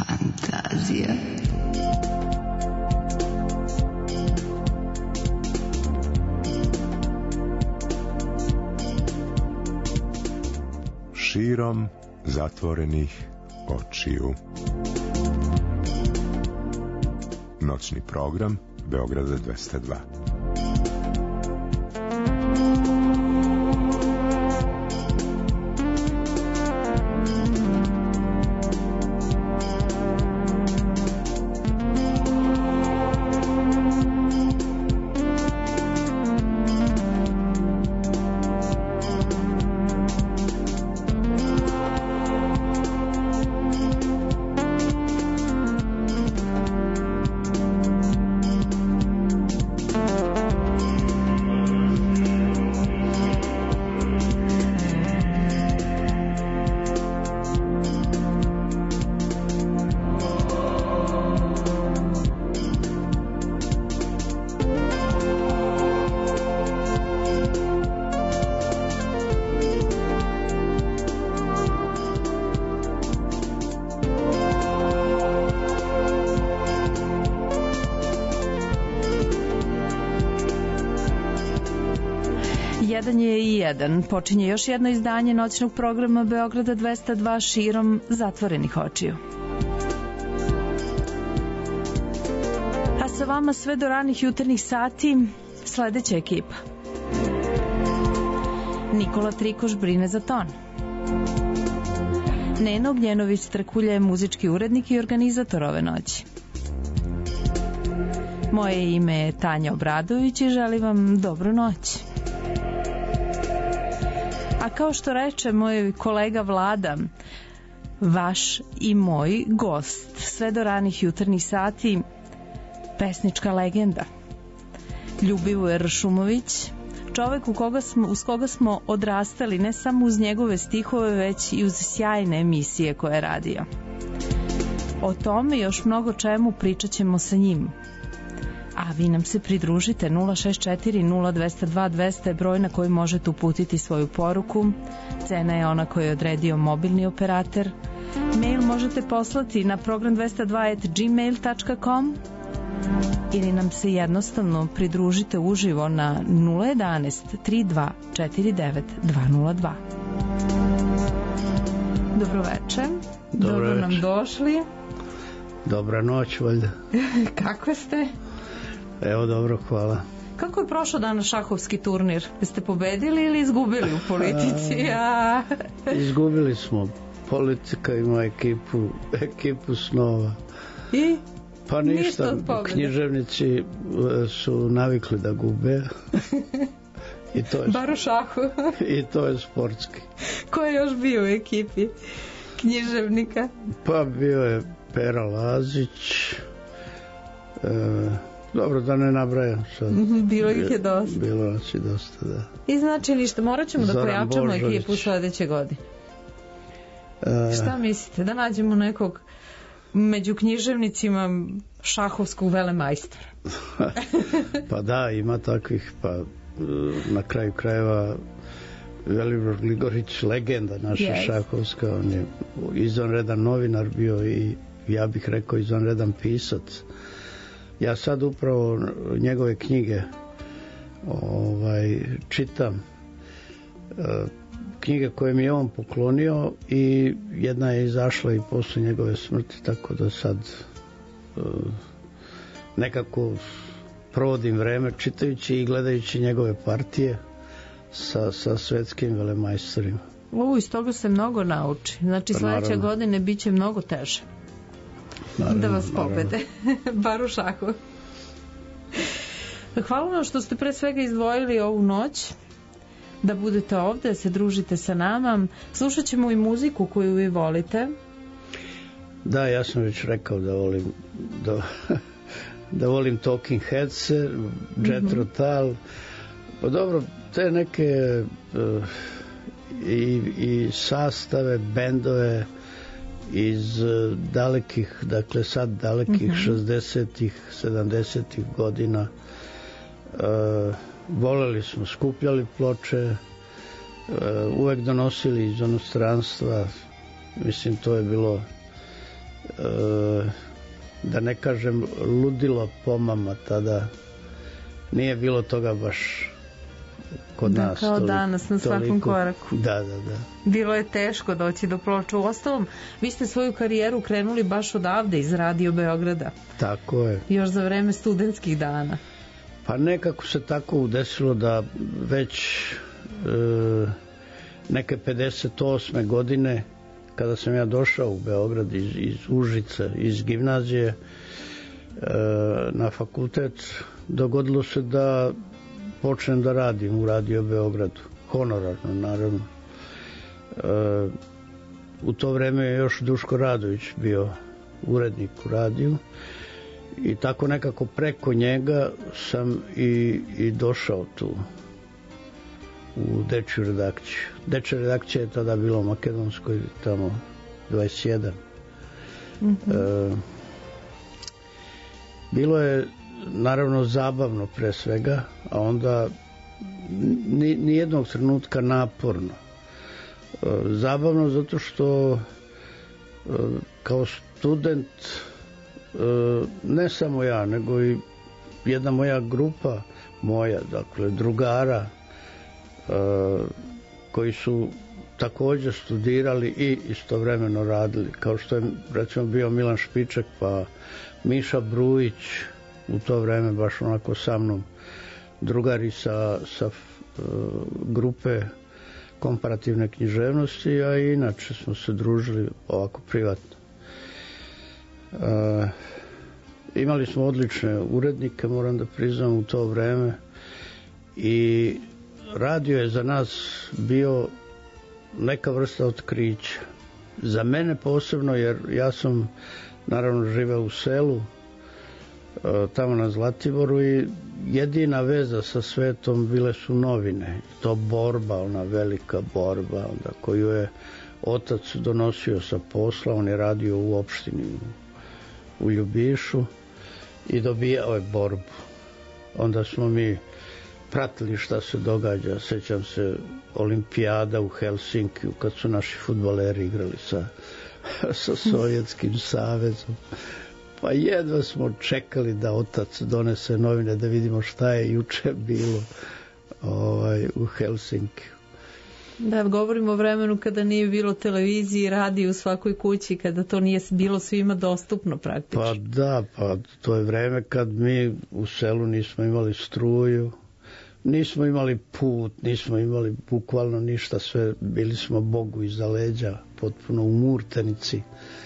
Fantazija. Širom zatvorenih očiju. Noćni program Beograda 202. Počinje još jedno izdanje noćnog programa Beograda 202 širom zatvorenih očiju. A sa vama sve do ranih jutarnjih sati sledeća ekipa. Nikola Trikoš brine za ton. Nena Ognjenović Strakulja je muzički urednik i organizator ove noći. Moje ime je Tanja Obradović i želim vam dobru noć. A kao što reče moj kolega Vlada, vaš i moj gost sve do ranih jutarnjih sati, pesnička legenda Ljubivoje Šumović, čovek uz koga smo odrastali ne samo uz njegove stihove, već i uz sjajne emisije koje je radio. O tome još mnogo čemu pričat ćemo sa njim. A vi nam se pridružite. 064 0202 200 je broj na koji možete uputiti svoju poruku. Cena je ona koju je odredio mobilni operator. Mail možete poslati na program202@gmail.com ili nam se jednostavno pridružite uživo na 011 3249 202. Dobro večer. Dobro nam došli. Dobra noć, valjda. Kako ste? Evo, dobro, hvala. Kako je prošao danas šahovski turnir? Jeste pobedili ili izgubili u politici? Izgubili smo. Politika ima ekipu snova. I? Pa ništa, književnici su navikli da gube. I to je, bar u šahu. I to je sportski. Ko je još bio u ekipi književnika? Pa bio je Pera Lazić, dobro, da ne nabrajam sad. Bilo ih je dosta. Bilo nas je dosta, da. I znači ništa, morat ćemo da pojačamo ekipu sledeće godine. Šta mislite, da nađemo nekog među književnicima šahovskog velemajstora? Pa da, ima takvih, pa na kraju krajeva Velibor Gligorić, legenda naša šahovska, on je izvanredan novinar bio i ja bih rekao izvanredan pisac. Ja sad upravo njegove knjige čitam, knjige koje mi je on poklonio i jedna je izašla i posle njegove smrti, tako da sad nekako provodim vreme čitajući i gledajući njegove partije sa svetskim velemajstorima. Iz toga se mnogo nauči. Znači sledeće godine bit će mnogo teže. Naravno, da vas pobede. Bar u šahu. Hvala vam što ste pre svega izdvojili ovu noć da budete ovde, da se družite sa nama. Slušat ćemo i muziku koju vi volite. Da, ja sam već rekao da volim Talking Heads, Jethro Tull. Pa dobro, te neke i sastave, bendove iz dalekih, dakle sad dalekih 60-ih, 70-ih godina. Voleli smo, skupljali ploče, uvek donosili iz inostranstva. Mislim, to je bilo da ne kažem ludilo pomama tada, nije bilo toga baš kod nas. Kao danas na svakom koraku. Da. Bilo je teško doći do Ploča. Uostalom, vi ste svoju karijeru krenuli baš odavde iz Radio Beograda. Tako je. Još za vreme studentskih dana. Pa nekako se tako udesilo da već neke 58. godine, kada sam ja došao u Beograd iz Užica, iz gimnazije na fakultet, dogodilo se da počnem da radim u Radio Beogradu, honorarno naravno. U to vreme je još Duško Radović bio urednik u radiju i tako nekako preko njega sam i došao tu u dečju redakciju. Dečja redakcija je tada bila u Makedonskoj, tamo 21. Bilo je naravno zabavno pre svega, a onda nijednog trenutka naporno. Zabavno zato što kao student, ne samo ja, nego i jedna moja grupa dakle drugara koji su također studirali i istovremeno radili, kao što je recimo bio Milan Špiček, pa Miša Brujić, u to vreme baš onako sa mnom drugari sa grupe komparativne književnosti, a inače smo se družili ovako privatno. Imali smo odlične urednike, moram da priznam, u to vreme, i radio je za nas bio neka vrsta otkrića. Za mene posebno, jer ja sam naravno živeo u selu, tamo na Zlatiboru, i jedina veza sa svetom bile su novine. To borba, ona velika borba onda, koju je otac donosio sa posla. On je radio u opštini u Ljubišu i dobijao je borbu. Onda smo mi pratili šta se događa. Sećam se olimpijada u Helsinkiju kad su naši fudbaleri igrali sa Sovjetskim savezom. Pa jedva smo čekali da otac donese novine da vidimo šta je juče bilo u Helsinkiju. Da, govorimo o vremenu kada nije bilo televizije i radio u svakoj kući, kada to nije bilo svima dostupno praktično. Pa da, to je vreme kad mi u selu nismo imali struju, nismo imali put, nismo imali bukvalno ništa, sve bili smo Bogu iza leđa, potpuno u Murtenici.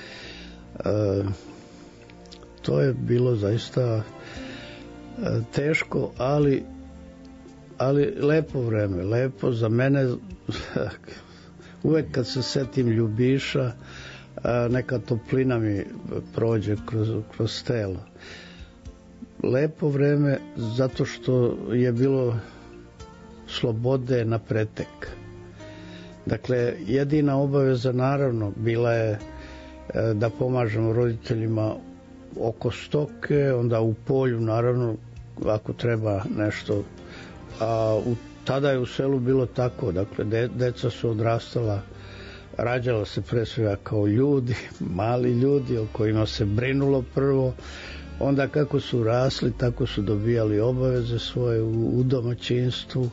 To je bilo zaista teško, ali lepo vreme, lepo za mene. Uvek kad se setim Ljubiša, neka toplina mi prođe kroz telo. Lepo vreme zato što je bilo slobode na pretek. Dakle, jedina obaveza naravno bila je da pomažemo roditeljima oko stoke, onda u polju naravno ako treba nešto, a tada je u selu bilo tako, dakle deca su odrastala, rađala se pre svega kao ljudi, mali ljudi o kojima se brinulo prvo, onda kako su rasli tako su dobijali obaveze svoje u domaćinstvu,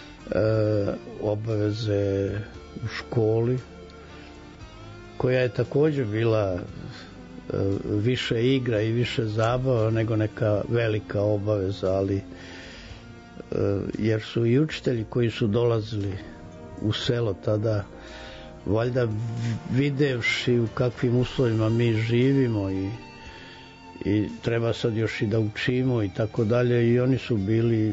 obaveze u školi, koja je također bila više igra i više zabava nego neka velika obaveza, ali jer su i učitelji koji su dolazili u selo tada, valjda videvši u kakvim uslovima mi živimo i treba sad još i da učimo i tako dalje, i oni su bili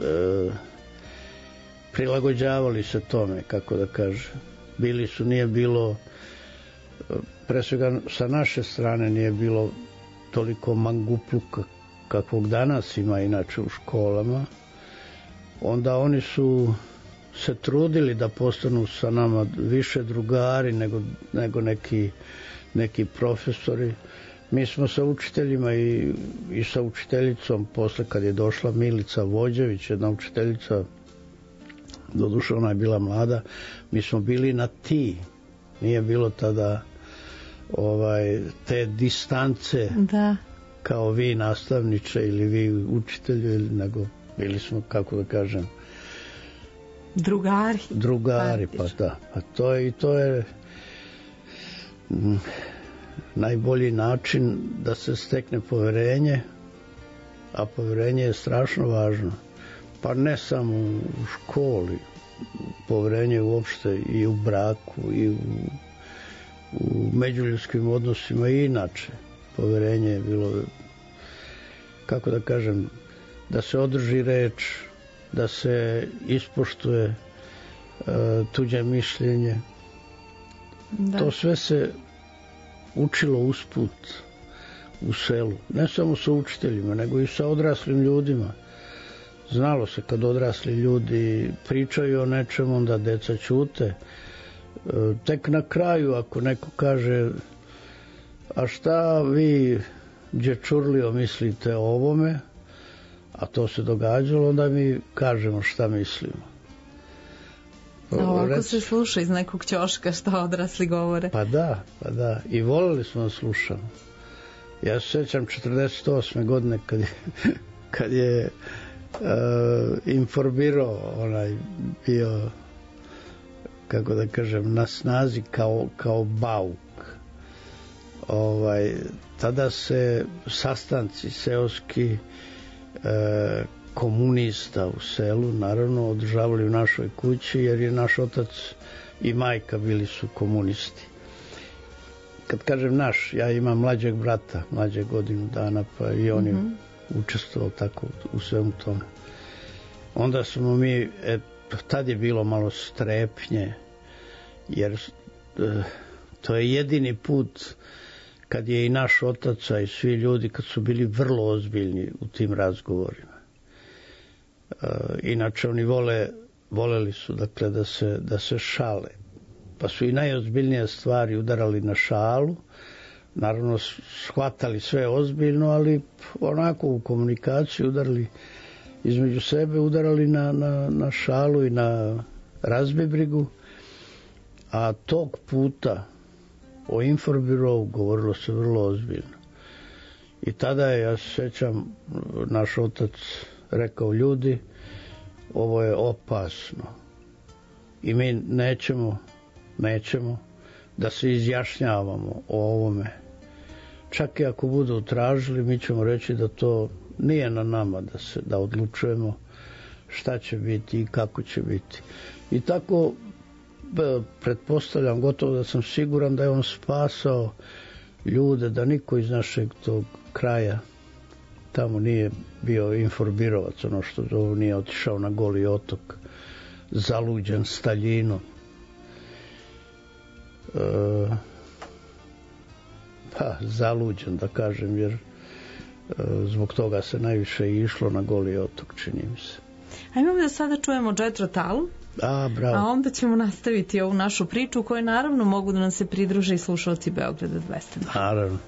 prilagođavali se tome, kako da kažem. Bili su, nije bilo, pre svega sa naše strane nije bilo toliko mangupluka kakvog danas ima inače u školama. Onda oni su se trudili da postanu sa nama više drugari nego neki profesori. Mi smo sa učiteljima i sa učiteljicom, posle kad je došla Milica Vođević, jedna učiteljica, doduše ona je bila mlada, mi smo bili na ti, nije bilo tada te distance kao vi nastavniče ili vi učitelju, ili nego bili smo, kako da kažem, drugari, pa da. A to je najbolji način da se stekne poverenje, a poverenje je strašno važno. Pa ne samo u školi, poverenje uopšte i u braku i u međuljudskim odnosima i inače. Poverenje je bilo, kako da kažem, da se održi reč, da se ispoštuje tuđe mišljenje. Da. To sve se učilo usput u selu. Ne samo sa učiteljima, nego i sa odraslim ljudima. Znalo se kad odrasli ljudi pričaju o nečemu, onda deca ćute. Tek na kraju, ako neko kaže, a šta vi, dječurlio, mislite o ovome, a to se događalo, onda mi kažemo šta mislimo. Ovako se sluša iz nekog ćoška šta odrasli govore. Pa da. I voleli smo da slušamo. Ja se sjećam 48. godine kad je informirao bio, kako da kažem, na snazi kao bauk. Tada se sastanci seoski komunista u selu naravno održavali u našoj kući, jer je naš otac i majka bili su komunisti. Kad kažem naš, ja imam mlađeg brata, mlađeg godinu dana, pa i on je učestvovao tako u svemu tome. Onda smo mi, tad je bilo malo strepnje, jer to je jedini put kad je i naš otac i svi ljudi kad su bili vrlo ozbiljni u tim razgovorima. Inače oni voleli su, dakle, da se šale, pa su i najozbiljnije stvari udarali na šalu, naravno shvatali sve ozbiljno, ali onako u komunikaciju udarali između sebe, udarali na šalu i na razbibrigu. A tog puta o Inforbirovu govorilo se vrlo ozbiljno. I tada je, ja se sjećam, naš otac rekao, ljudi, ovo je opasno i mi nećemo da se izjašnjavamo o ovome. Čak i ako budu tražili, mi ćemo reći da to nije na nama da odlučujemo šta će biti i kako će biti. I tako pretpostavljam, gotovo da sam siguran da je on spasao ljude, da niko iz našeg tog kraja tamo nije bio informirovac, ono što zovu, nije otišao na Goli otok zaluđen Staljinom. Zaluđen, da kažem, jer zbog toga se najviše išlo na Goli otok, čini mi se. Ajmo da sada čujemo Jethro Tullu, bravo. A onda ćemo nastaviti ovu našu priču u kojoj naravno mogu da nam se pridruže i slušalci Beograda 202. Naravno.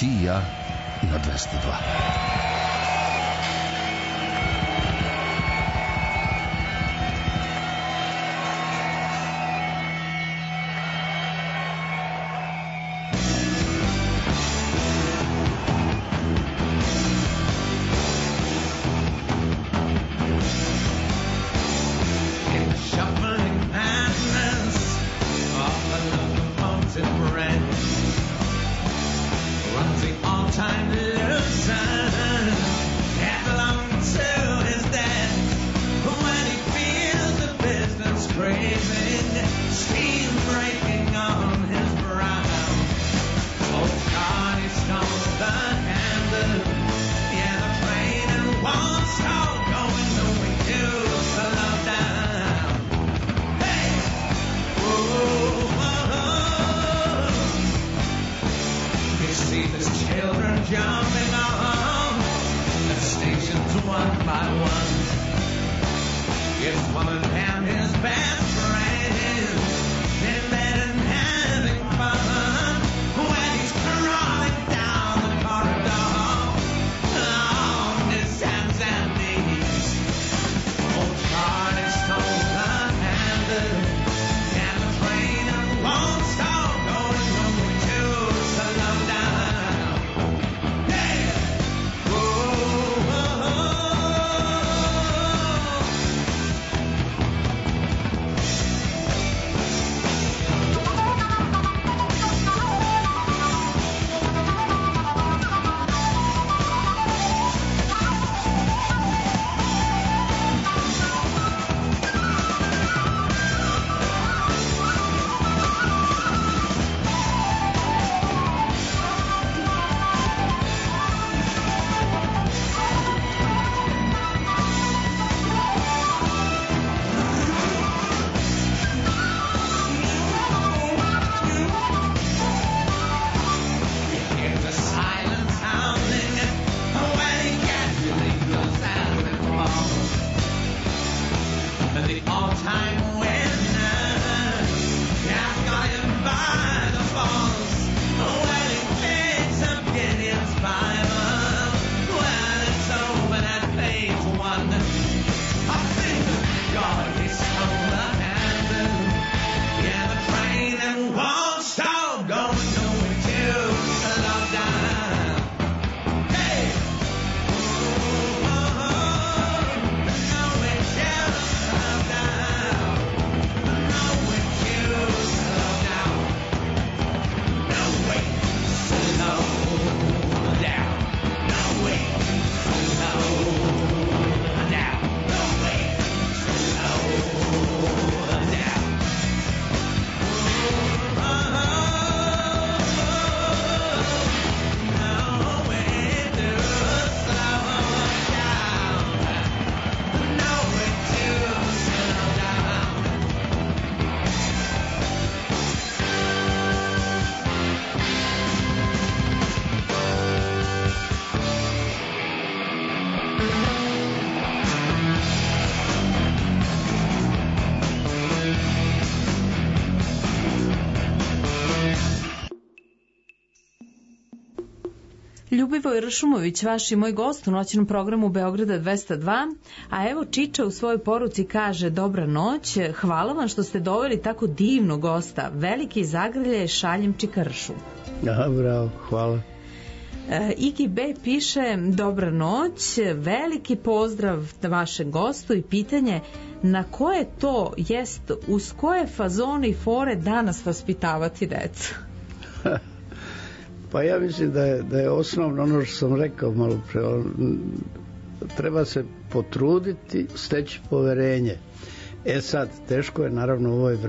ti i ja na 202. Ljubivoj Ršumović, vaš i moj gost u noćnom programu Beograda 202, a evo Čiča u svojoj poruci kaže: dobra noć, hvala vam što ste doveli tako divnog gosta, veliki zagrlje, šaljem Čikaršu. Aha, bravo, hvala. Iki B piše: dobra noć, veliki pozdrav vašem gostu i pitanje na koje to jest, uz koje fazone i fore danas vaspitavati decu? Pa ja mislim da je osnovno ono što sam rekao malo pre, treba se potruditi, steći poverenje. Sad, teško je naravno u ovo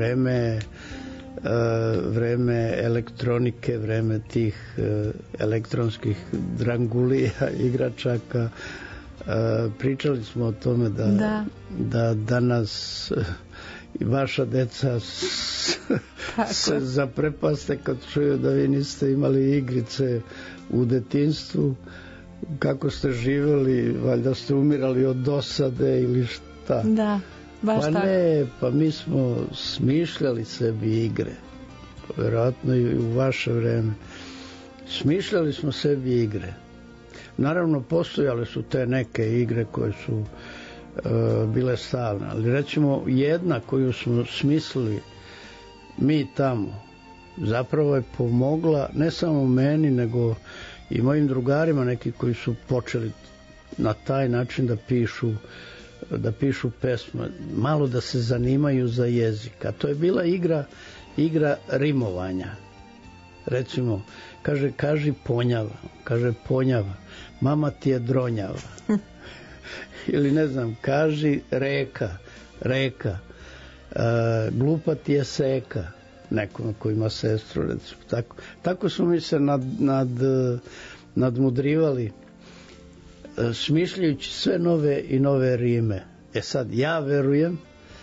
vreme elektronike, vreme tih elektronskih drangulija, igračaka. Pričali smo o tome da danas i vaša deca se zaprepaste kad čuju da vi niste imali igrice u detinjstvu, kako ste živjeli, valjda ste umirali od dosade ili šta. Da, baš pa tako. Ne, pa mi smo smišljali sebi igre, vjerojatno i u vaše vreme. Smišljali smo sebi igre. Naravno, postojale su te neke igre koje su bile stalne, ali recimo jedna koju smo smislili mi tamo zapravo je pomogla ne samo meni, nego i mojim drugarima, neki koji su počeli na taj način da pišu pesme, malo da se zanimaju za jezik. A to je bila igra rimovanja. Recimo, kaži ponjava, kaže ponjava, mama ti je dronjava. Ili ne znam, kaži reka, glupa ti je seka, nekom ko ima sestru, recimo. Tako smo mi se nadmudrivali, smišljajući sve nove i nove rime. Sad, ja verujem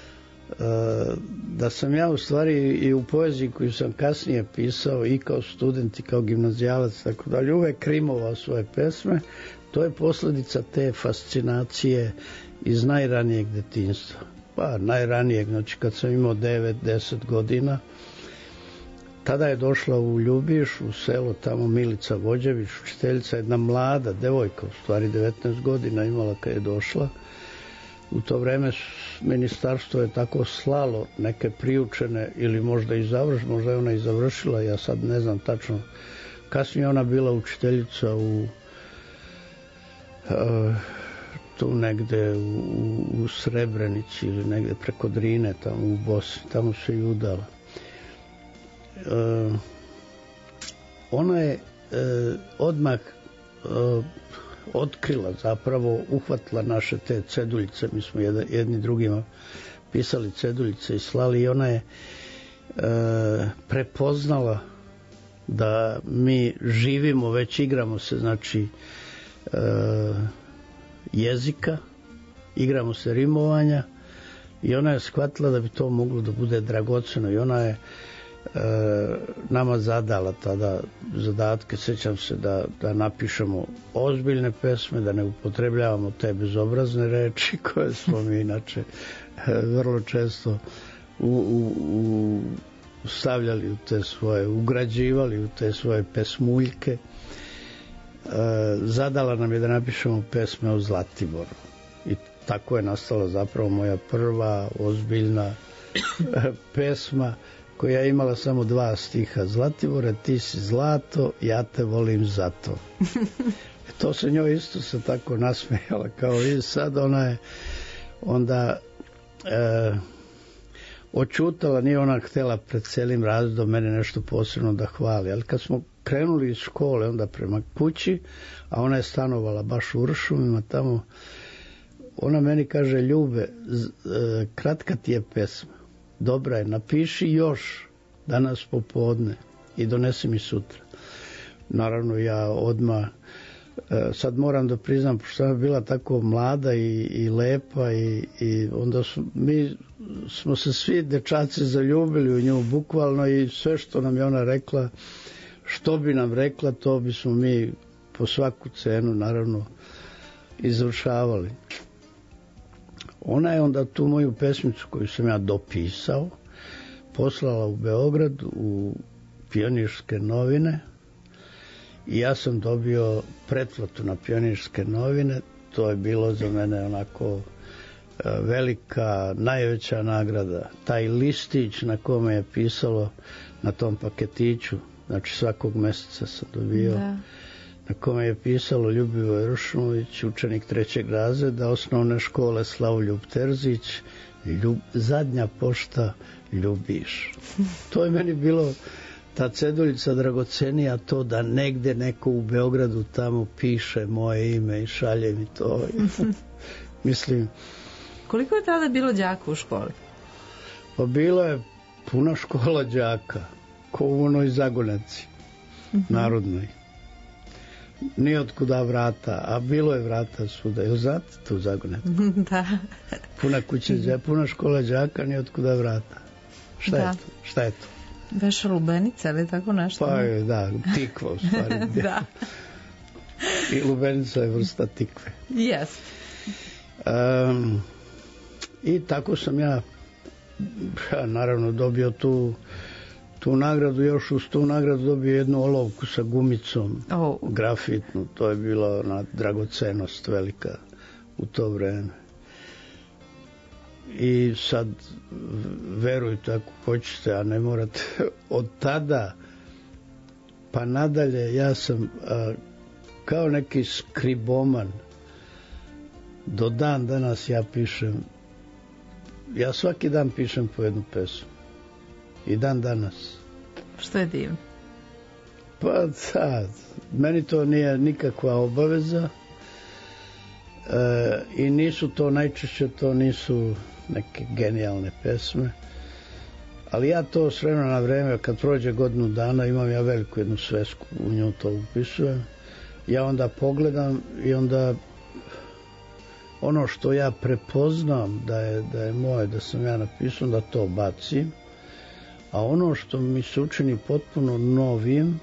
da sam ja u stvari i u poeziji koju sam kasnije pisao i kao student i kao gimnazijalac, tako dalje, uvek rimovao svoje pesme. To je posledica te fascinacije iz najranijeg detinjstva. Pa najranijeg, znači kad sam imao 9-10 godina, tada je došla u Ljubiš, u selo tamo Milica Vođević, učiteljica, jedna mlada devojka, u stvari 19 godina imala kad je došla. U to vreme ministarstvo je tako slalo neke priučene ili možda je ona i završila, ja sad ne znam tačno. Kasnije ona bila učiteljica tu negde u Srebrenici ili negde preko Drine, tamo u Bosni, tamo se i udala. Ona je odmah otkrila, zapravo uhvatila naše te ceduljice, mi smo jedni drugima pisali ceduljice i slali, i ona je prepoznala da mi živimo, već igramo se, znači jezika, igramo se rimovanja, i ona je shvatila da bi to moglo da bude dragoceno, i ona je nama zadala tada zadatke, sećam se da napišemo ozbiljne pesme, da ne upotrebljavamo te bezobrazne reči koje smo mi inače vrlo često stavljali u te svoje, ugrađivali u te svoje pesmuljke. Zadala nam je da napišemo pesme o Zlatiboru, i tako je nastala zapravo moja prva ozbiljna pesma, koja je imala samo 2 stiha. Zlatibore, ti si zlato, ja te volim zato. To se njoj isto se tako nasmejala kao i sad. Ona je onda očutala, nije ona htjela pred celim razredom mene nešto posebno da hvali, ali kad smo krenuli iz škole onda prema kući, a ona je stanovala baš u Ršumima tamo, ona meni kaže: Ljube, kratka ti je pesma, dobra je, napiši još danas popodne i donesi mi sutra. Naravno, ja odmah, sad moram da priznam, pošto je bila tako mlada i lepa, i onda mi smo se svi dečaci zaljubili u nju bukvalno, i sve što nam je ona rekla, što bi nam rekla, to bismo mi po svaku cenu naravno izvršavali. Ona je onda tu moju pesmicu koju sam ja dopisao poslala u Beograd u Pionirske novine, i ja sam dobio pretplatu na Pionirske novine. To je bilo za mene onako velika, najveća nagrada. Taj listić na kome je pisalo, na tom paketiću, znači svakog meseca sam dobio, na kome je pisalo Ljubivoj Ršumović, učenik 3. razreda osnovne škole Slavoljub Terzić, zadnja pošta Ljubiš. To je meni bilo, ta ceduljica, dragocenija, to da negde neko u Beogradu tamo piše moje ime i šalje mi to. Mislim... Koliko je tada bilo đaka u školi? Pa bila je puna škola đaka, ko u onoj Zagoneci, narodnoj. Nije otkuda vrata, a bilo je vrata svuda. Jel znate tu Zagonecu? Da. Puna kuća, puna škola đaka, nije otkuda vrata. Šta je to? Beša Lubenica ili tako nešto? Pa je, da, tikva u stvari. Da. I lubenica je vrsta tikve. Yes. I tako sam ja naravno dobio tu nagradu, još uz tu nagradu dobio jednu olovku sa gumicom, grafitnu, to je bila ona dragocenost velika u to vreme. I sad, verujte ako hoćete, a ne morate, od tada pa nadalje ja sam kao neki skriboman. Do dan danas ja pišem, ja svaki dan pišem po jednu pesmu. I dan danas. Što je divno? Pa sad, meni to nije nikakva obaveza i nisu to, najčešće to nisu neke genijalne pesme, ali ja to s vremena na vreme, kad prođe godinu dana, imam ja veliku jednu svesku, u nju to upisujem, ja onda pogledam i onda ono što ja prepoznam da je moje, da sam ja napisao, da to bacim, a ono što mi se učini potpuno novim,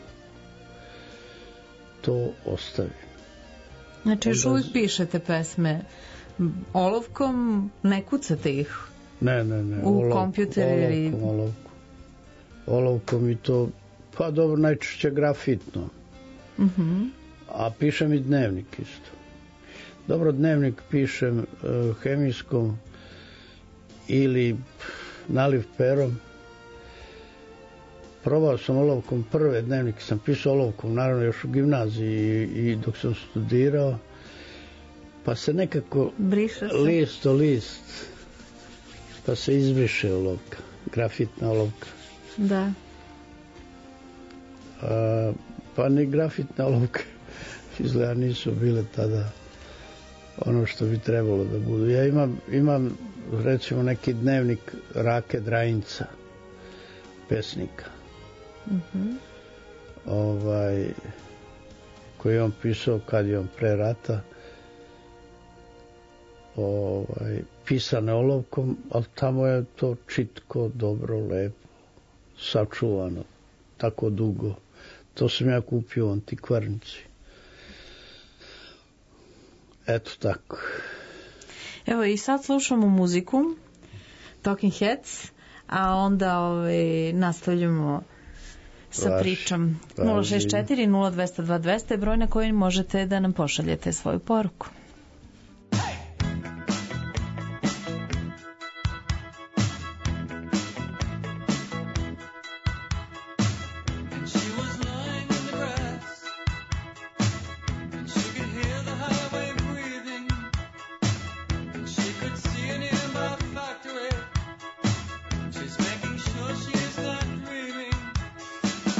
to ostavim. Znači, još uvijek pišete pesme olovkom, ne kucate ih? Ne. U kompjuter ili... Olovkom i to, pa dobro, najčešće grafitno. A pišem i dnevnik isto. Dobro, dnevnik pišem hemijskom ili naliv perom. Probao sam olovkom, prve dnevnike sam pisao olovkom, naravno još u gimnaziji i dok sam studirao, pa se nekako list o list, pa se izbriše olovka, grafitna olovka. Da. Pa ni grafitna olovka izgleda nisu bile tada ono što bi trebalo da budu. Ja imam recimo neki dnevnik Rake Drajinca, pesnika. Koji je on pisao kad je on pre rata, pisane olovkom, ali tamo je to čitko, dobro, lepo, sačuvano, tako dugo. To sam ja kupio u antikvarnici. Eto tako. Evo i sad slušamo muziku Talking Heads, a onda nastavljamo sa pričom. 064 0202 200 je broj na koji možete da nam pošaljete svoju poruku.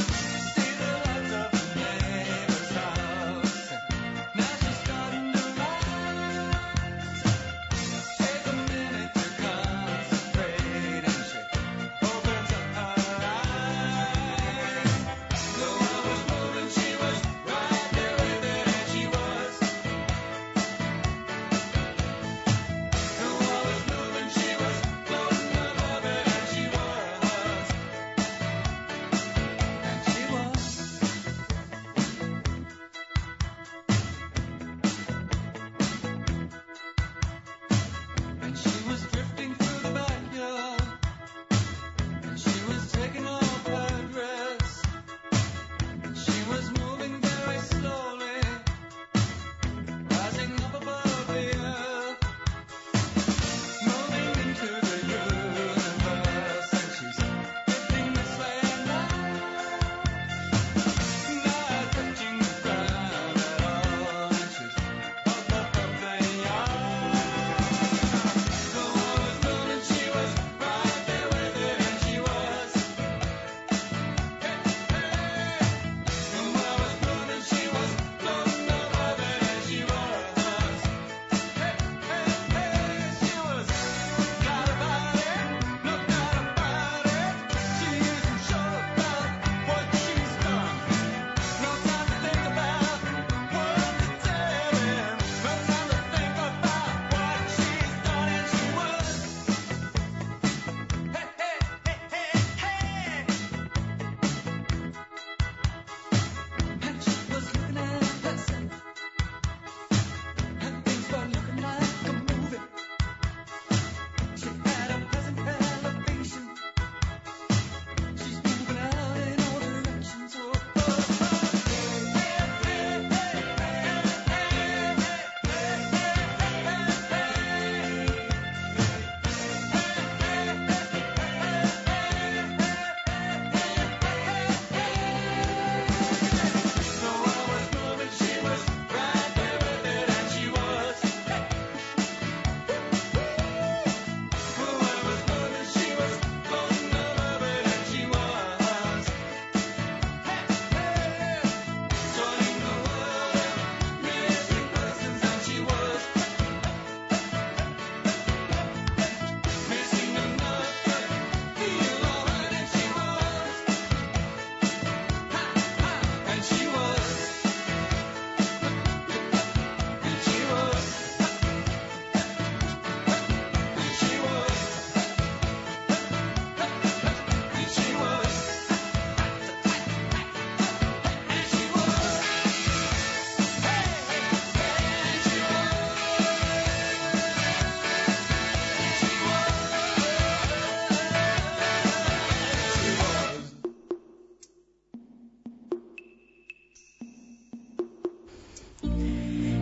Now she's starting to rise.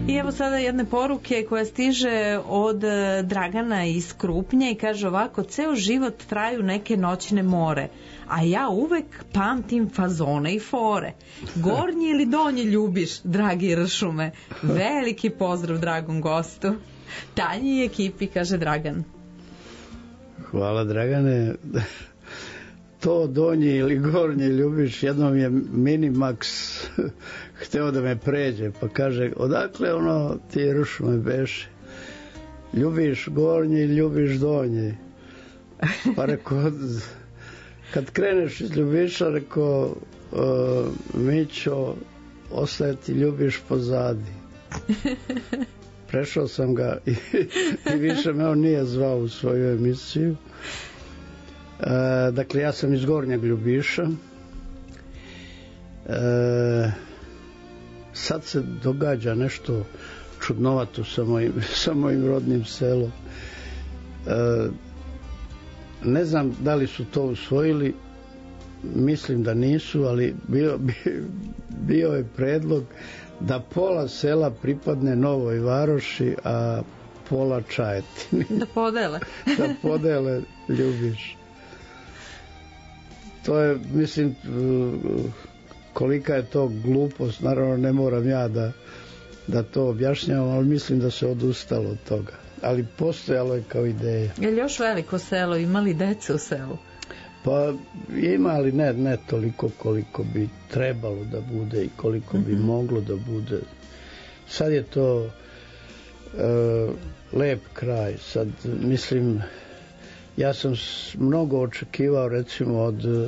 I evo sada jedne poruke koja stiže od Dragana iz Krupnje i kaže ovako: ceo život traju neke noćne more, a ja uvek pamtim fazone i fore. Gornji ili donji ljubiš, dragi Ršume? Veliki pozdrav dragom gostu. Tanji ekipi, kaže Dragan. Hvala, Dragane. To donji ili gornji ljubiš, jednom je Minimax hteo da me pređe, pa kaže: odakle ono ti Ršume beše? Ljubiš gornji, ljubiš donji. Pa rekao, kad kreneš iz Ljubiša, rekao, Mićo, ostaje ti ljubiš pozadi. Prešao sam ga i više me on nije zvao u svoju emisiju. Dakle, ja sam iz Gornjeg Ljubiša. Sad se događa nešto čudnovato sa mojim rodnim selom. Ne znam da li su to usvojili, mislim da nisu, ali bio je predlog da pola sela pripadne Novoj Varoši, a pola Čajetini. Da podele. Da podele Ljubiš. To je, mislim, kolika je to glupost, naravno ne moram ja da to objašnjavam, ali mislim da se odustalo od toga. Ali postojalo je kao ideja. Je li još veliko selo, imali dece u selu? Pa ima, ali ne toliko koliko bi trebalo da bude i koliko bi moglo da bude. Sad je to lep kraj. Sad, mislim, ja sam mnogo očekivao, recimo,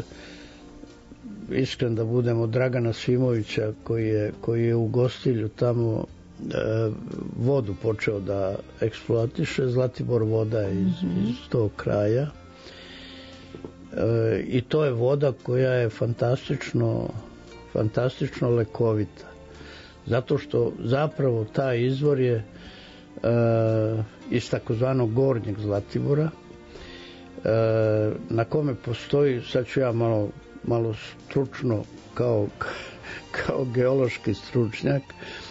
iskren da budem, od Dragana Simovića, koji je u Gostilju tamo vodu počeo da eksploatiše. Zlatibor voda je iz tog kraja. I to je voda koja je fantastično lekovita. Zato što zapravo taj izvor je iz takozvanog Gornjeg Zlatibora, na kome postoji, sad ću ja malo stručno kao geološki stručnjak,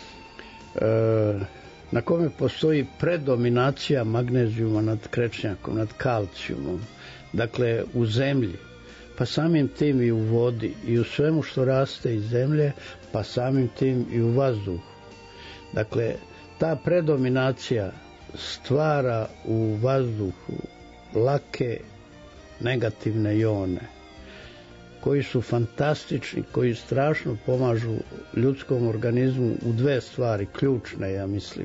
na kome postoji predominacija magnezijuma nad krečnjakom, nad kalcijumom. Dakle, u zemlji, pa samim tim i u vodi i u svemu što raste iz zemlje, pa samim tim i u vazduhu. Dakle, ta predominacija stvara u vazduhu lake negativne jone, koji su fantastični, koji strašno pomažu ljudskom organizmu u dve stvari, ključne, ja mislim,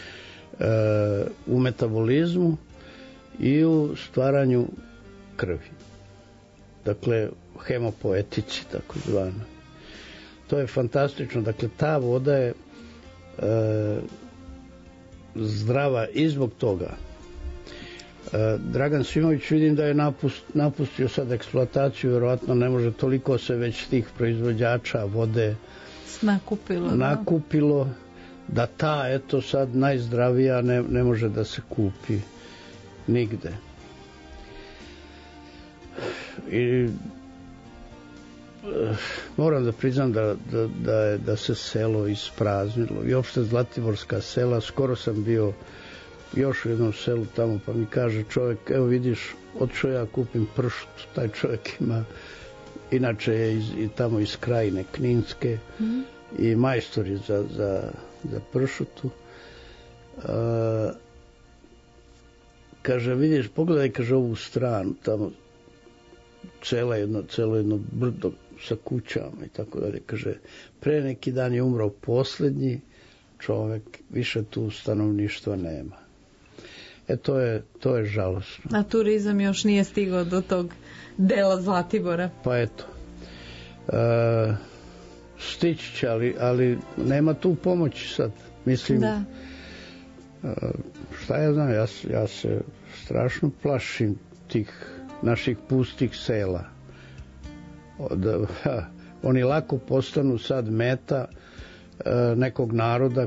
u metabolizmu i u stvaranju krvi. Dakle, hemopoetici, tako zvano. To je fantastično. Dakle, ta voda je zdrava i zbog toga. Dragan Simović, vidim da je napustio sad eksploataciju, vjerojatno ne može, toliko se već tih proizvođača vode nakupilo da ta, eto sad najzdravija ne može da se kupi nigde. I moram da priznam da se selo ispraznilo i uopšte zlatiborska sela. Skoro sam bio još u jednom selu tamo, pa mi kaže čovjek, evo vidiš, otišao ja kupim pršut. Taj čovjek ima, inače je i tamo iz Krajine Kninske i majstor je za pršutu. Kaže, vidiš, pogledaj, kaže, ovu stranu tamo, celo jedno brdo sa kućama i tako dalje. Kaže, pre neki dan je umrao posljednji čovjek, više tu stanovništva nema. To je žalosno. A turizam još nije stigao do tog dela Zlatibora. Pa eto. Stići će, ali nema tu pomoći sad. Mislim, da. Šta ja znam, ja se strašno plašim tih naših pustih sela. Oni lako postanu sad meta nekog naroda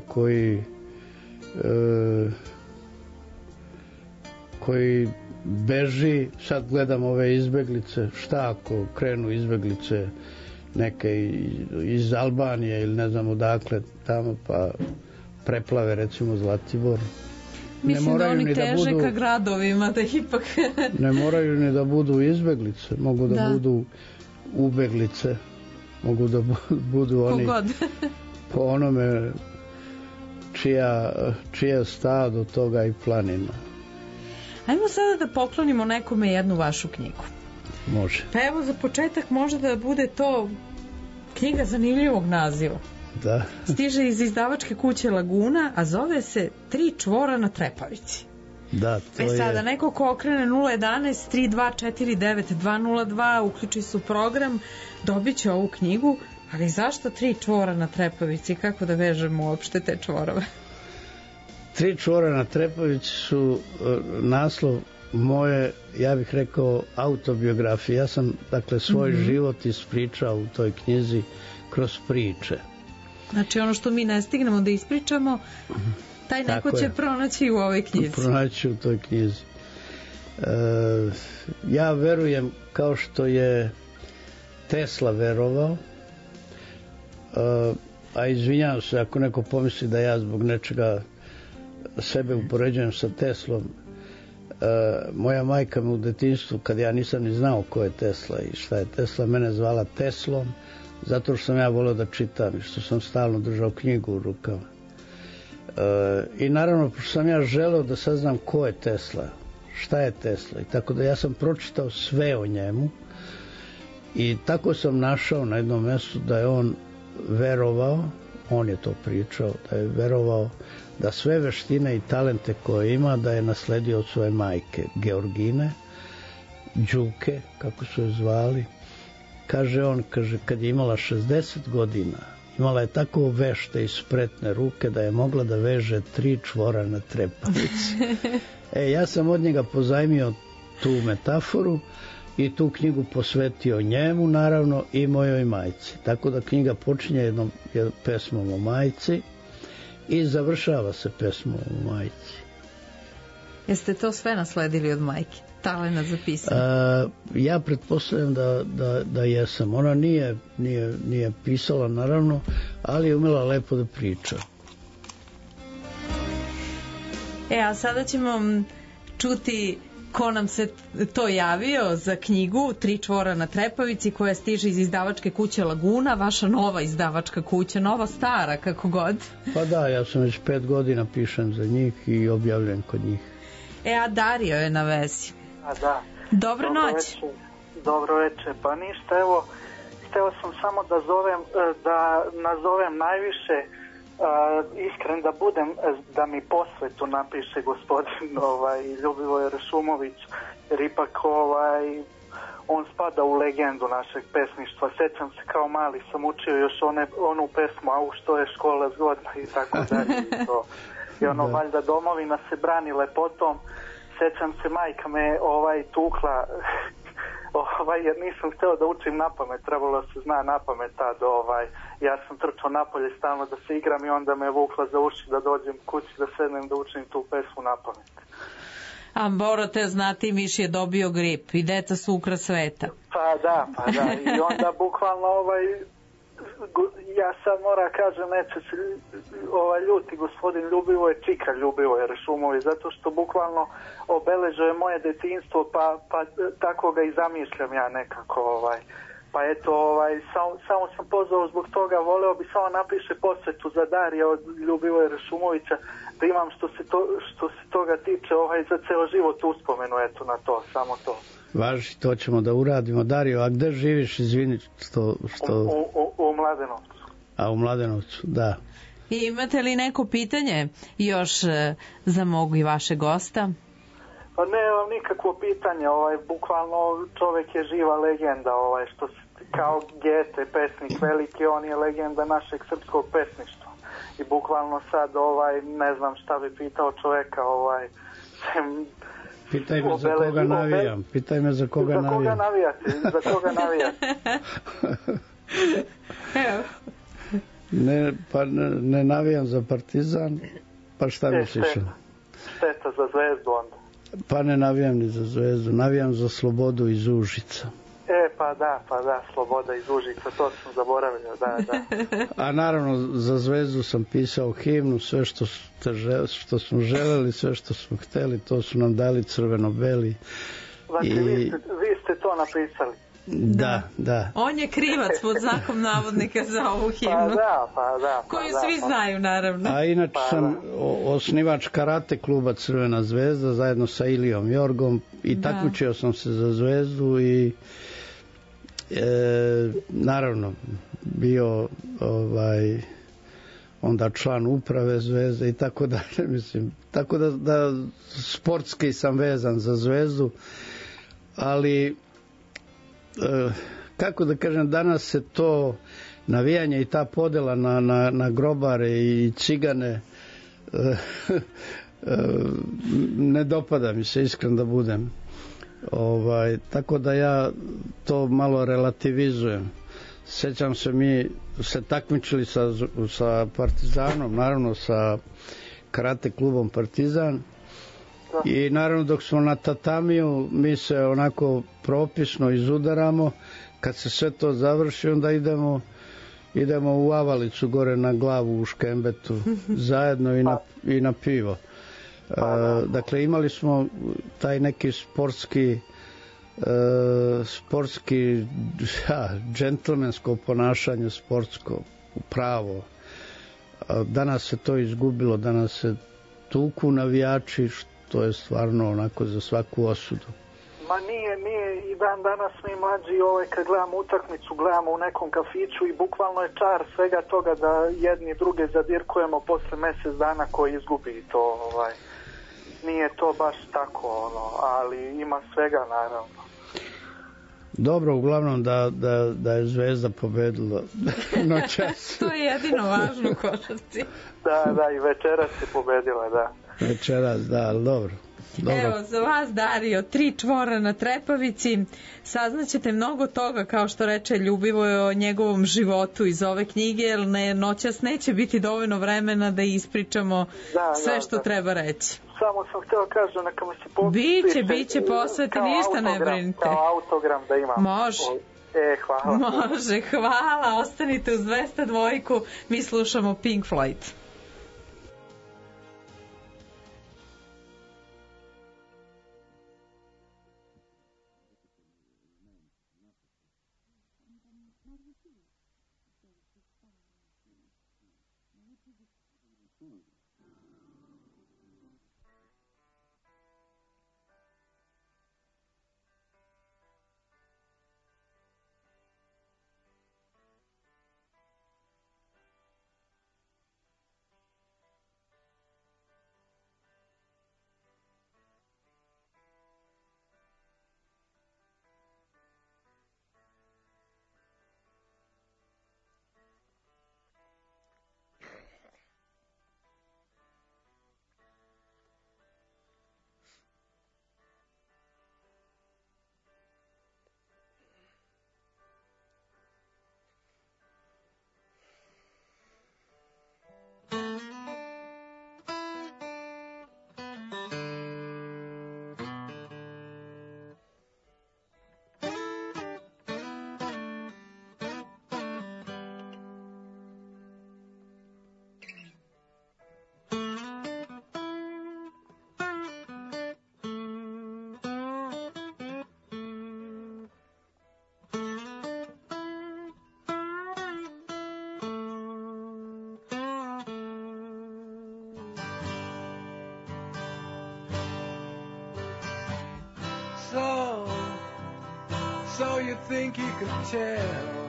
koji beži. Sad gledam ove izbeglice, šta ako krenu izbeglice neke iz Albanije ili ne znam odakle tamo, pa preplave recimo Zlatibor. Mislim da oni teže ka gradovima, da ipak... Ne moraju ni da budu izbeglice, mogu da budu ubeglice, mogu da budu oni po onome čija stad od toga i planina. Ajmo sada da poklonimo nekome jednu vašu knjigu. Može. Pa evo za početak može da bude to knjiga zanimljivog naziva. Da. Stiže iz izdavačke kuće Laguna, a zove se Tri čvora na trepavici. Da, to je... Sada neko ko okrene 011 3249 202, uključi su program, dobit će ovu knjigu, ali zašto Tri čvora na trepavici? Kako da vežemo uopšte te čvorove? Tri čvora na trepavici su naslov moje, ja bih rekao, autobiografije. Ja sam, dakle, svoj život ispričao u toj knjizi kroz priče. Znači ono što mi ne stignemo da ispričamo, taj neko će pronaći u ovoj knjizi. Pronaći u toj knjizi. Ja verujem kao što je Tesla verovao, a izvinjavam se ako neko pomisli da ja zbog nečega sebe upoređujem sa Teslom. Moja majka me u detinjstvu, kad ja nisam ni znao ko je Tesla i šta je Tesla, mene zvala Teslom, zato što sam ja volio da čitam i što sam stalno držao knjigu u rukama. I naravno, pošto sam ja želeo da saznam ko je Tesla, šta je Tesla, i tako da ja sam pročitao sve o njemu i tako sam našao na jednom mjestu da je on verovao, on je to pričao, da je verovao da sve veštine i talente koje ima da je nasledio od svoje majke Georgine, Đuke, kako su je zvali. Kaže on, kad je imala 60 godina, imala je tako vešte i spretne ruke da je mogla da veže 3 čvora na trepavici. Ja sam od njega pozajmio tu metaforu i tu knjigu posvetio njemu, naravno, i mojoj majci. Tako da knjiga počinje jednom pesmom o majci i završava se pesmom o majci. Jeste to sve nasledili od majke? Talenat za pisanje? Ja pretpostavljam da jesam. Ona nije pisala, naravno, ali je umela lepo da priča. A sada ćemo čuti ko nam se to javio za knjigu Tri čvora na trepavici, koja stiže iz izdavačke kuće Laguna, vaša nova izdavačka kuća, nova stara, kako god. Pa da, ja sam već 5 godina pišem za njih i objavljujem kod njih. A Dario je na vezi. A da. Dobro noć. Dobro večer. Pa ništa, evo, hteo sam samo da nazovem najviše iskren da budem, da mi posvetu napiše gospodin Ljubivoj Rešumović, jer ipak on spada u legendu našeg pesništva. Sećam se kao mali sam učio još onu pesmu, a što je škola zgodna i tako dalje. I ono, valjda domovina se brani lepotom. Sećam se, majka me tukla jer nisam hteo da učim na pamet, trebalo se zna na pamet tad, ja sam trčao napolje stalno da se igram i onda me vukla za uši da dođem kući da sednem da učim tu pesmu na pamet. A morate znati, Miš je dobio grip i deca su ukras sveta. Pa da, i onda bukvalno ja sad moram kažem, neće se ljuti gospodin Ljubivoje, čika Ljubivoje Rešumović, zato što bukvalno obeležuje moje detinjstvo, pa tako ga i zamišljam ja nekako. Pa eto, samo sam pozvao zbog toga, voleo bi samo napiše posvetu za Darija od Ljubivoje Rešumovića, da imam što se toga tiče za ceo život uspomenu, eto na to, samo to. Važi, to ćemo da uradimo. Dario, a gde živiš, izvini što... U Mladenovcu. A u Mladenovcu, da. I imate li neko pitanje još za mog i vašeg gosta? Pa nemam nikakvo pitanje, bukvalno čovek je živa legenda, što kao Gete, pesnik veliki, on je legenda našeg srpskog pesništva. I bukvalno sad, ne znam šta bi pitao čoveka, Pitaj me za koga navijam. Pitaj me za koga navijam. Za koga navijate? Evo. Ne navijam za Partizan, pa šta misliš? Šteta za Zvezdu onda. Pa ne navijam ni za Zvezdu, navijam za Slobodu iz Užica. Pa Pa da, Sloboda iz Užica, to sam zaboravio, da. A naravno, za Zvezdu sam pisao himnu, sve što smo želeli, sve što smo hteli, to su nam dali crveno-beli. Znači, vi ste to napisali? Da. On je krivac pod znakom navodnika za ovu himnu. Pa da. Koju svi znaju, naravno. A inače sam osnivač karate kluba Crvena zvezda zajedno sa Ilijom Jorgom i takmičio sam se za Zvezdu i naravno bio onda član uprave Zvezde i tako dalje, mislim. Tako da sportski sam vezan za Zvezdu, ali kako da kažem, danas se to navijanje i ta podela na grobare i cigane ne dopada mi se, iskren da budem. Tako da ja to malo relativizujem. Sjećam se, mi se takmičili sa Partizanom, naravno sa karate klubom Partizan, i naravno dok smo na tatamiju mi se onako propisno izudaramo. Kad se sve to završi, onda idemo u Avalicu gore na glavu u Škembetu zajedno i na pivo. Dakle, imali smo taj neki sportski džentlmensko ponašanje, sportsko pravo. Danas se to izgubilo, danas se tuku navijači, to je stvarno onako za svaku osudu. Ma nije, i danas mi mlađi kad gledamo utakmicu, gledamo u nekom kafiću i bukvalno je čar svega toga da jedni druge zadirkujemo posle mjesec dana koji izgubi to, nije to baš tako, ali ima svega, naravno. Dobro, uglavnom da je Zvezda pobedila noćas. To je jedino važno u košarci. Da, i večeras je pobedila, da. Večeras, da, ali dobro. Evo, za vas, Dario, 3 čvora na trepavici, saznaćete mnogo toga, kao što reče Ljubivoje, o njegovom životu iz ove knjige, jer noćas neće biti dovoljno vremena da ispričamo sve što treba reći. Samo sam htio kažem, neka mi se Biće posveti, ništa ne brinite. Kao autogram da imam. Može. Hvala. Može, hvala, ostanite uz 202, mi slušamo Pink Floyd. So you think you can tell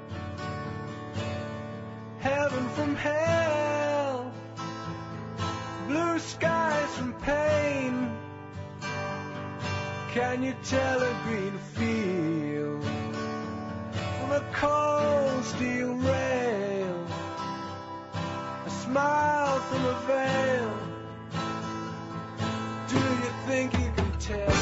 heaven from hell, blue skies from pain? Can you tell a green field from a cold steel rail, a smile from a veil? Do you think you can tell?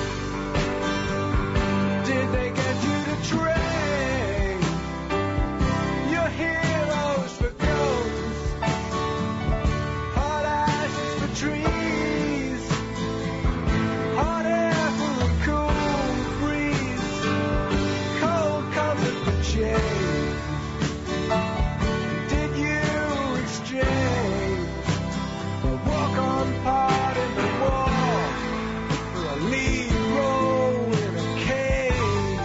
Did they get you to trade your heroes for ghosts, hot ashes for trees, hot air for a cool breeze, exchange? Did you exchange a walk-on part in the wall for a lead role in a cage?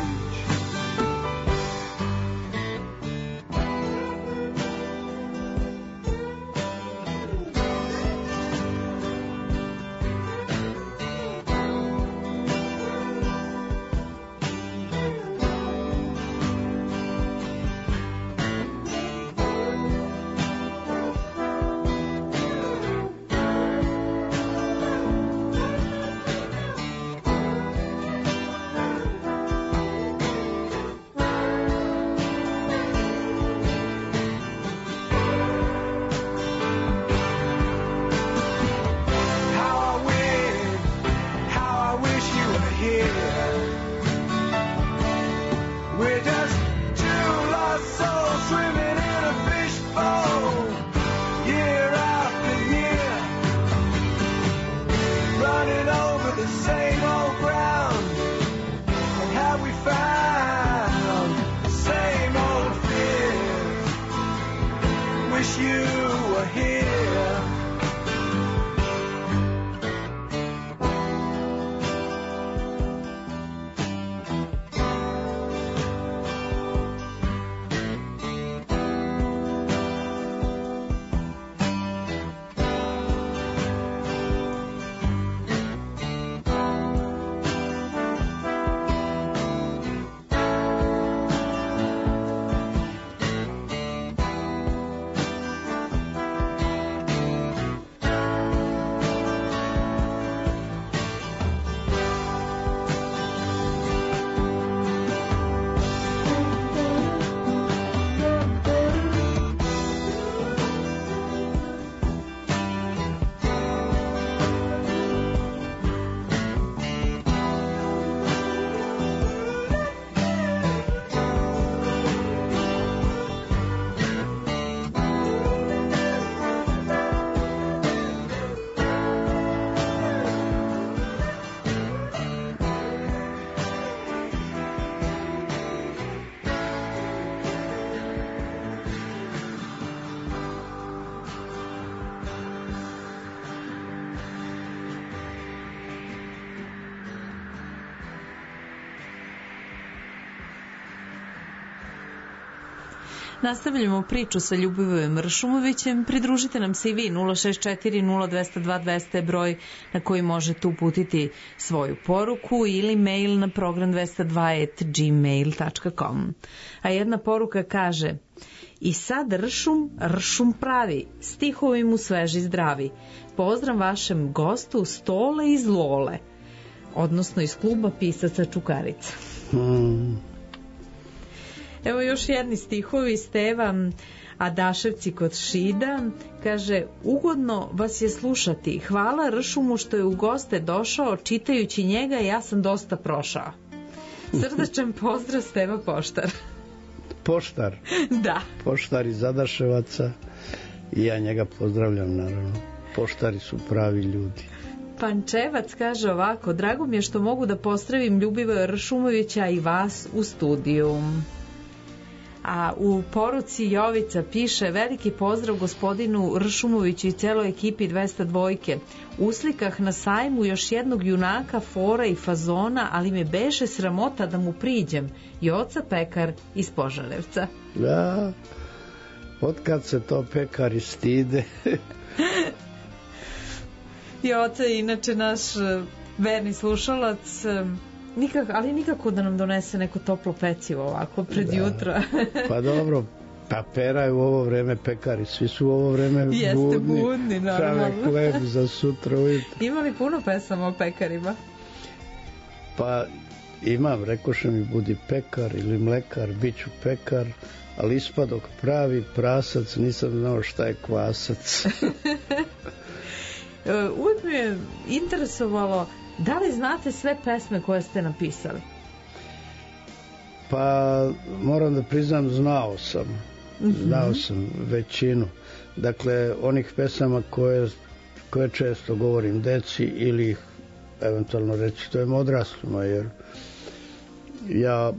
Nastavljamo priču sa Ljubivojem Ršumovićem. Pridružite nam se i vi 064 0202 200 broj na koji možete uputiti svoju poruku ili mail na program 202@gmail.com. A jedna poruka kaže: i sad ršum pravi, stihovi mu sveži zdravi. Pozdrav vašem gostu Stole iz Lole, odnosno iz kluba pisaca Čukarica. Evo još jedni stihovi. Steva Adaševci kod Šida kaže: ugodno vas je slušati, hvala Ršumu što je u goste došao, čitajući njega ja sam dosta prošao. Srdačan pozdrav, Steva Poštar. Poštar? Da. Poštar iz Adaševaca i ja njega pozdravljam, naravno. Poštari su pravi ljudi. Pančevac kaže ovako: drago mi je što mogu da pozdravim Ljubivoja Ršumovića i vas u studiju. A u poruci Jovica piše: veliki pozdrav gospodinu Ršumoviću i celoj ekipi 202. Uslikah na sajmu još jednog junaka, fora i fazona, ali me beše sramota da mu priđem. Joca Pekar iz Požarevca. Da, otkad se to pekari stide. Joca je inače naš verni slušalac, ali nikako da nam donese neko toplo pecivo ovako pred jutro. Pa dobro, pa peraju u ovo vreme pekari, svi su u ovo vreme budni. Jeste budni, normalno. Prave hleb za sutra ujutro. Ima li puno pesama o pekarima? Pa imam, rekoše mi budi pekar ili mlekar, bit ću pekar, ali ispadok pravi prasac, nisam znao šta je kvasac. Uvijek mi je interesovalo, da li znate sve pesme koje ste napisali? Pa moram da priznam, znao sam većinu. Dakle, onih pesama koje često govorim deci ili ih eventualno recitujem odraslima, jer ja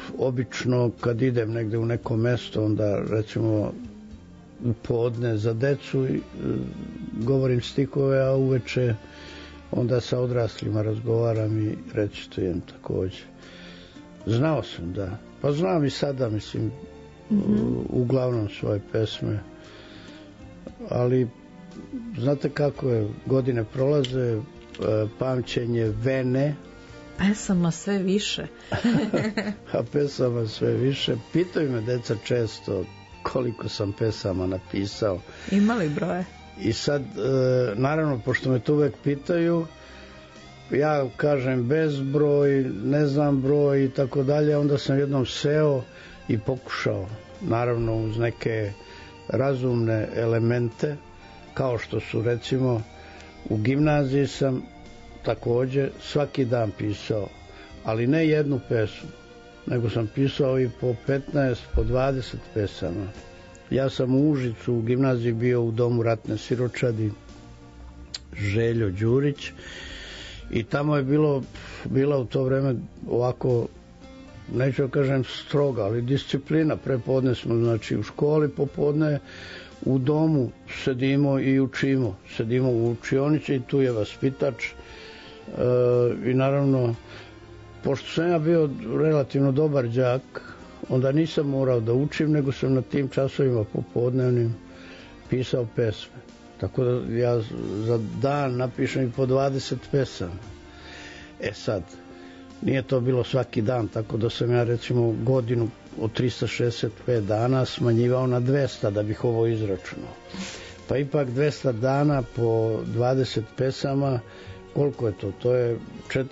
obično kad idem negde u neko mesto, onda recimo u podne za decu govorim stihove, a uveče onda sa odraslima razgovaram i recitujem takođe. Znao sam, da. Pa znam i sada, mislim, uglavnom svoje pesme. Ali znate kako je, godine prolaze, pamćenje vene. Pesama sve više. A pesama sve više. Pitaju me deca često koliko sam pesama napisao. Imali broje? I sad, naravno, pošto me to uvek pitaju, ja kažem bezbroj, ne znam broj i tako dalje, onda sam jednom seo i pokušao, naravno uz neke razumne elemente, kao što su recimo u gimnaziji sam takođe svaki dan pisao, ali ne jednu pesmu, nego sam pisao i po 15, po 20 pesama. Ja sam u Užicu u gimnaziji bio u domu ratne siročadi Željo Đurić i tamo je bila u to vreme ovako, neću kažem stroga, ali disciplina. Prepodne smo znači u školi, popodne u domu sedimo i učimo. Sedimo u učionici i tu je vaspitač i naravno, pošto sam ja bio relativno dobar đak, onda nisam morao da učim, nego sam na tim časovima popodnevnim pisao pesme. Tako da ja za dan napišem i po 20 pesama. E sad, nije to bilo svaki dan, tako da sam ja recimo godinu od 365 dana smanjivao na 200 da bih ovo izračunao. Pa ipak 200 dana po 20 pesama, koliko je to? To je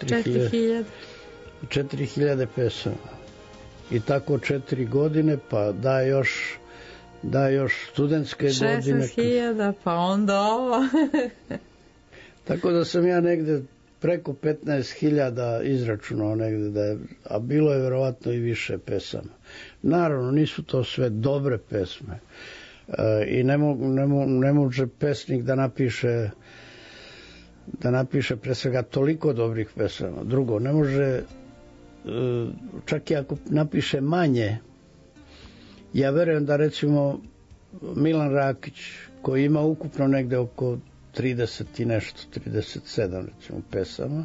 4000 pesama. I tako 4 godine, pa da još studentske godine. 16.000, pa onda ovo. Tako da sam ja negde preko 15.000 izračunao negde, a bilo je verovatno i više pesama. Naravno, nisu to sve dobre pesme. I ne može pesnik da napiše pre svega toliko dobrih pesama. Drugo, ne može, čak i ako napiše manje, ja verujem da recimo Milan Rakić, koji ima ukupno negde oko 30 i nešto, 37 recimo pesama,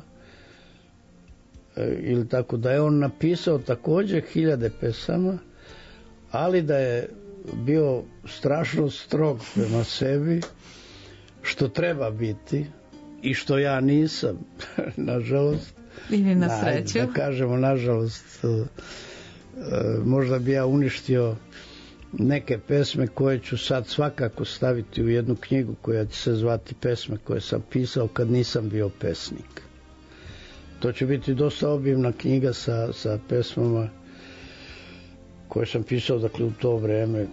ili tako, da je on napisao takođe 1000 pesama, ali da je bio strašno strog prema sebi, što treba biti i što ja nisam, nažalost. Ili na sreću. Da kažemo, nažalost, možda bi ja uništio neke pesme koje ću sad svakako staviti u jednu knjigu koja će se zvati Pesme koje sam pisao kad nisam bio pesnik. To će biti dosta obimna knjiga sa pesmama koje sam pisao, dakle, u to vreme,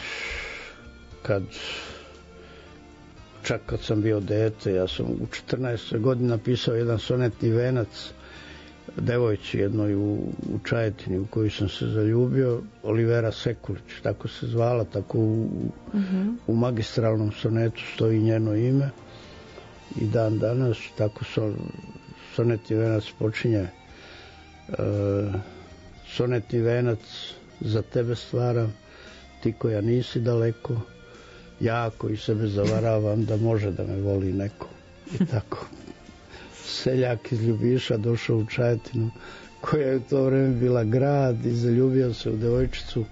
čak kad sam bio dete. Ja sam u 14. godini napisao jedan sonetni venac devojci jednoj u Čajetini u koju sam se zaljubio, Olivera Sekulić, tako se zvala, tako u magistralnom sonetu stoji njeno ime i dan danas tako sonetni venac počinje. Sonetni venac za tebe stvaram, ti koja nisi daleko, ja koji sebe zavaravam da može da me voli neko. I tako. Seljak iz Ljubiša došao u Čajetinu, koja je u to vreme bila grad, i zaljubio se u devojčicu,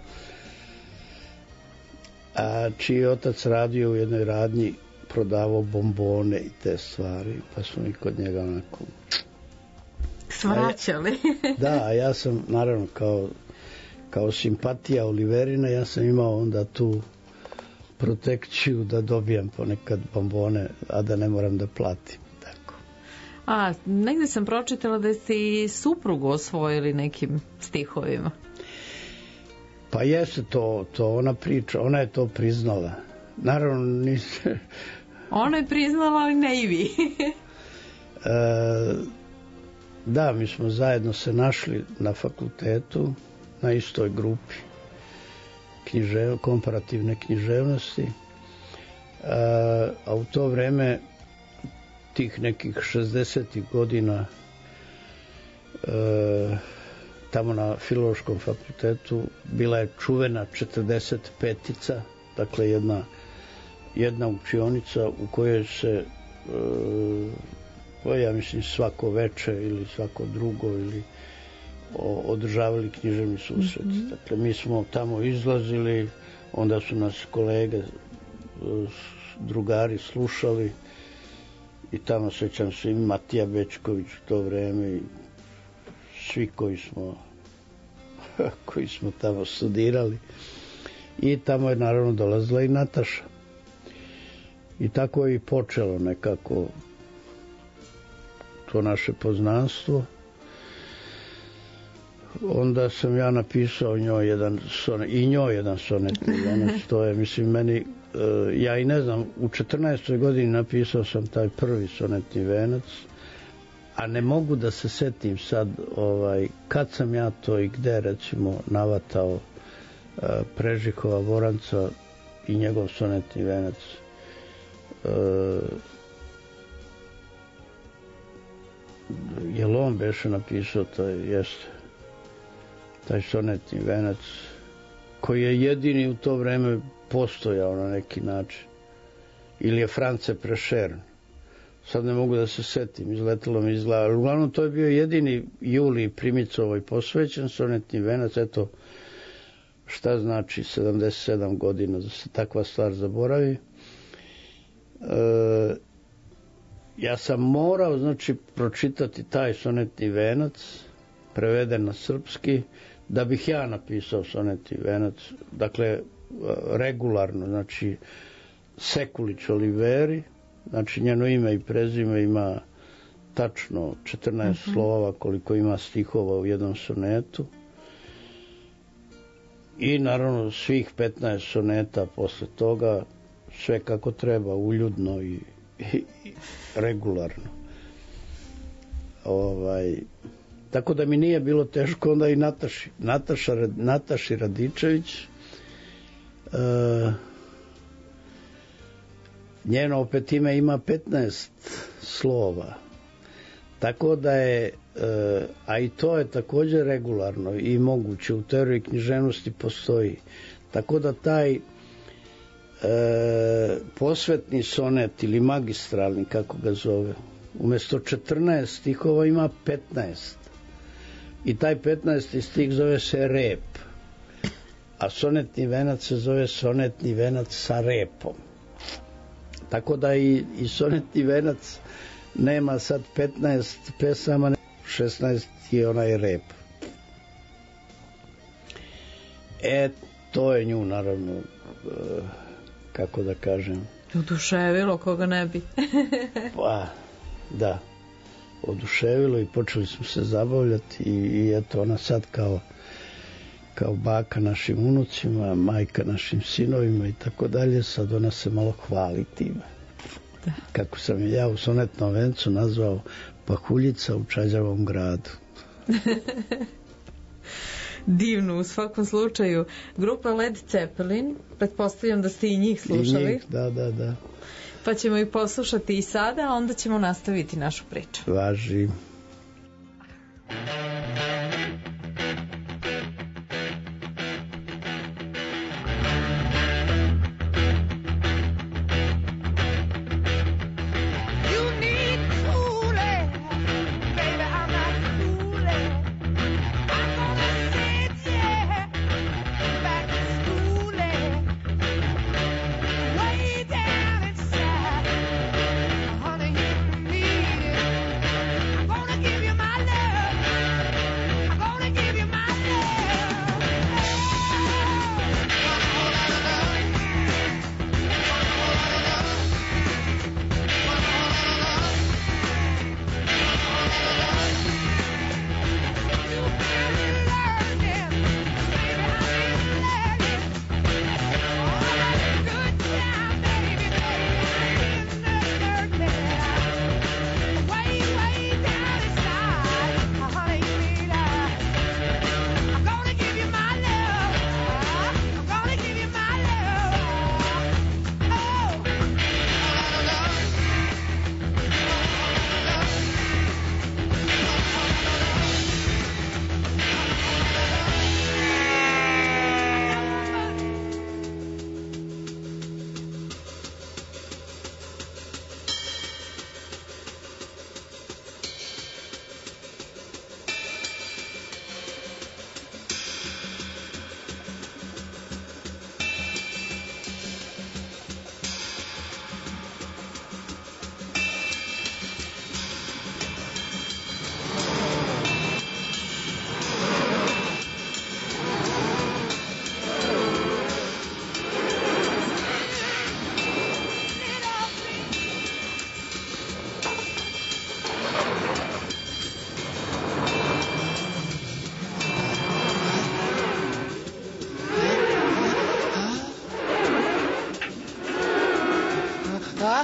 a čiji otac radio u jednoj radnji, prodavao bombone i te stvari, pa smo i kod njega onako svraćali. Da, a ja sam naravno kao simpatija Oliverina, ja sam imao onda tu protekciju da dobijam ponekad bombone, a da ne moram da platim. Tako. A, negde sam pročitala da ste i suprugu osvojili nekim stihovima. Pa jeste to ona priča, ona je to priznala. Naravno niste... Ona je priznala, ali ne i vi. Da, mi smo zajedno se našli na fakultetu, na istoj grupi komparativne književnosti, a u to vreme tih nekih 60. godina tamo na Filološkom fakultetu bila je čuvena 45-ica, dakle jedna učionica u kojoj se ja mislim svako veče ili svako drugo ili održavali književni susret. Dakle, mi smo tamo izlazili, onda su nas kolege, drugari slušali i tamo sećam se i Matija Bečković u to vreme i svi koji smo tamo studirali. I tamo je naravno dolazila i Nataša. I tako je i počelo nekako to naše poznanstvo. Onda sam ja napisao njoj jedan sonetni venac. To je, mislim, meni, ja i ne znam, u 14. godini napisao sam taj prvi sonetni venac, a ne mogu da se setim sad kad sam ja to i gde, recimo, navatao Prežihova Voranca i njegov sonetni venac. Jel on beše napisao taj sonetni venac koji je jedini u to vreme postojao na neki način, ili je France Prešern, sad ne mogu da se setim, izletelo mi iz glave. Uglavnom to je bio jedini Juliji Primicovoj posvećen sonetni venac. Eto šta znači 77 godina da se takva stvar zaboravi. Ja sam morao, znači, pročitati taj sonetni venac, preveden na srpski, da bih ja napisao sonetni venac, dakle, regularno, znači, Sekulić Oliveri, znači, njeno ime i prezime ima tačno 14 slova koliko ima stihova u jednom sonetu i naravno svih 15 soneta posle toga, sve kako treba, uljudno i regularno. Tako da mi nije bilo teško onda i Nataši Radičević. Njeno opet ime ima 15 slova. Tako da je, a i to je također regularno i moguće, u teoriji književnosti postoji. Tako da taj posvetni sonet ili magistralni, kako ga zove, umjesto 14 stihova ima 15. I taj 15. stih zove se rep. A sonetni venac se zove sonetni venac sa repom. Tako da i sonetni venac nema sad 15 pesama, 16 je onaj rep. To je nju naravno, kako da kažem, oduševilo, koga ne bi. Pa, da, oduševilo i počeli smo se zabavljati i eto ona sad kao baka našim unucima, majka našim sinovima i tako dalje, sad ona se malo hvali time. Da. Kako sam je ja u sonetnom vencu nazvao pahuljica u Čađavom gradu. Divno, u svakom slučaju. Grupa Led Zeppelin, pretpostavljam da ste i njih slušali. I njih, da. Pa ćemo i poslušati i sada, a onda ćemo nastaviti našu priču. Važi. Gonna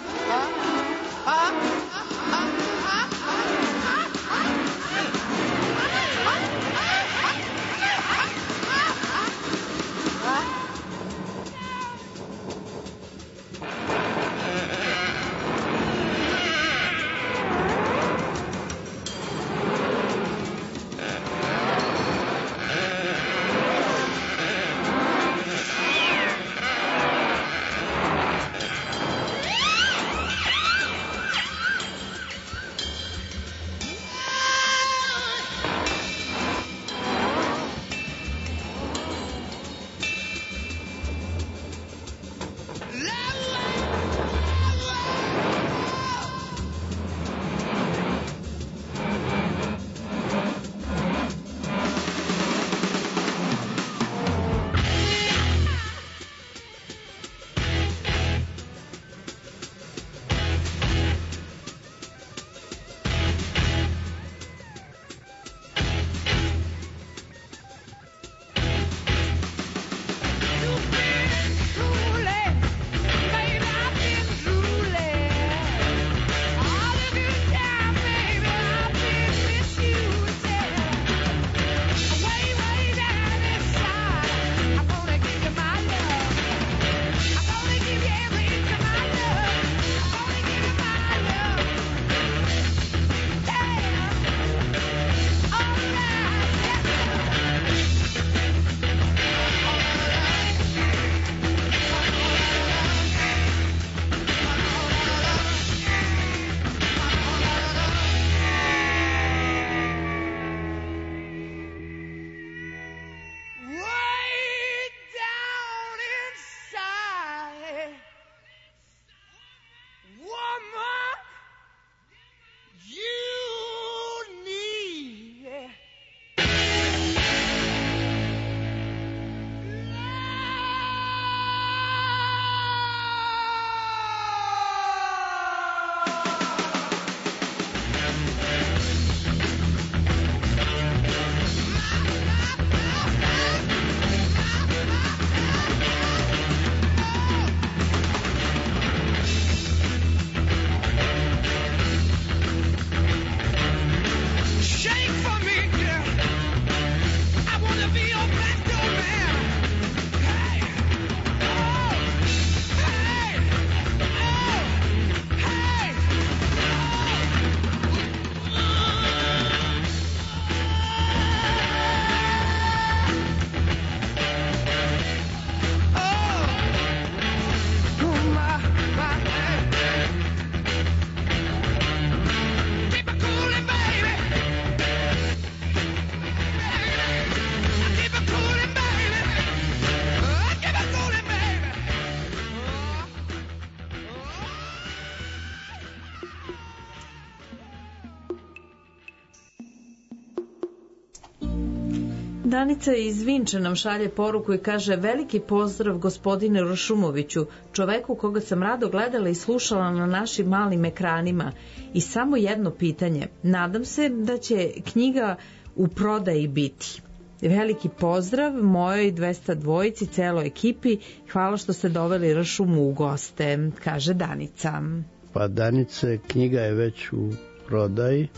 Danica iz Vinče nam šalje poruku i kaže: veliki pozdrav gospodine Rošumoviću, čoveku koga sam rado gledala i slušala na našim malim ekranima. I samo jedno pitanje. Nadam se da će knjiga u prodaji biti. Veliki pozdrav mojoj 202, celoj ekipi. Hvala što ste doveli Rošumu u goste, kaže Danica. Pa Danice, knjiga je već u prodaji.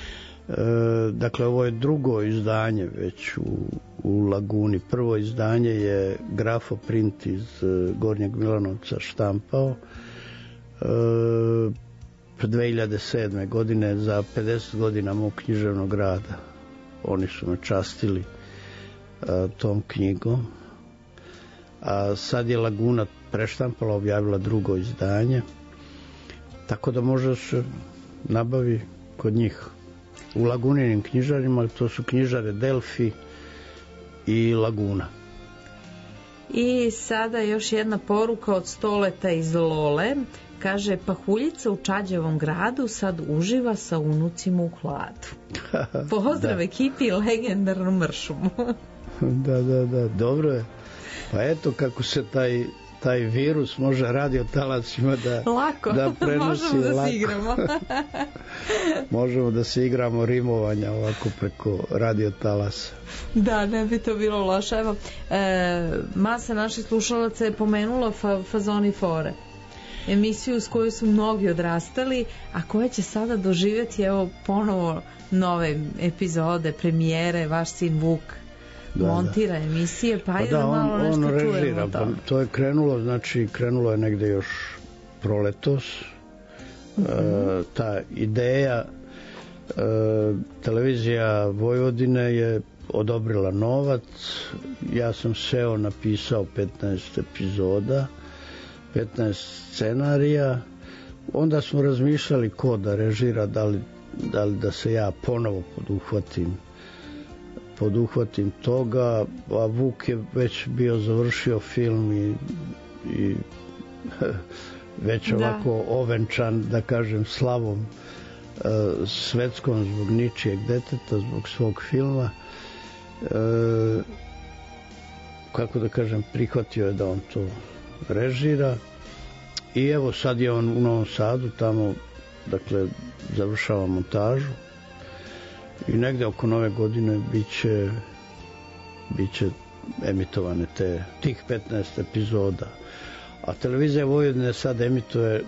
Dakle, ovo je drugo izdanje već u Laguni. Prvo izdanje je Grafoprint iz Gornjeg Milanovca štampao 2007. godine za 50 godina mog književnog rada. Oni su me častili tom knjigom. A sad je Laguna preštampala, objavila drugo izdanje. Tako da može se nabavi kod njih u Laguninim knjižarima. To su knjižare Delfi i Laguna. I sada još jedna poruka od Stoleta iz Lole. Kaže: Pahuljica u Čađevom gradu sad uživa sa unucima u hladu. Pozdrav da. Ekipi i legendarnom Mršumu. Da, dobro je. Pa eto kako se taj virus može radio talasima da prenosi. Možemo da se igramo. Možemo da se igramo rimovanja ovako preko radio talasa. Da, ne bi to bilo loše. Evo, masa naših slušalaca je pomenula fazoni fore. emisiju s kojoj su mnogi odrastali, a koja će sada doživjeti evo ponovo nove epizode, premijere. Vaš sin Vuk montira emisije, pa je da malo nešto čujemo režira, pa to je krenulo, znači krenulo je negde još proletos. Ta ideja, televizija Vojvodine je odobrila novac, ja sam seo, napisao 15 epizoda, 15 scenarija, onda smo razmišljali ko da režira, da li da se ja ponovo poduhvatim toga, a Vuk je već bio završio film i već ovako ovenčan, da kažem, slavom svetskom zbog ničijeg deteta, zbog svog filma. Kako da kažem, prihvatio je da on to režira i evo sad je on u Novom Sadu, tamo, dakle, završava montažu i negde oko nove godine biće emitovane tih 15 epizoda. A televizija Vojvodine sad emituje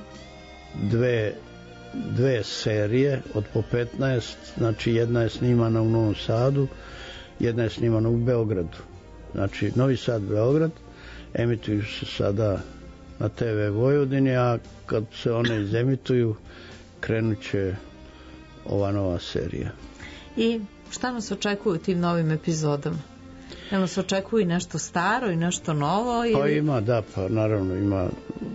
dve serije od po 15, znači jedna je snimana u Novom Sadu, jedna je snimana u Beogradu. Znači Novi Sad, Beograd emituju se sada na TV Vojvodini, a kad se one izemituju krenut će ova nova serija. I šta nas očekuje u tim novim epizodama? Jel nas očekuje i nešto staro i nešto novo? Ili... Pa ima, da, pa naravno ima.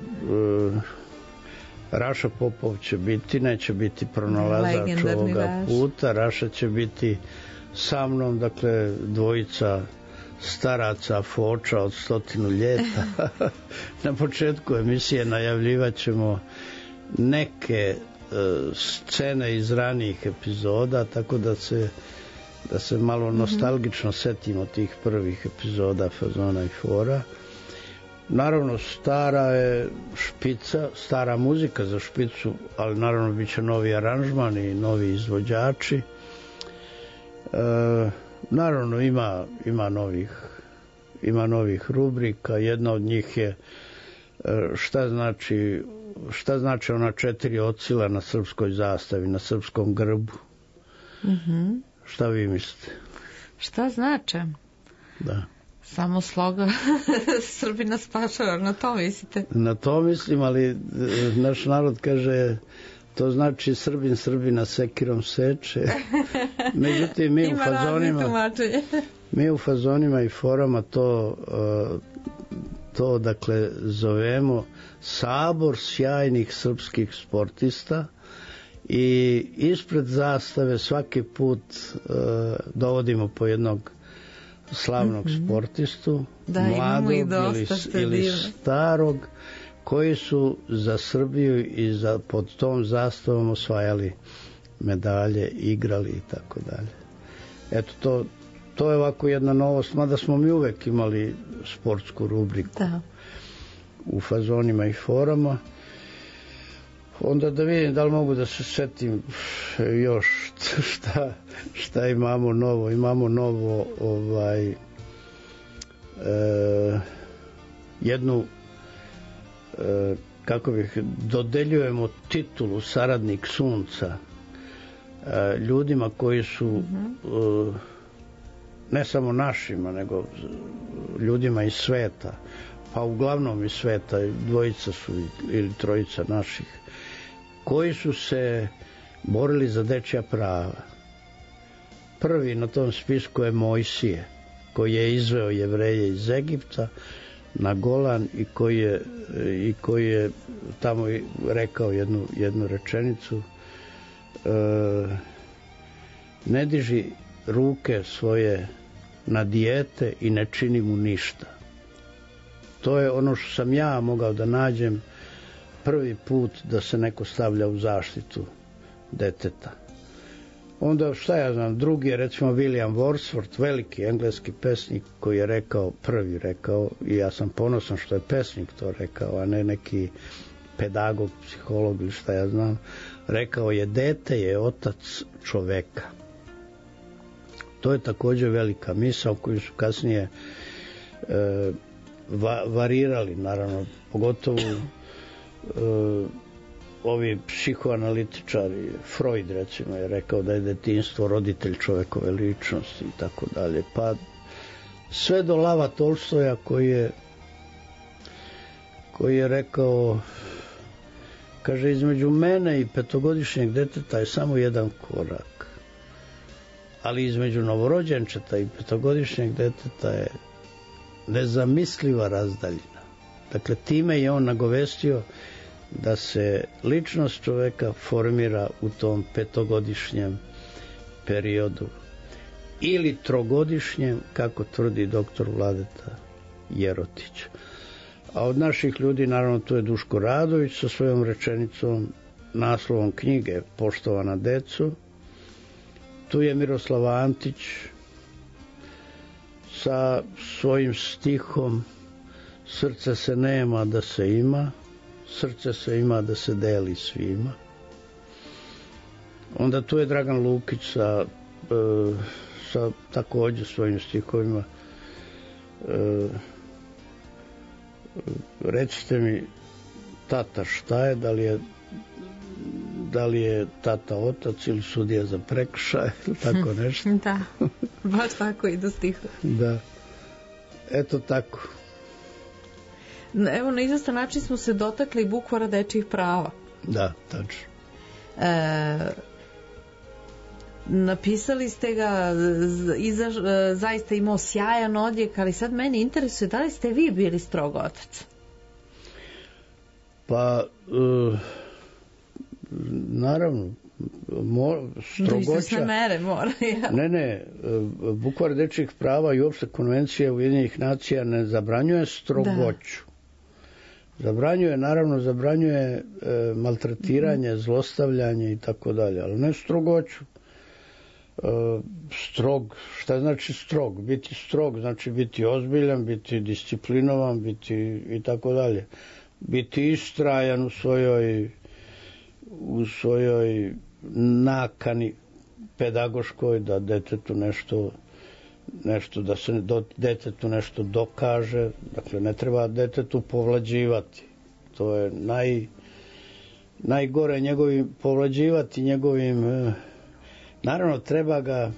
Raša Popov će biti, neće biti pronalazač ovoga puta. Raša će biti sa mnom, dakle, dvojica staraca Foča od 100 ljeta. Na početku emisije najavljivat ćemo neke scene iz ranijih epizoda, tako da se malo nostalgično setimo tih prvih epizoda Fazona i Fora. Naravno, stara je špica, stara muzika za špicu, ali naravno bit će novi aranžman i novi izvođači. Naravno, ima novih rubrika. Jedna od njih je šta znači ona 4 ocila na srpskoj zastavi, na srpskom grbu. Šta vi mislite? Šta znače? Da. Samo sloga Srbina spašava, na to mislite? Na to mislim, ali naš narod kaže to znači Srbin Srbina sekirom seče. Međutim, mi u fazonima i forama to dakle zovemo sabor sjajnih srpskih sportista i ispred zastave svaki put dovodimo po jednog slavnog sportistu, mladog ili starog, koji su za Srbiju i pod tom zastavom osvajali medalje, igrali i tako dalje. Eto, to je ovako jedna novost, mada smo mi uvek imali sportsku rubriku u fazonima i forama. Onda da vidim da li mogu da se setim još šta imamo novo. Imamo novo jednu kako bih, dodeljujemo titulu saradnik sunca ljudima koji su ne samo našima, nego ljudima iz sveta, pa uglavnom iz sveta, dvojica su ili trojica naših, koji su se borili za dečja prava. Prvi na tom spisku je Mojsije, koji je izveo Jevreje iz Egipta na Golan i koji je tamo rekao jednu rečenicu: ne diži ruke svoje na dijete i ne čini mu ništa. To je ono što sam ja mogao da nađem prvi put da se neko stavlja u zaštitu deteta. Onda, šta ja znam, drugi je recimo William Wordsworth, veliki engleski pesnik, koji je prvi rekao, i ja sam ponosan što je pesnik to rekao, a ne neki pedagog, psiholog ili šta ja znam, rekao je: dete je otac čoveka. To je također velika misao koju su kasnije varirali, naravno, pogotovo ovi psihoanalitičari, Freud recimo je rekao da je detinjstvo roditelj čovekove ličnosti i tako dalje, pa sve do Lava Tolstoja koji je rekao, kaže, između mene i petogodišnjeg deteta je samo jedan korak, ali između novorođenčeta i petogodišnjeg deteta je nezamisliva razdaljina. Dakle, time je on nagovestio da se ličnost čoveka formira u tom petogodišnjem periodu ili trogodišnjem, kako tvrdi doktor Vladeta Jerotić. A od naših ljudi, naravno, tu je Duško Radović sa svojom rečenicom, naslovom knjige Poštovana deco. Tu je Miroslav Antić sa svojim stihom Srce se nema da se ima, srce se ima da se deli svima. Onda tu je Dragan Lukić sa takođe svojim stihovima. Recite mi, tata šta je, da li je tata otac ili sudija za prekršaj ili tako nešto. Da, baš tako idu stihovi. Da, eto tako. Evo, na izvestan način smo se dotakli bukvara dečjih prava. Da, tačno. Napisali ste ga, zaista imao sjajan odjek, ali sad meni interesuje da li ste vi bili strog otac? Pa, naravno, strogoća... mere mora, ja. Ne, bukvar dečjih prava i uopšte konvencija Ujedinjenih nacija ne zabranjuje strogoću. Zabranjuje maltretiranje, zlostavljanje i tako dalje, ali ne strogoću. Strog, šta znači strog? Biti strog znači biti ozbiljan, biti disciplinovan, biti i tako dalje. Biti istrajan u svojoj nakani pedagoškoj, da detetu nešto da se detetu nešto dokaže. Dakle, ne treba detetu povlađivati. To je najgore, povlađivati njegovim. Naravno, treba ga,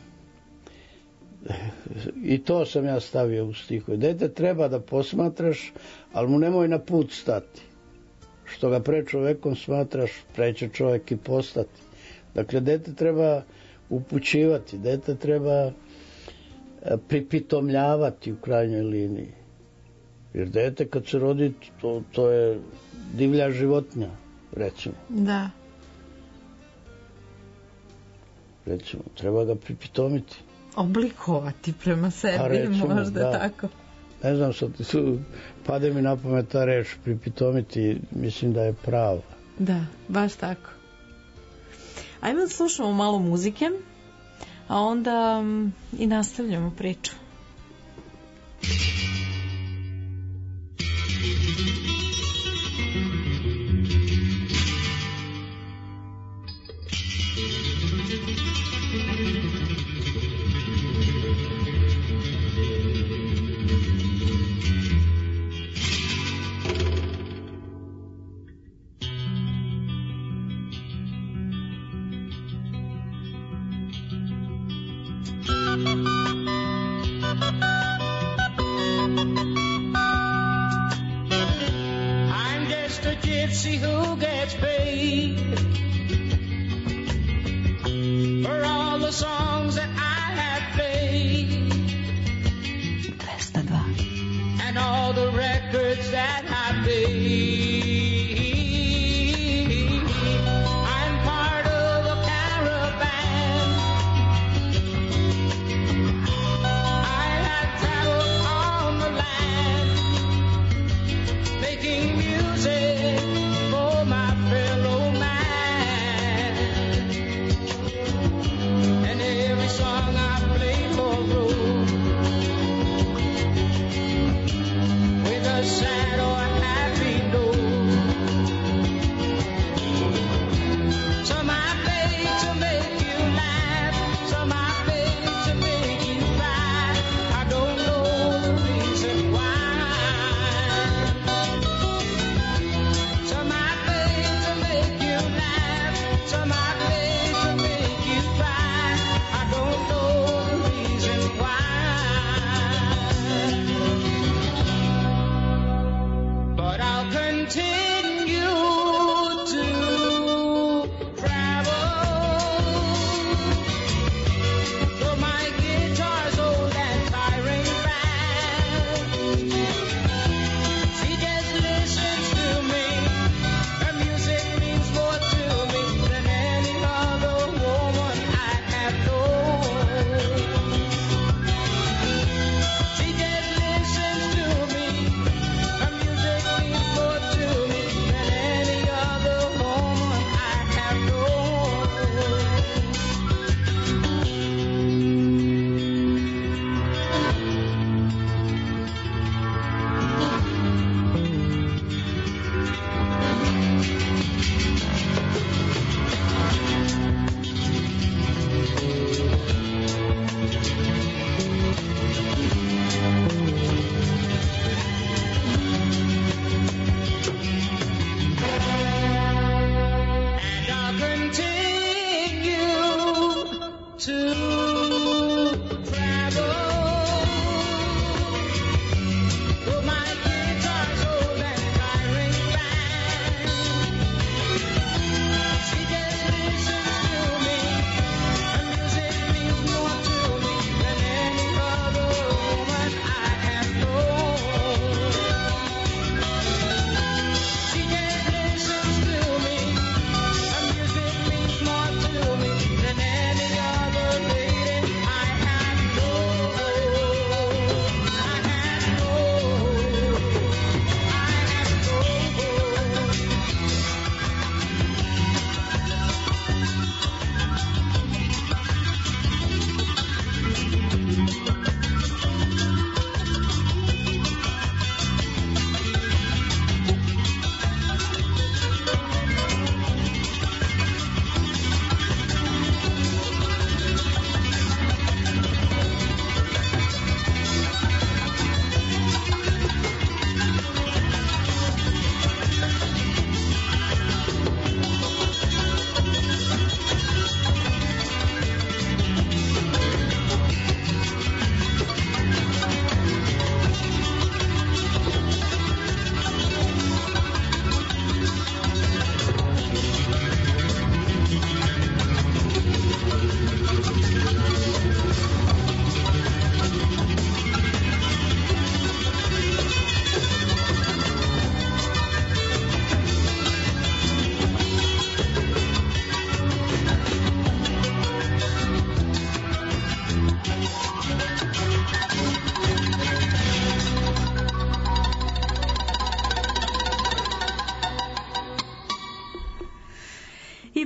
i to sam ja stavio u stihu, dete treba da posmatraš, ali mu nemoj na put stati. Što ga pre čovekom smatraš, pre će čovek i postati. Dakle, dete treba upućivati, dete treba pripitomljavati u krajnjoj liniji. Jer dete kad se rodi, to je divlja životinja, recimo. Da. Recimo, treba ga pripitomiti. Oblikovati prema sebi, recimo, možda da. Tako. Ne znam, sad pade mi na pamet ta reč, pripitomiti, mislim da je prava. Da, baš tako. Ajmo da slušamo malo muzike, a onda i nastavljamo priču. So my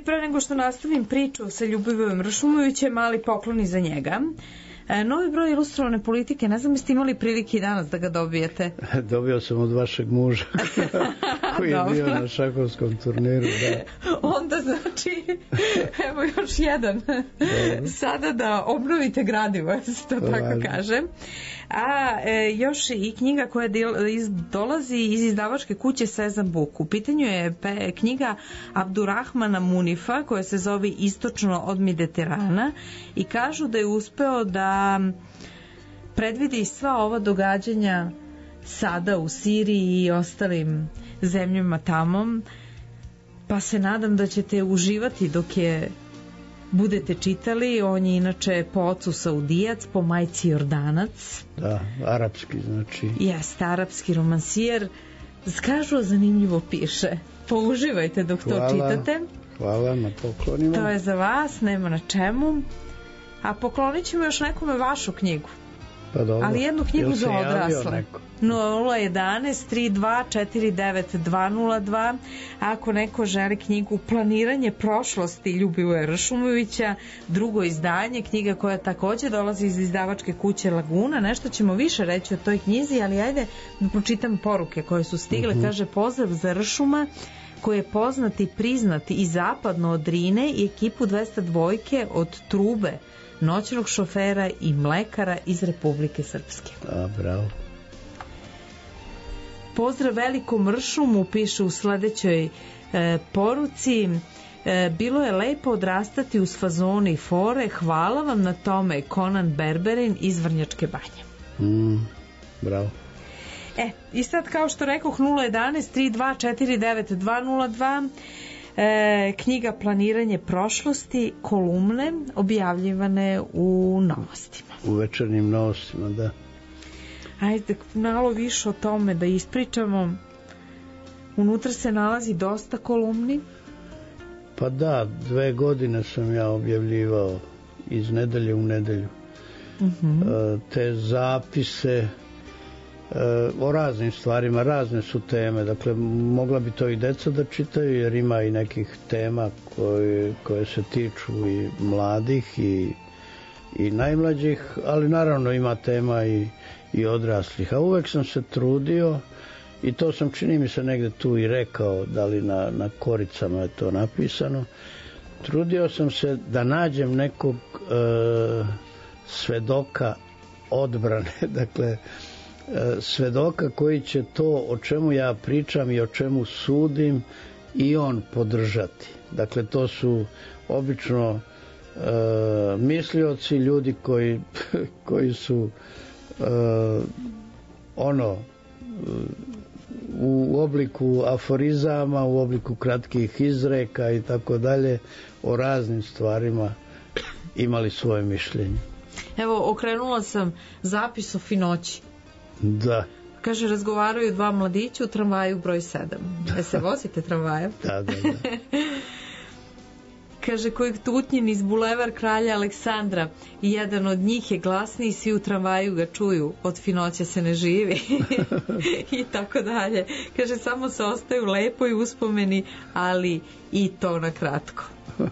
pre nego što nastavim priču sa Ljubivojem Ršumovićem, mali pokloni za njega. Novi broj Ilustrovane politike, ne znam jeste imali prilike i danas da ga dobijete. Dobio sam od vašeg muža koji je bio na šahovskom turniru. Da. Onda znači, evo još jedan. Sada da obnovite gradivo, ja se to tako kažem. A još i knjiga koja dolazi iz izdavačke kuće Sezam Buk. U pitanju je knjiga Abdurrahmana Munifa koja se zove Istočno od Mediterana i kažu da je uspeo da predvidi sva ova događanja sada u Siriji i ostalim zemljama tamo, pa se nadam da ćete uživati dok je budete čitali. On je inače po ocu Saudijac, po majci Jordanac. Da, arapski znači. Jeste, arapski romansijer. Kažu, zanimljivo piše. Použivajte dok to čitate. Hvala na poklonima. To je za vas, nema na čemu. A poklonit ćemo još nekome vašu knjigu. Pa dobro. Ali jednu knjigu za odrasle. 011-3249-202. Ako neko želi knjigu Planiranje prošlosti Ljubivoja Ršumovića, drugo izdanje, knjiga koja takođe dolazi iz izdavačke kuće Laguna. Nešto ćemo više reći o toj knjizi, ali ajde da pročitam poruke koje su stigle. Kaže, pozdrav za Ršuma koji je poznat i priznat i zapadno od Drine i ekipu 202 od Trube, noćnog šofera i mlekara iz Republike Srpske. A, bravo. Pozdrav velikom Ršumu, piše u sledećoj poruci. Bilo je lepo odrastati uz fazone i fore. Hvala vam na tome, Konan Berberin iz Vrnjačke Banje. Bravo. I sad, kao što rekoh, 011-3249-202, knjiga Planiranje prošlosti, kolumne objavljivane u Novostima. U Večernjim Novostima, da. Ajde, malo više o tome da ispričamo. Unutra se nalazi dosta kolumni. Pa da, 2 godine sam ja objavljivao iz nedelje u nedelju. Te zapise o raznim stvarima, razne su teme, dakle mogla bi to i deca da čitaju jer ima i nekih tema koje se tiču i mladih i najmlađih, ali naravno ima tema i odraslih, a uvek sam se trudio i to sam, čini mi se, negde tu i rekao, da li na koricama je to napisano, trudio sam se da nađem nekog svedoka odbrane, dakle svedoka koji će to o čemu ja pričam i o čemu sudim i on podržati. Dakle, to su obično mislioci, ljudi koji su u obliku aforizama, u obliku kratkih izreka i tako dalje, o raznim stvarima imali svoje mišljenje. Evo, okrenula sam zapis o finoći. Da. Kaže, razgovaraju 2 mladića u tramvaju broj 7. Se vozite tramvajem? Da. Kaže, kojeg tutnjen iz Bulevar Kralja Aleksandra i jedan od njih je glasniji, svi u tramvaju ga čuju, od finoća se ne živi. I tako dalje. Kaže, samo se ostaju lepo i uspomeni, ali i to na kratko.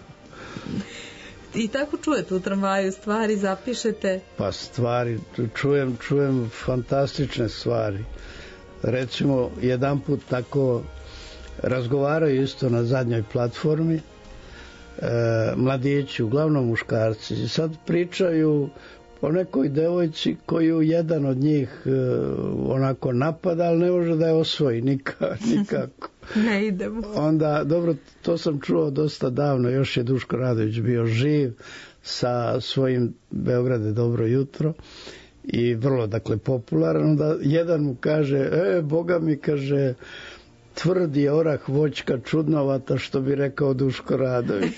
I tako čujete u tramvaju stvari, zapišete? Pa stvari, čujem fantastične stvari. Recimo, jedan put tako razgovaraju isto na zadnjoj platformi, mladići, uglavnom muškarci, i sad pričaju o nekoj devojci koju jedan od njih onako napada, ali ne može da je osvoji nikako. Ne idemo. Onda, dobro, to sam čuo dosta davno, još je Duško Radović bio živ sa svojim Beograde dobro jutro i vrlo, dakle, popularan. Onda jedan mu kaže, Boga mi, kaže, tvrdi je orah voćka čudnovata, što bi rekao Duško Radović.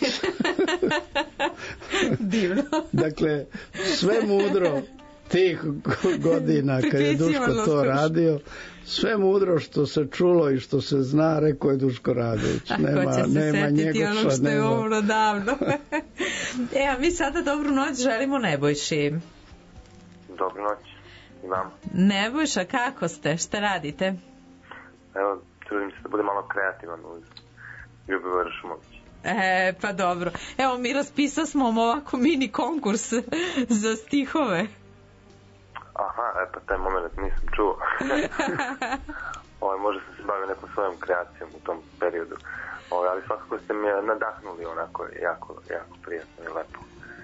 Divno. Dakle, sve mudro tih godina kad je Duško to radio, sve mudro što se čulo i što se zna, rekao je Duško Radović. Nema Njegoša, ono što je umro davno. A mi sada dobru noć želimo Nebojši. Dobru noć i vam. Nebojša, kako ste? Šta radite? Evo, trudim se da bude malo kreativan uz Ljubivoja Ršumovića. Pa dobro. Evo, mi raspisao smo ovako mini konkurs za stihove. Aha, pa taj moment nisam čuo. Možda sam se bavio nekom svojom kreacijom u tom periodu. Ali svakako ste me nadahnuli onako jako, jako prijatno i lepo.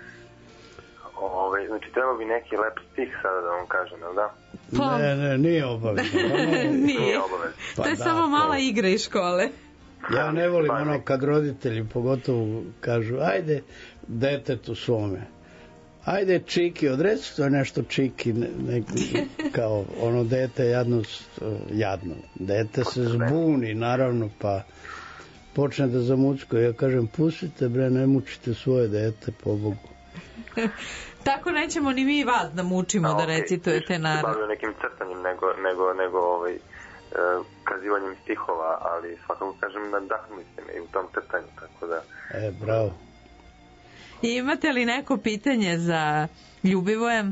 Znači, treba bi neki lep stih sada da vam kažem, jel da? Ne, nije obavezno. Nije obavezno. To je samo mala igra iz škole. Ja ne volim ono kad roditelji pogotovo kažu, ajde detetu svome, ajde čiki, odreci to nešto čiki, kao ono dete jadno. Dete se zbuni, naravno, pa počne da zamuckuje. Ja kažem, pustite bre, ne mučite svoje dete, pobogu. Tako nećemo ni mi vas da mučimo da recitujete narod. Bavio nekim crtanjem nego kazivanjem stihova, ali svakako kažem nadahnuli ste me i u tom crtanju, tako da... Bravo. I imate li neko pitanje za Ljubivoja?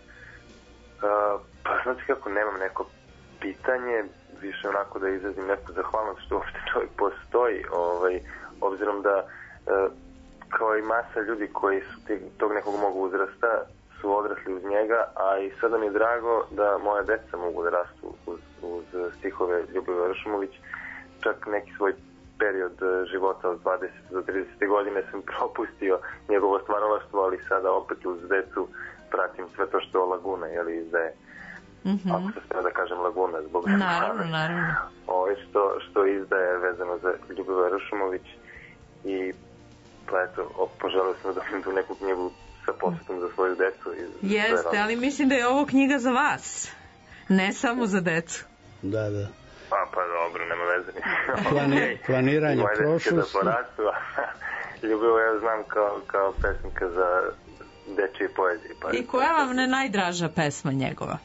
Pa znači kako nemam neko pitanje, više onako da izrazim neku zahvalnost što uopšte čovjek postoji, obzirom da kao i masa ljudi koji su tog nekog mog uzrasta su odrasli uz njega, a i sada mi je drago da moja deca mogu da rastu uz stihove Ljubivoja Ršumović. Čak neki svoj period života od 20 do 30 godine sam propustio njegovo stvaralaštvo, ali sada opet uz decu pratim sve to što Laguna izdaje. Ako se smije da kažem Laguna zbog naravno. Što izdaje vezano za Ljubivoja Ršumović i pa eto, poželio sam da dobijem tu neku knjigu sa posvetom za svoju decu. Jeste, ali mislim da je ovo knjiga za vas, ne samo za decu. Da. Pa dobro, nema veze. Planiranje prošlosti. Ljubivoja znam kao pesnika za dečije poezije. I koja vam je najdraža pesma njegova?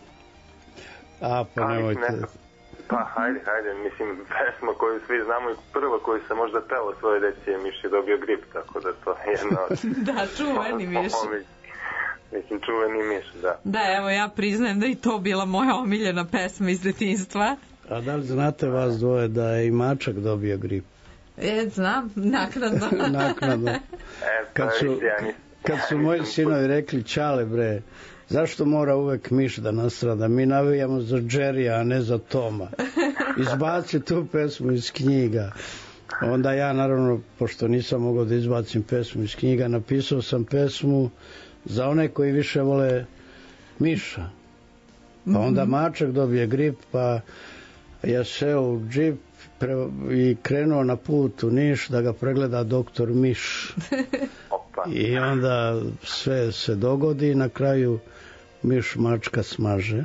Pa nemojte... Pa hajde, mislim, pesma koju svi znamo i prva koju sam možda peo svoje deci je Miš je dobio grip, tako da to je jedno... Da, čuveni Miš. Mislim, čuveni Miš, da. Da, evo, ja priznajem da i to bila moja omiljena pesma iz detinjstva. A da li znate vas dvoje da je i mačak dobio grip? Znam, naknadno. Kad su moji sinovi rekli, Ćale bre, zašto mora uvek miš da nastrada? Mi navijamo za Jerrya, a ne za Toma. Izbaci tu pesmu iz knjiga. Onda ja, naravno, pošto nisam mogao da izbacim pesmu iz knjiga, napisao sam pesmu za one koji više vole miša. Pa onda mačak dobije grip, pa ja seo u džip i krenuo na put u Niš da ga pregleda doktor Miš. I onda sve se dogodi i na kraju miš mačka smaže.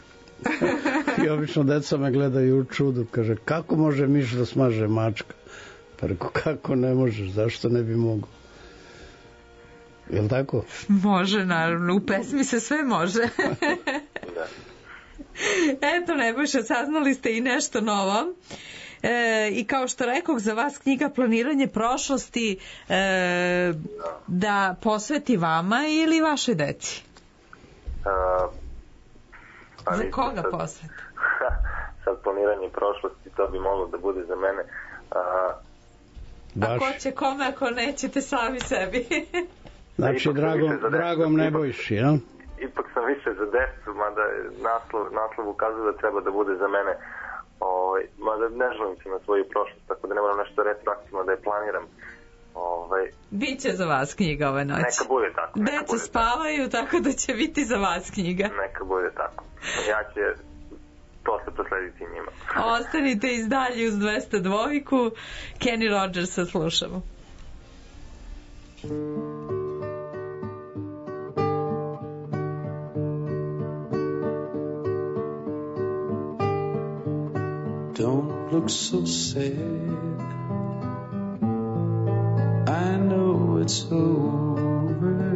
I obično deca me gledaju u čudu, kaže, kako može miš da smaže mačka? Pa reko, kako ne možeš, zašto ne bi mogo? Jel' tako? Može, naravno, u pesmi se sve može. Eto, Nebojša, saznali ste i nešto novo. I kao što rekoh, za vas knjiga Planiranje prošlosti da posveti vama ili vašoj deci? Za koga posveti? Sad Planiranje prošlosti, to bi moglo da bude za mene. A ko će kome ako nećete sami sebi? Znači, dragom Nebojši, ja? Ipak sam više za decu, mada naslov ukazuje da treba da bude za mene. Mada ne želim se na svoju prošlost, tako da ne moram nešto retroaktivno da je planiram. Biće za vas knjiga ove noći. Neka bude tako. Deca spavaju, tako da će biti za vas knjiga. Neka bude tako. Ja će posle proslediti njima. Ostanite iz dalje uz 202. Kenny Rogersa slušamo. Don't look so sad. I know it's over,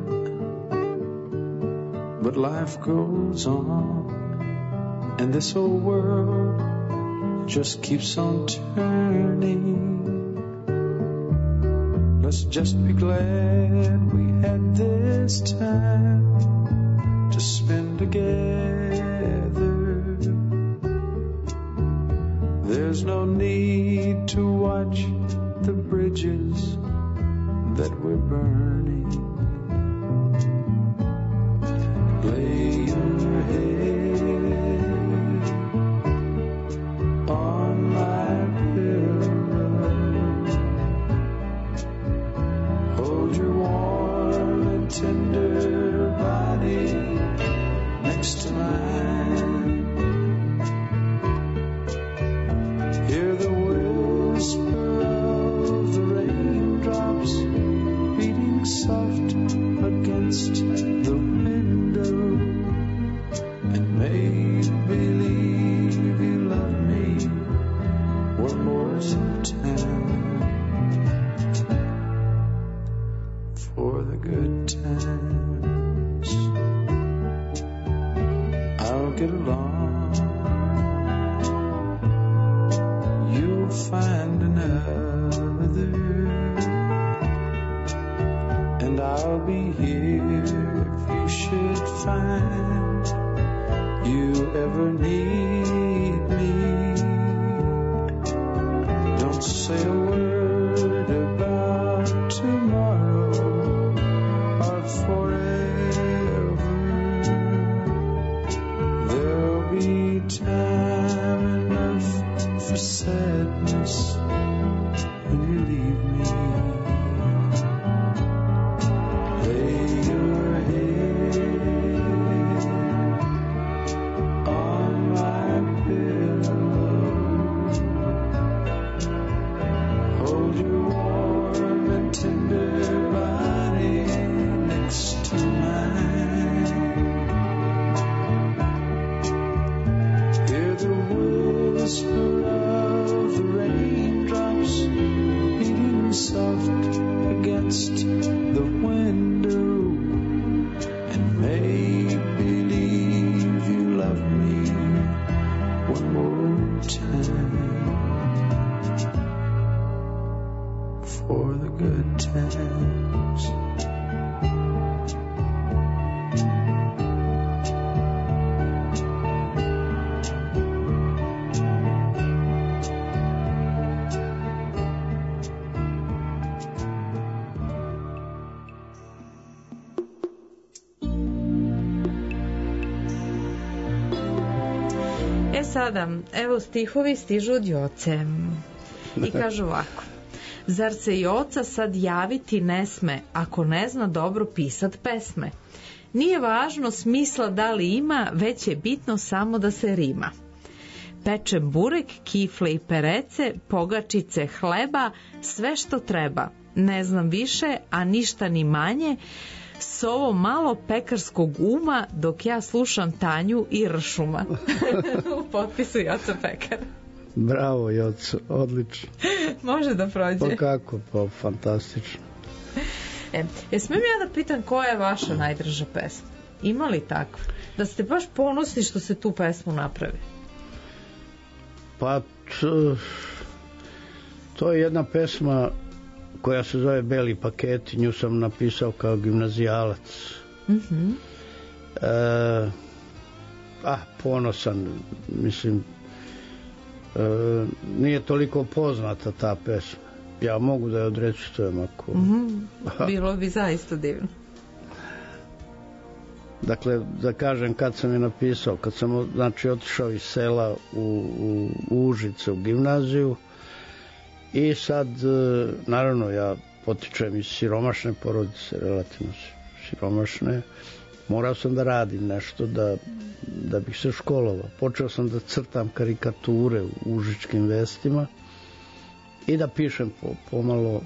but life goes on, and this whole world just keeps on turning. Let's just be glad we had this time to spend together. There's no need to watch the bridges burning. Lay your head on my pillow. Hold your warm and tender body next to mine. Hear the whisper of the raindrops beating soft against the window, and make believe you love me one more time for the good times. I'll get along, you'll find another, and I'll be here if you should find you ever need me. Don't say a word about tomorrow or forever. There'll be time enough for sadness when you leave me. Lay your head on my pillow. Hold your warm and tender body next to mine. Hear the whisper of the raindrops beating soft against the window, and make believe you love me one more time for the good times. Sada, evo stihovi stižu od Joce i kažu ovako: zar se Joca sad javiti ne sme ako ne zna dobro pisat pesme? Nije važno smisla da li ima, već je bitno samo da se rima. Pečem burek, kifle i perece, pogačice, hleba, sve što treba. Ne znam više, a ništa ni manje, s ovo malo pekarskog uma dok ja slušam Tanju i Ršuma. U potpisu Joca Pekar. Bravo Joco, odlično. Može da prođe. Pa kako, pa fantastično. Smijem ja da pitam koja je vaša najdraža pesma? Ima li takva? Da ste baš ponosni što se tu pesmu napravi? Pa to je jedna pesma koja se zove Beli paketi, nju sam napisao kao gimnazijalac. Mm-hmm. Ponosan, mislim, nije toliko poznata ta pesma. Ja mogu da je odrecitujem ako... Mm-hmm. Bilo bi zaista divno. Dakle, da kažem kad sam je napisao, kad sam znači otišao iz sela u Užice u gimnaziju, i sad naravno ja potičem iz siromašne porodice, relativno siromašne, morao sam da radim nešto da bih se školovao. Počeo sam da crtam karikature u Užičkim vestima i da pišem pomalo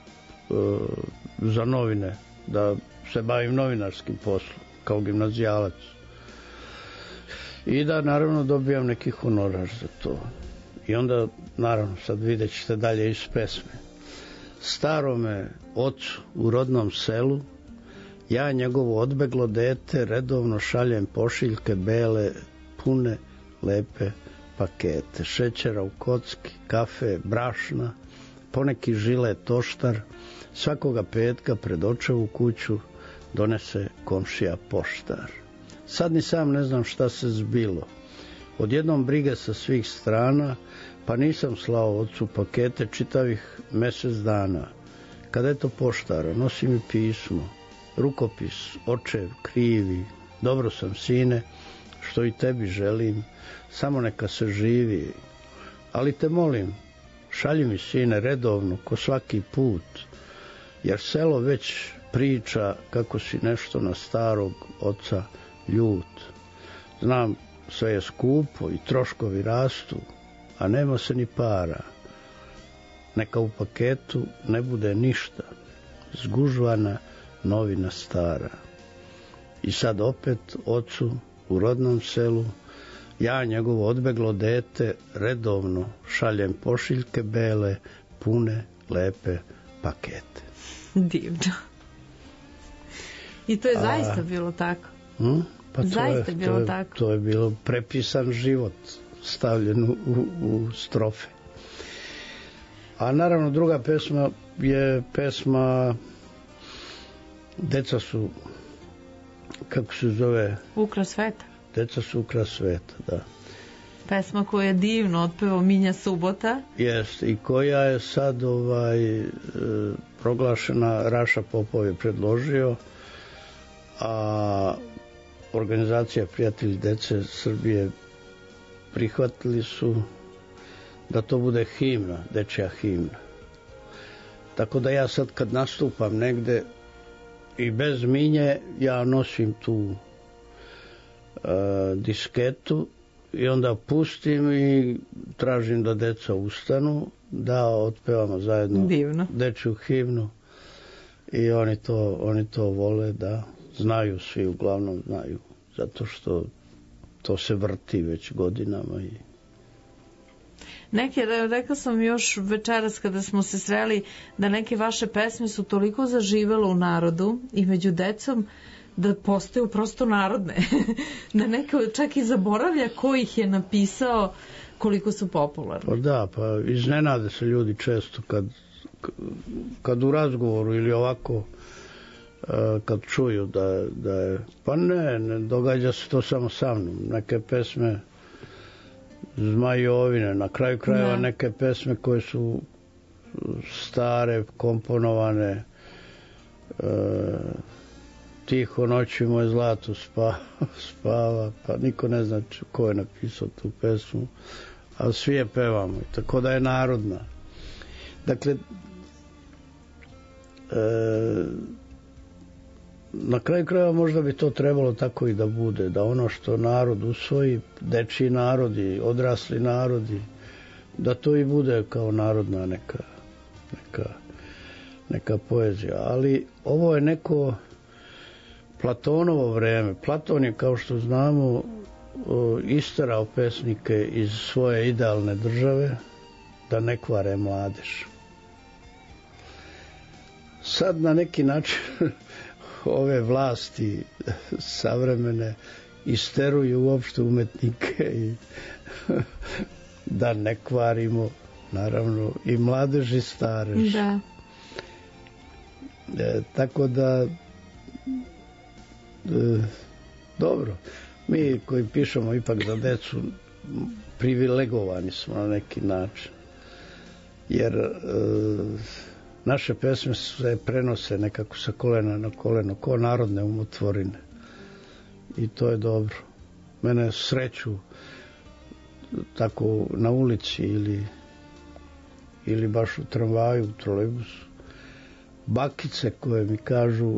za novine, da se bavim novinarskim poslom kao gimnazijalac i da naravno dobijam neki honorar za to. I onda, naravno, sad vidjet ćete dalje iz pesme. Starome ocu u rodnom selu, ja njegovo odbeglo dete redovno šaljem pošiljke bele, pune, lepe pakete. Šećera u kocki, kafe, brašna, poneki žile toštar. Svakoga petka pred očevu kuću donese komšija poštar. Sad ni sam ne znam šta se zbilo. Odjednom brige sa svih strana, pa nisam slao ocu pakete čitavih mjesec dana. Kada je to poštara, nosi mi pismo, rukopis, očev, krivi, dobro sam sine, što i tebi želim, samo neka se živi, ali te molim, šalji mi sine redovno, ko svaki put, jer selo već priča kako si nešto na starog oca ljut. Znam, sve je skupo i troškovi rastu, a nema se ni para. Neka u paketu ne bude ništa, zgužvana novina stara. I sad opet ocu u rodnom selu, ja njegovo odbeglo dete redovno šaljem pošiljke bele, pune, lepe pakete. Divno. I to je zaista bilo tako. Pa zaista je bilo tako. To je bilo prepisan život stavljen u strofe. A naravno druga pesma je pesma Deca su, kako se zove? Ukras sveta. Deca su ukras sveta, da. Pesma koju je divno otpevao Minja Subota. Jest, i koja je sad proglašena, Raša Popov je predložio, a organizacija Prijatelji dece Srbije prihvatili su da to bude himna, dečja himna. Tako da ja sad kad nastupam negde i bez Minje, ja nosim tu disketu i onda pustim i tražim da deca ustanu, da otpevamo zajedno divno dečju himnu i oni to vole, da znaju, svi uglavnom znaju, zato što to se vrti već godinama. I neke, rekla sam još večeras kada smo se sreli, da neke vaše pesme su toliko zaživele u narodu i među decom da postaju prosto narodne. Da neko čak i zaboravlja ko ih je napisao, koliko su popularne. Pa da, pa iznenade se ljudi često kad u razgovoru ili ovako kad čuju da je, pa ne događa se to samo sa mnom. Neke pesme Zmajovine, na kraju krajeva neke pesme koje su stare, komponovane, Tiho noći moje zlato spava, pa niko ne zna ko je napisao tu pesmu, ali svi je pevamo, tako da je narodna. Dakle, na kraju krajeva možda bi to trebalo tako i da bude, da ono što narod usvoji, dečiji narodi, odrasli narodi, da to i bude kao narodna neka poezija. Ali ovo je neko Platonovo vreme. Platon je, kao što znamo, isterao pesnike iz svoje idealne države da ne kvare mladež. Sad na neki način ove vlasti savremene isteruju uopšte umetnike i da ne kvarimo, naravno, i mladež i starež. Da. Tako da dobro, mi koji pišemo ipak za decu privilegovani smo na neki način, jer naše pesme se prenose nekako sa kolena na koleno, ko narodne umotvorine, i to je dobro. Mene sreću tako na ulici ili baš u tramvaju, u trolejbusu, bakice koje mi kažu: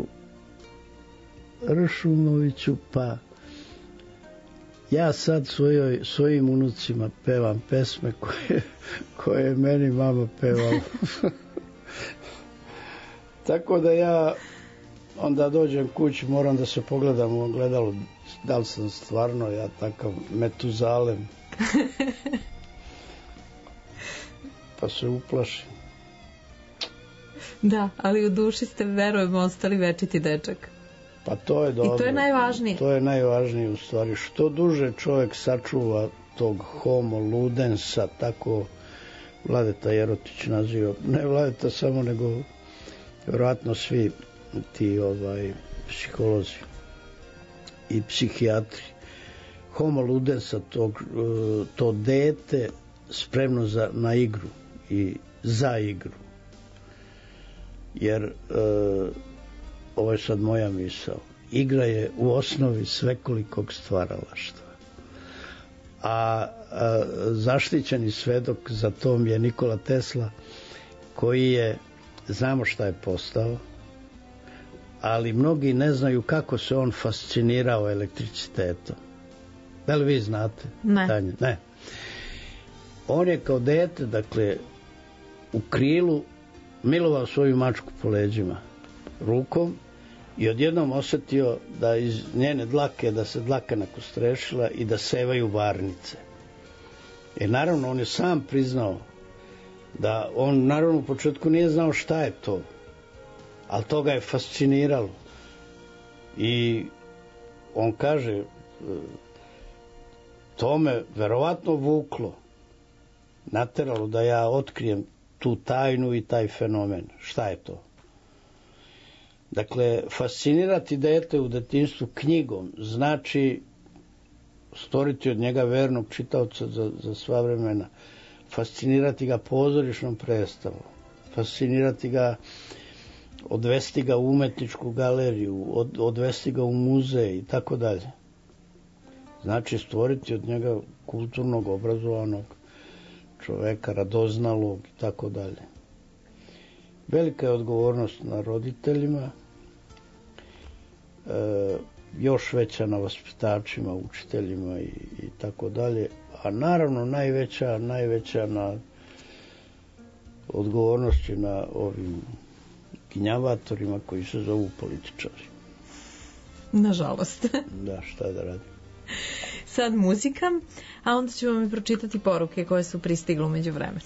Ršumoviću, pa ja sad svojim unucima pevam pesme koje je meni mama pevala. Tako da ja onda dođem kući, moram da se pogledam u ogledalu, da li sam stvarno ja takav Metuzalem. Pa se uplašim. Da, ali u duši ste, verujemo, ostali večiti dečak. Pa to je dobro. I to je najvažnije. To je najvažnije u stvari. Što duže čovjek sačuva tog homo ludensa, tako Vladeta Jerotić naziva, ne Vladeta samo, nego vjerojatno svi ti psiholozi i psihijatri. Homo ludensa, to dete spremno na igru i za igru. jer ovo je sad moja misao. Igra je u osnovi svekolikog stvaralaštva. A zaštićeni svedok za tom je Nikola Tesla, koji je, znamo šta je postao, ali mnogi ne znaju kako se on fascinirao elektricitetom. Da li vi znate? Ne. Ne. On je kao dete, dakle, u krilu milovao svoju mačku po leđima rukom i odjednom osetio da iz njene dlake, da se dlaka nakostrešila i da sevaju varnice. Naravno, on je sam priznao da on, naravno, u početku nije znao šta je to, ali to ga je fasciniralo. I on kaže, to me verovatno vuklo, nateralo da ja otkrijem tu tajnu i taj fenomen. Šta je to? Dakle, fascinirati dete u detinjstvu knjigom znači stvoriti od njega vernog čitaoca za sva vremena. Fascinirati ga pozorišnom predstavom. Fascinirati ga, odvesti ga u umetničku galeriju, odvesti ga u muzej i tako dalje. Znači stvoriti od njega kulturnog, obrazovanog čoveka, radoznalog i tako dalje. Velika je odgovornost na roditeljima, još veća na vaspitačima, učiteljima i tako dalje, a naravno najveća na odgovornosti na ovim ginjavatorima koji se zovu političari. Nažalost. Da, šta da radim. Sad muzika, a onda ćemo mi pročitati poruke koje su pristigle umeđu vremenu.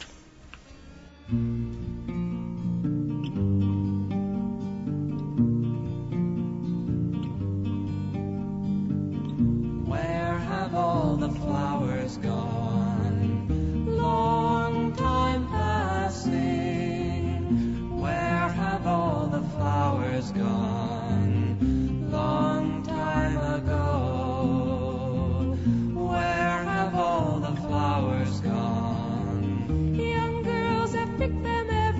Where have all the flowers gone? Long time passing. Where have all the flowers gone? Long time ago. Where have all the flowers gone? Young girls have picked them every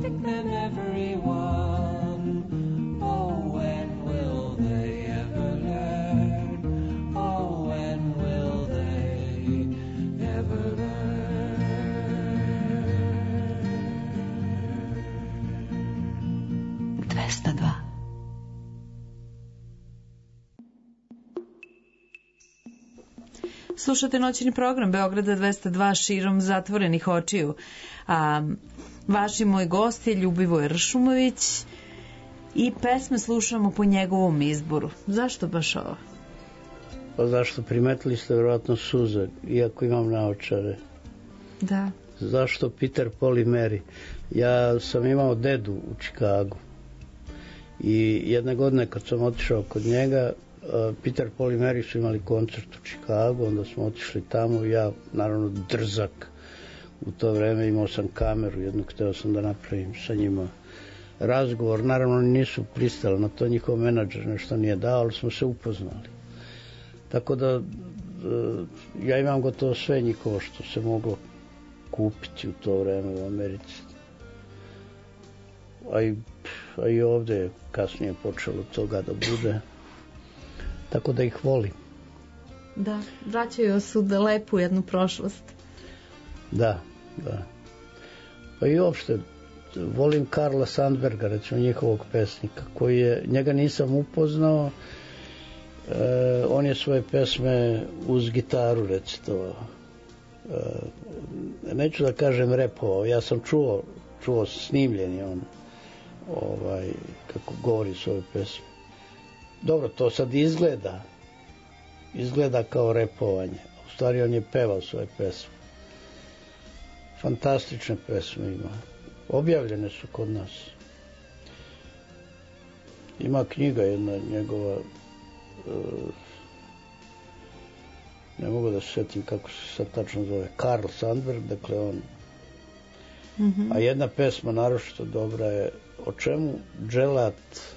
and everyone. Oh, when will they ever learn? Oh, when will they ever learn? 202. Slušate noćni program Beograda 202 širom zatvorenih očiju. Vaš i moj gost je Ljubivoj Ršumović i pesme slušamo po njegovom izboru. Zašto baš ovo? Pa zašto? Primetili ste vjerojatno suze, iako imam naočare. Da. Zašto Peter, Paul i Mary? Ja sam imao dedu u Čikagu i jedne godine kad sam otišao kod njega, Peter, Paul i Mary su imali koncert u Čikagu, onda smo otišli tamo i ja, naravno drzak u to vreme, imao sam kameru jednu, hteo sam da napravim sa njima razgovor, naravno nisu pristali na to, njihov menadžer nešto nije dao, ali smo se upoznali. Tako da ja imam gotovo sve njihovo što se moglo kupiti u to vreme u Americi. A i ovde je kasnije počelo toga da bude. Tako da ih volim. Da, vraćaju se u lepu jednu prošlost. Da. Pa i uopšte volim Karla Sandberga, recimo njihovog pesnika, koji je, njega nisam upoznao, on je svoje pesme uz gitaru recito, neću da kažem repovao, ja sam čuo snimljeni on, kako govori svoje pesme. Dobro, to sad izgleda kao repovanje. U stvari on je pevao svoje pesme. Fantastične pesme ima. Objavljene su kod nas. Ima knjiga jedna njegova, ne mogu da se sjetim kako se sad tačno zove, Karl Sandberg, dakle on. A jedna pesma naročito dobra je O čemu dželat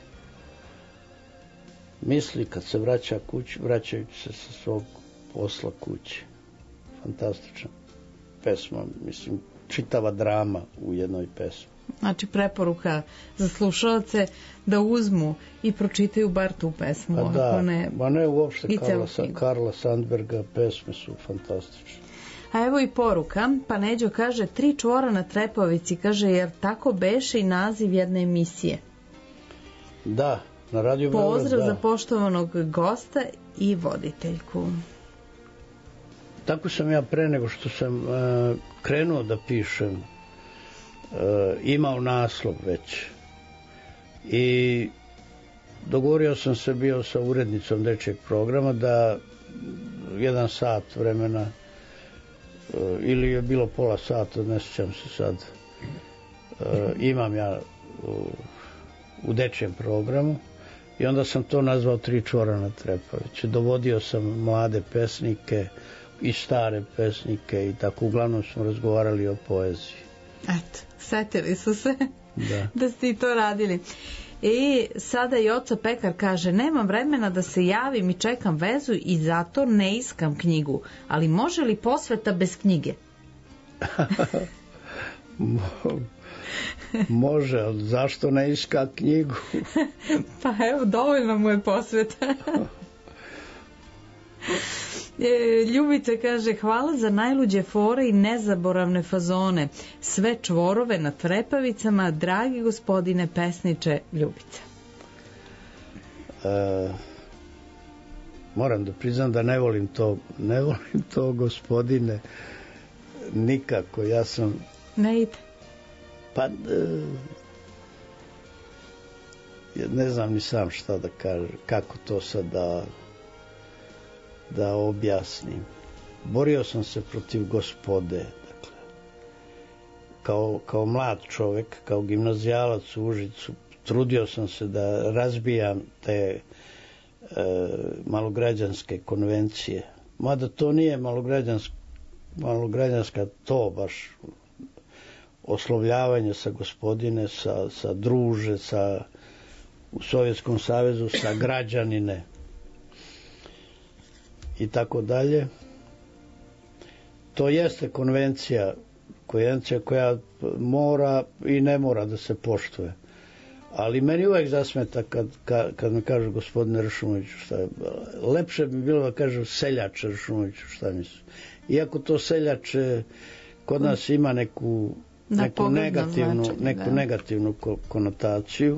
misli kad se vraća kući, vraćajući se sa svog posla kući. Fantastična pesma, mislim, čitava drama u jednoj pesmi. Znači preporuka za slušalce da uzmu i pročitaju bar tu pesmu. Pa da, ne uopšte Karla Sandberga, pesme su fantastične. A evo i poruka, pa Neđo kaže 3 čvora na trepavici, kaže jer tako beše i naziv jedne emisije. Da, na Radio Beograd, pozdrav za poštovanog gosta i voditeljku. Tako sam ja pre nego što sam krenuo da pišem imao naslov već i dogovorio sam se bio sa urednicom dečjeg programa da 1 sat vremena ili je bilo pola sata, ne sjećam se sad, imam ja u dečjem programu i onda sam to nazvao 3 čvora na trepavici. Dovodio sam mlade pesnike i stare pesnike i tako uglavnom smo razgovarali o poeziji. Eto, setili su se da ste i to radili. I sada i Oca Pekar kaže nemam vremena da se javim i čekam vezu i zato ne iskam knjigu, ali može li posveta bez knjige? Može, ali zašto ne iska knjigu? Pa evo, dovoljno mu je posveta. Ljubica kaže hvala za najluđe fore i nezaboravne fazone, sve čvorove na trepavicama, dragi gospodine pesniče. Ljubica. Moram da priznam da ne volim to gospodine nikako. Ja sam ne ide. Pa ne znam ni sam šta da kažem, kako to sad da objasnim. Borio sam se protiv gospode, dakle, kao mlad čovjek, kao gimnazijalac u Užicu, trudio sam se da razbijam te malograđanske konvencije. Mada to nije malograđanska to baš oslovljavanje sa gospodine, sa druže, u Sovjetskom savezu, sa građanine i tako dalje. To jeste konvencija konvencija koja mora i ne mora da se poštuje. Ali meni uvek zasmeta kad me kažu gospodine Ršumoviću šta je. Lepše bi bilo da kažu seljače Ršumoviću šta misli. Iako to seljače kod nas ima neku negativnu konotaciju.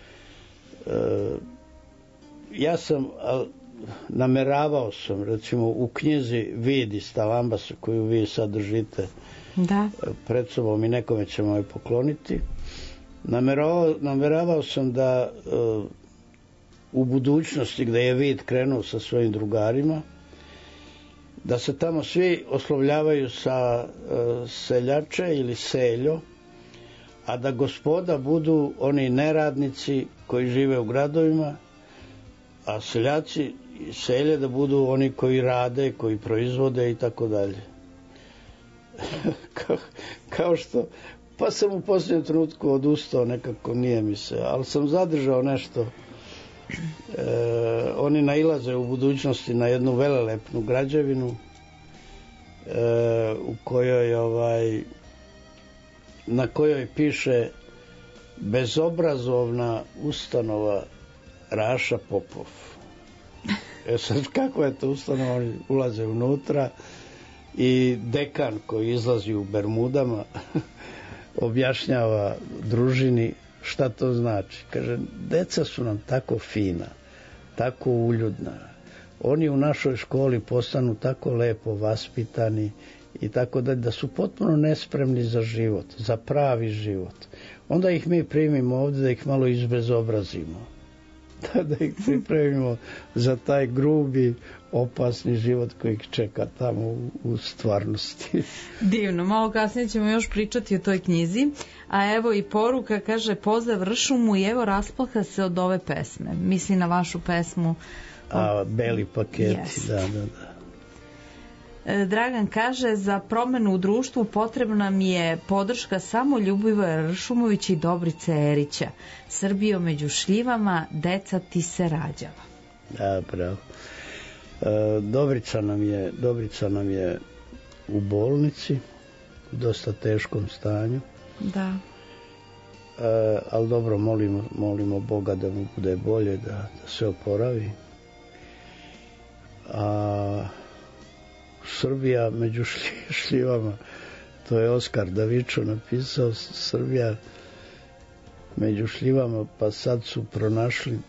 Ja sam nameravao sam, recimo u knjizi Vidi Stalambasa koju vi sad držite pred sobom i nekome ćemo je pokloniti, nameravao sam da u budućnosti gde je Vid krenuo sa svojim drugarima, da se tamo svi oslovljavaju sa seljače ili seljo, a da gospoda budu oni neradnici koji žive u gradovima, a seljaci i selje da budu oni koji rade, koji proizvode i tako dalje. Kao što, pa sam u posljednjem trenutku odustao, nekako nije mi se, ali sam zadržao nešto. Oni nailaze u budućnosti na jednu velelepnu građevinu u kojoj na kojoj piše bezobrazovna ustanova Raša Popov. Sad, kakva je to ustanova? Oni ulaze unutra i dekan koji izlazi u bermudama objašnjava družini šta to znači. Kaže, deca su nam tako fina, tako uljudna. Oni u našoj školi postanu tako lepo vaspitani i tako da su potpuno nespremni za život, za pravi život. Onda ih mi primimo ovdje da ih malo izbezobrazimo. Da ih pripremimo za taj grubi, opasni život koji ih čeka tamo u stvarnosti. Divno, malo kasnije ćemo još pričati o toj knjizi, a evo i poruka, kaže, pozdrav Ršumu i evo rasplaha se od ove pesme. Misli na vašu pesmu. Beli paketi, yes. Da. Dragan kaže, za promenu u društvu potrebna mi je podrška samo Ljubivoja Ršumovića i Dobrice Erića. Srbijo među šljivama, deca ti se rađava. Da, bravo. Dobrica nam je u bolnici, u dosta teškom stanju. Da. Ali dobro, molimo Boga da mu bude bolje, da se oporavi. Srbija među šljivama, to je Oskar Davičo napisao, Srbija među šljivama, pa sad su pronašli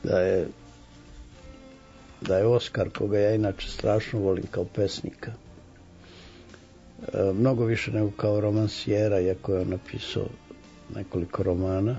da je Oskar, koga ja inače strašno volim kao pesnika, mnogo više nego kao romansijera, iako je on napisao nekoliko romana.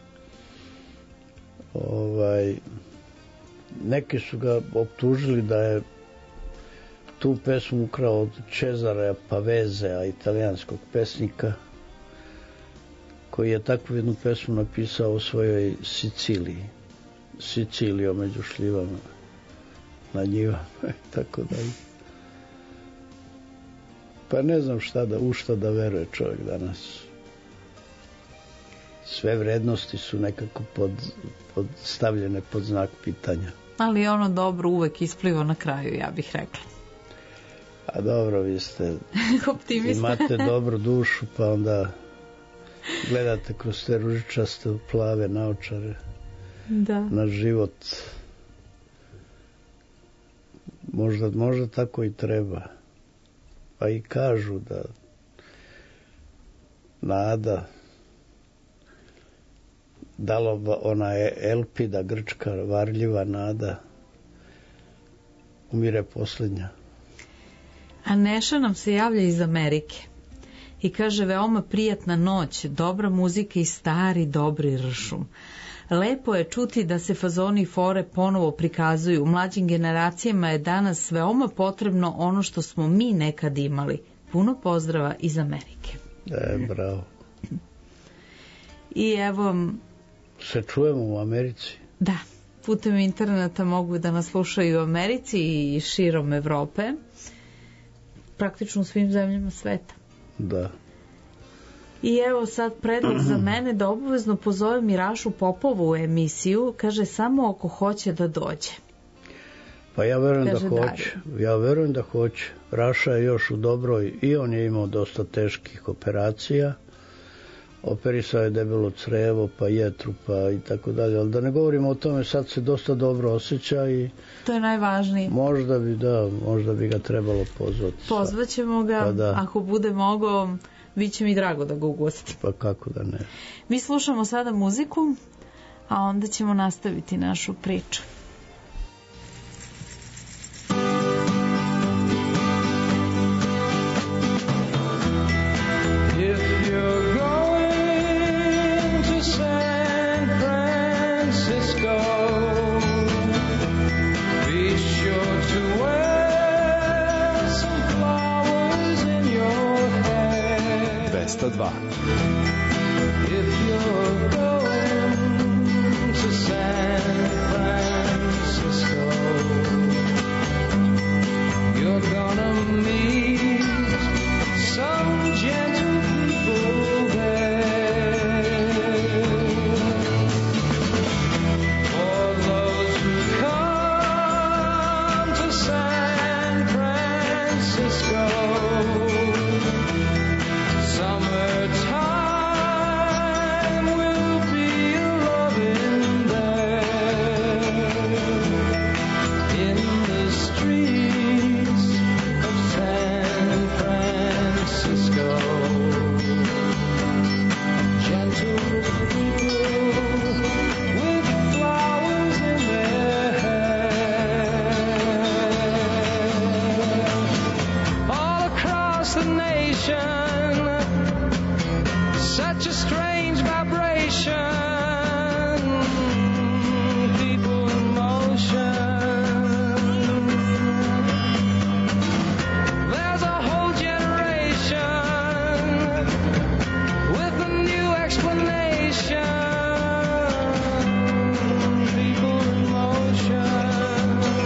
Neki su ga optužili da je tu pesmu ukrao od Cesarea Pavezea, italijanskog pesnika, koji je takvu jednu pesmu napisao o svojoj Siciliji. Sicilio među šljivama, na njivama, tako dalje. Pa ne znam u šta da veruje čovjek danas. Sve vrednosti su nekako stavljene pod znak pitanja. Ali ono dobro uvek ispliva na kraju, ja bih rekla. A dobro, vi ste optimista. Imate dobru dušu, pa onda gledate kroz te ružičaste plave naočare na život. Možda tako i treba. Pa i kažu da nada, ona je Elpida, grčka varljiva nada, umire posljednja. A Neša nam se javlja iz Amerike i kaže, veoma prijatna noć, dobra muzika i stari dobri Ršum. Lepo je čuti da se fazoni i fore ponovo prikazuju. Mlađim generacijama je danas veoma potrebno ono što smo mi nekad imali. Puno pozdrava iz Amerike. Bravo. I evo... Se čujemo u Americi? Da, putem interneta mogu da nas slušaju u Americi i širom Evrope. Praktično u svim zemljama sveta. Da. I evo sad predlog za mene da obavezno pozovem Mirašu Popovu u emisiju, kaže samo ako hoće da dođe. Pa ja verujem da hoće. Raša je još u dobroj i on je imao dosta teških operacija. Operisao je debelo crevo, pa jetru, pa i tako dalje. Ali da ne govorimo o tome, sad se dosta dobro osjeća i to je najvažnije. Možda bi ga trebalo pozvati. Pozvaćemo ga, pa da. Ako bude mogao, bit će mi drago da ga ugostim. Pa kako da ne. Mi slušamo sada muziku, a onda ćemo nastaviti našu priču. If you're going to San Francisco, you're gonna meet some gentle people there. For those who come to San Francisco, summertime will be loving there in the streets of San Francisco. Gentle people with flowers in their hair. All across the nation, such a strange vibration, people in motion. There's a whole generation with a new explanation, people in motion,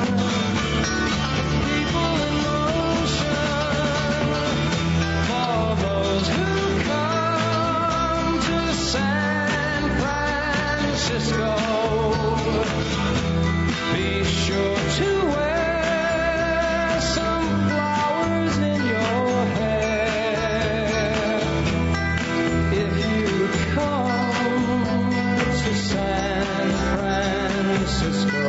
people in motion, for those who come to San Francisco. Be sure to wear some flowers in your hair if you come to San Francisco.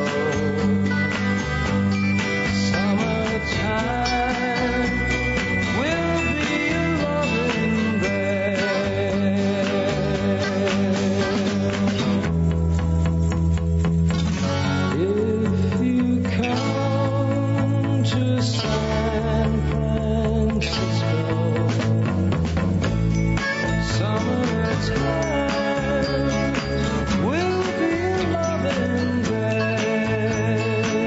Summertime will be loving there. If you come to San Francisco, summertime will be loving there.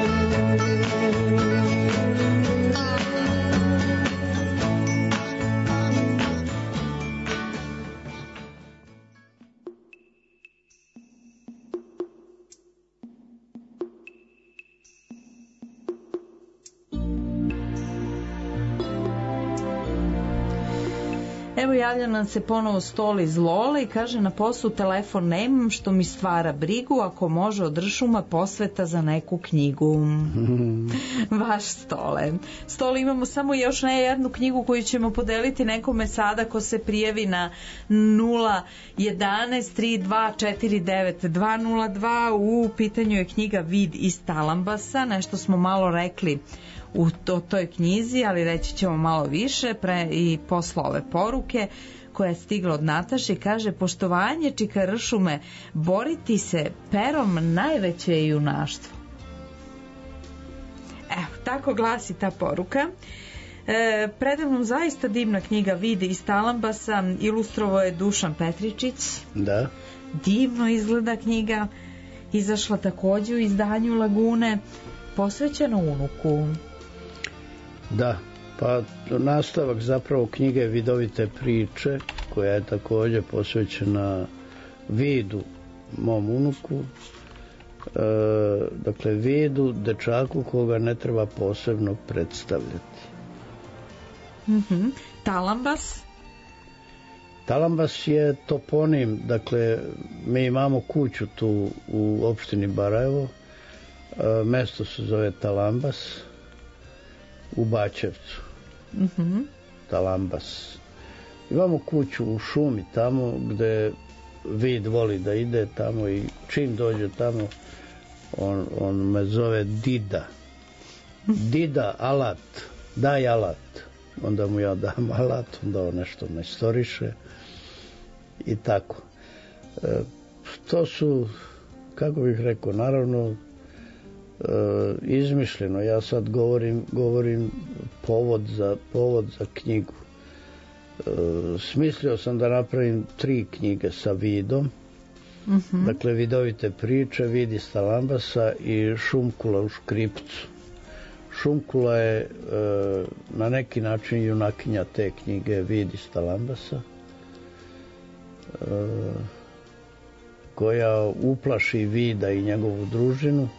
Evo javlja nam se ponovo Stol iz Lole i kaže na poslu telefon nemam što mi stvara brigu, ako može od Ršuma posveta za neku knjigu. Vaš Stole. Stole, imamo samo još ne jednu knjigu koju ćemo podeliti nekome sada ko se prijavi na 011 3249 202. U pitanju je knjiga Vid iz Talambasa, nešto smo malo rekli u toj knjizi, ali reći ćemo malo više i posle ove poruke koja je stigla od Nataše. Kaže, poštovanje čika Ršume, boriti se perom najveće je junaštvo. Evo, tako glasi ta poruka. Predavnom zaista divna knjiga Vid iz Talambasa, ilustrovao je Dušan Petričić. Da. Divno izgleda knjiga, izašla takođe u izdanju Lagune, posvećena unuku. Da, pa nastavak zapravo knjige Vidovite priče, koja je takođe posvećena Vidu, mom unuku. Dakle, Vidu, dečaku koga ne treba posebno predstavljati. Talambas? Talambas je toponim, dakle, mi imamo kuću tu u opštini Barajevo Mesto se zove Talambas u Bačevcu. Talambas. Imamo kuću u šumi tamo gde Vid voli da ide tamo i čim dođe tamo on me zove Dida. Dida, alat, daj alat. Onda mu ja dam alat, onda on nešto majstoriše i tako. To su, kako bih rekao, naravno izmišljeno. Ja sad govorim povod za knjigu. Smislio sam da napravim 3 knjige sa Vidom. Dakle, Vidovite priče, Vid iz Talambasa i Šumkula u Škripcu. Šumkula je na neki način junakinja te knjige, Vid iz Talambasa, koja uplaši Vida i njegovu družinu.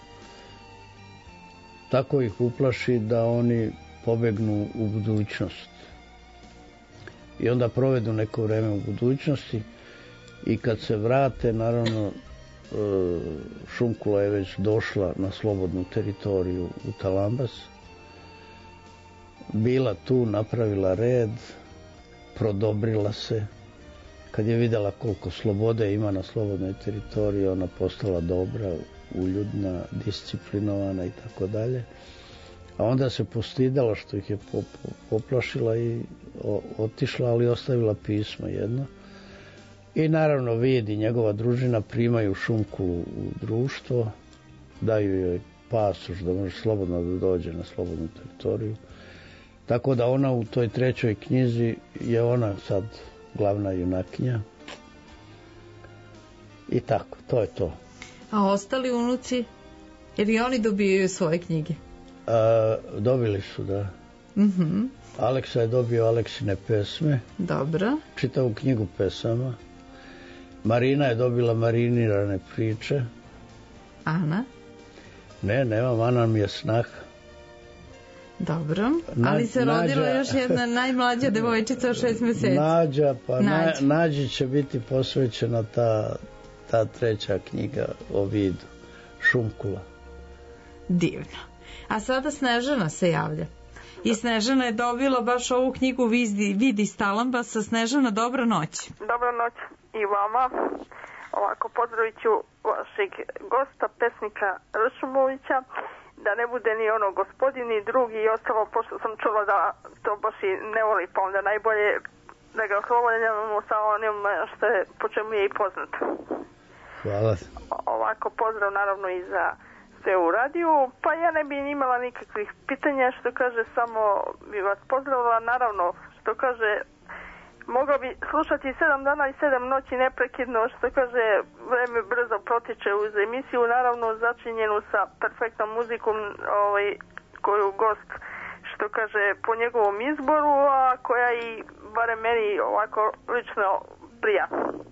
Tako ih uplaši da oni pobegnu u budućnost. I onda provedu neko vreme u budućnosti i kad se vrate, naravno, Šumkula je već došla na slobodnu teritoriju u Talambas. Bila tu, napravila red, prodobrila se. Kad je videla koliko slobode ima na slobodnoj teritoriji, ona postala dobra, uljudna, disciplinovana i tako dalje. A onda se postidala što ih je poplašila i otišla, ali ostavila pismo jedno. I naravno Vid i njegova družina primaju Šumkulu u društvo, daju joj pasoš da može slobodno da dođe na slobodnu teritoriju. Tako da ona u toj 3. knjizi je ona sad glavna junakinja. I tako, to je to. A ostali unuci, jer i oni dobijaju svoje knjige? Dobili su, da. Aleksa je dobio Aleksine pesme. Dobro. Čitavu knjigu pesama. Marina je dobila Marinirane priče. Ana? Ne, nemam, Ana mi je snah. Dobro, ali se rodila još jedna najmlađa devojčica od 6 meseci. Nađa, pa Nađi će biti posvećena ta 3. knjiga o Vidu, Šumkula. Divno. A sada Snežana se javlja. I Snežana je dobila baš ovu knjigu Vid iz Talambasa. Snežana, dobra noć. Dobra noć i vama. Ovako, pozdravit ću vašeg gosta, pesnika Ršumovića, da ne bude ni ono gospodin ni drugi i ostalo, pošto sam čula da to baš i ne voli, pa onda najbolje da ga oslobođujemo sa onim što je, po čemu je i poznat. Hvala. Ovako, pozdrav naravno i za sve u radiju, pa ja ne bi imala nikakvih pitanja, što kaže, samo bi vas pozdravila, naravno, što kaže, mogla bi slušati 7 dana i 7 noći neprekidno, što kaže, vreme brzo protiče uz emisiju, naravno začinjenu sa perfektnom muzikom, koju gost, što kaže, po njegovom izboru, a koja i barem meni ovako lično prija.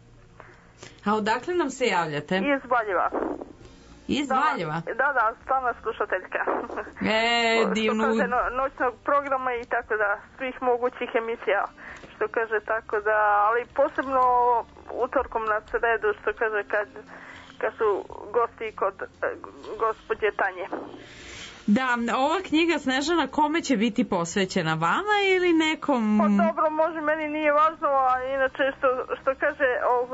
A odakle nam se javljate? Iz Valjeva. Iz Valjeva? Da, stalna slušateljka. Divno. Što kaže, noćnog programa i tako da, svih mogućih emisija, što kaže, tako da, ali posebno utorkom na sredu, što kaže, kad su gosti kod gospođe Tanje. Da, ova knjiga, Snežana, kome će biti posvećena, vama ili nekom? Pa dobro, može, meni nije važno, a inače što kaže,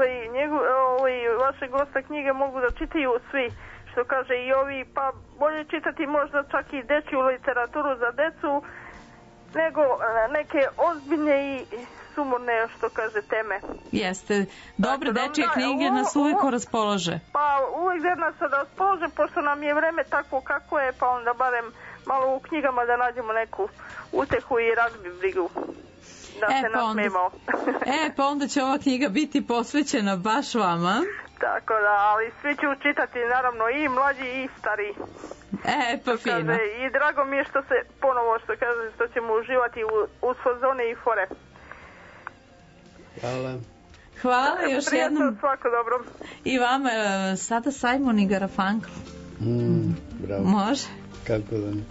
vaše gosta knjige mogu da čitaju svi, što kaže i ovi, pa bolje čitati možda čak i dečju literaturu za decu, nego neke ozbiljne i sumorne, što kaže, teme. Jeste, dobre dečje knjige nas uvijek raspolože. Pa uvijek da nas raspolože, pošto nam je vreme takvo kako je, pa onda barem malo u knjigama da nađemo neku utehu i razbi brigu. Da se nasmijemo. Pa onda će ova knjiga biti posvećena baš vama. Tako da, ali svi ću čitati, naravno, i mlađi i stariji. Pa fino. I drago mi je što se ponovo, što kaže, što ćemo uživati uz fazone i fore. Hvala. Hvala još jednom. Svako dobro. I vama, sada Simon i Garfunkel. Bravo. Može? Kako da ne.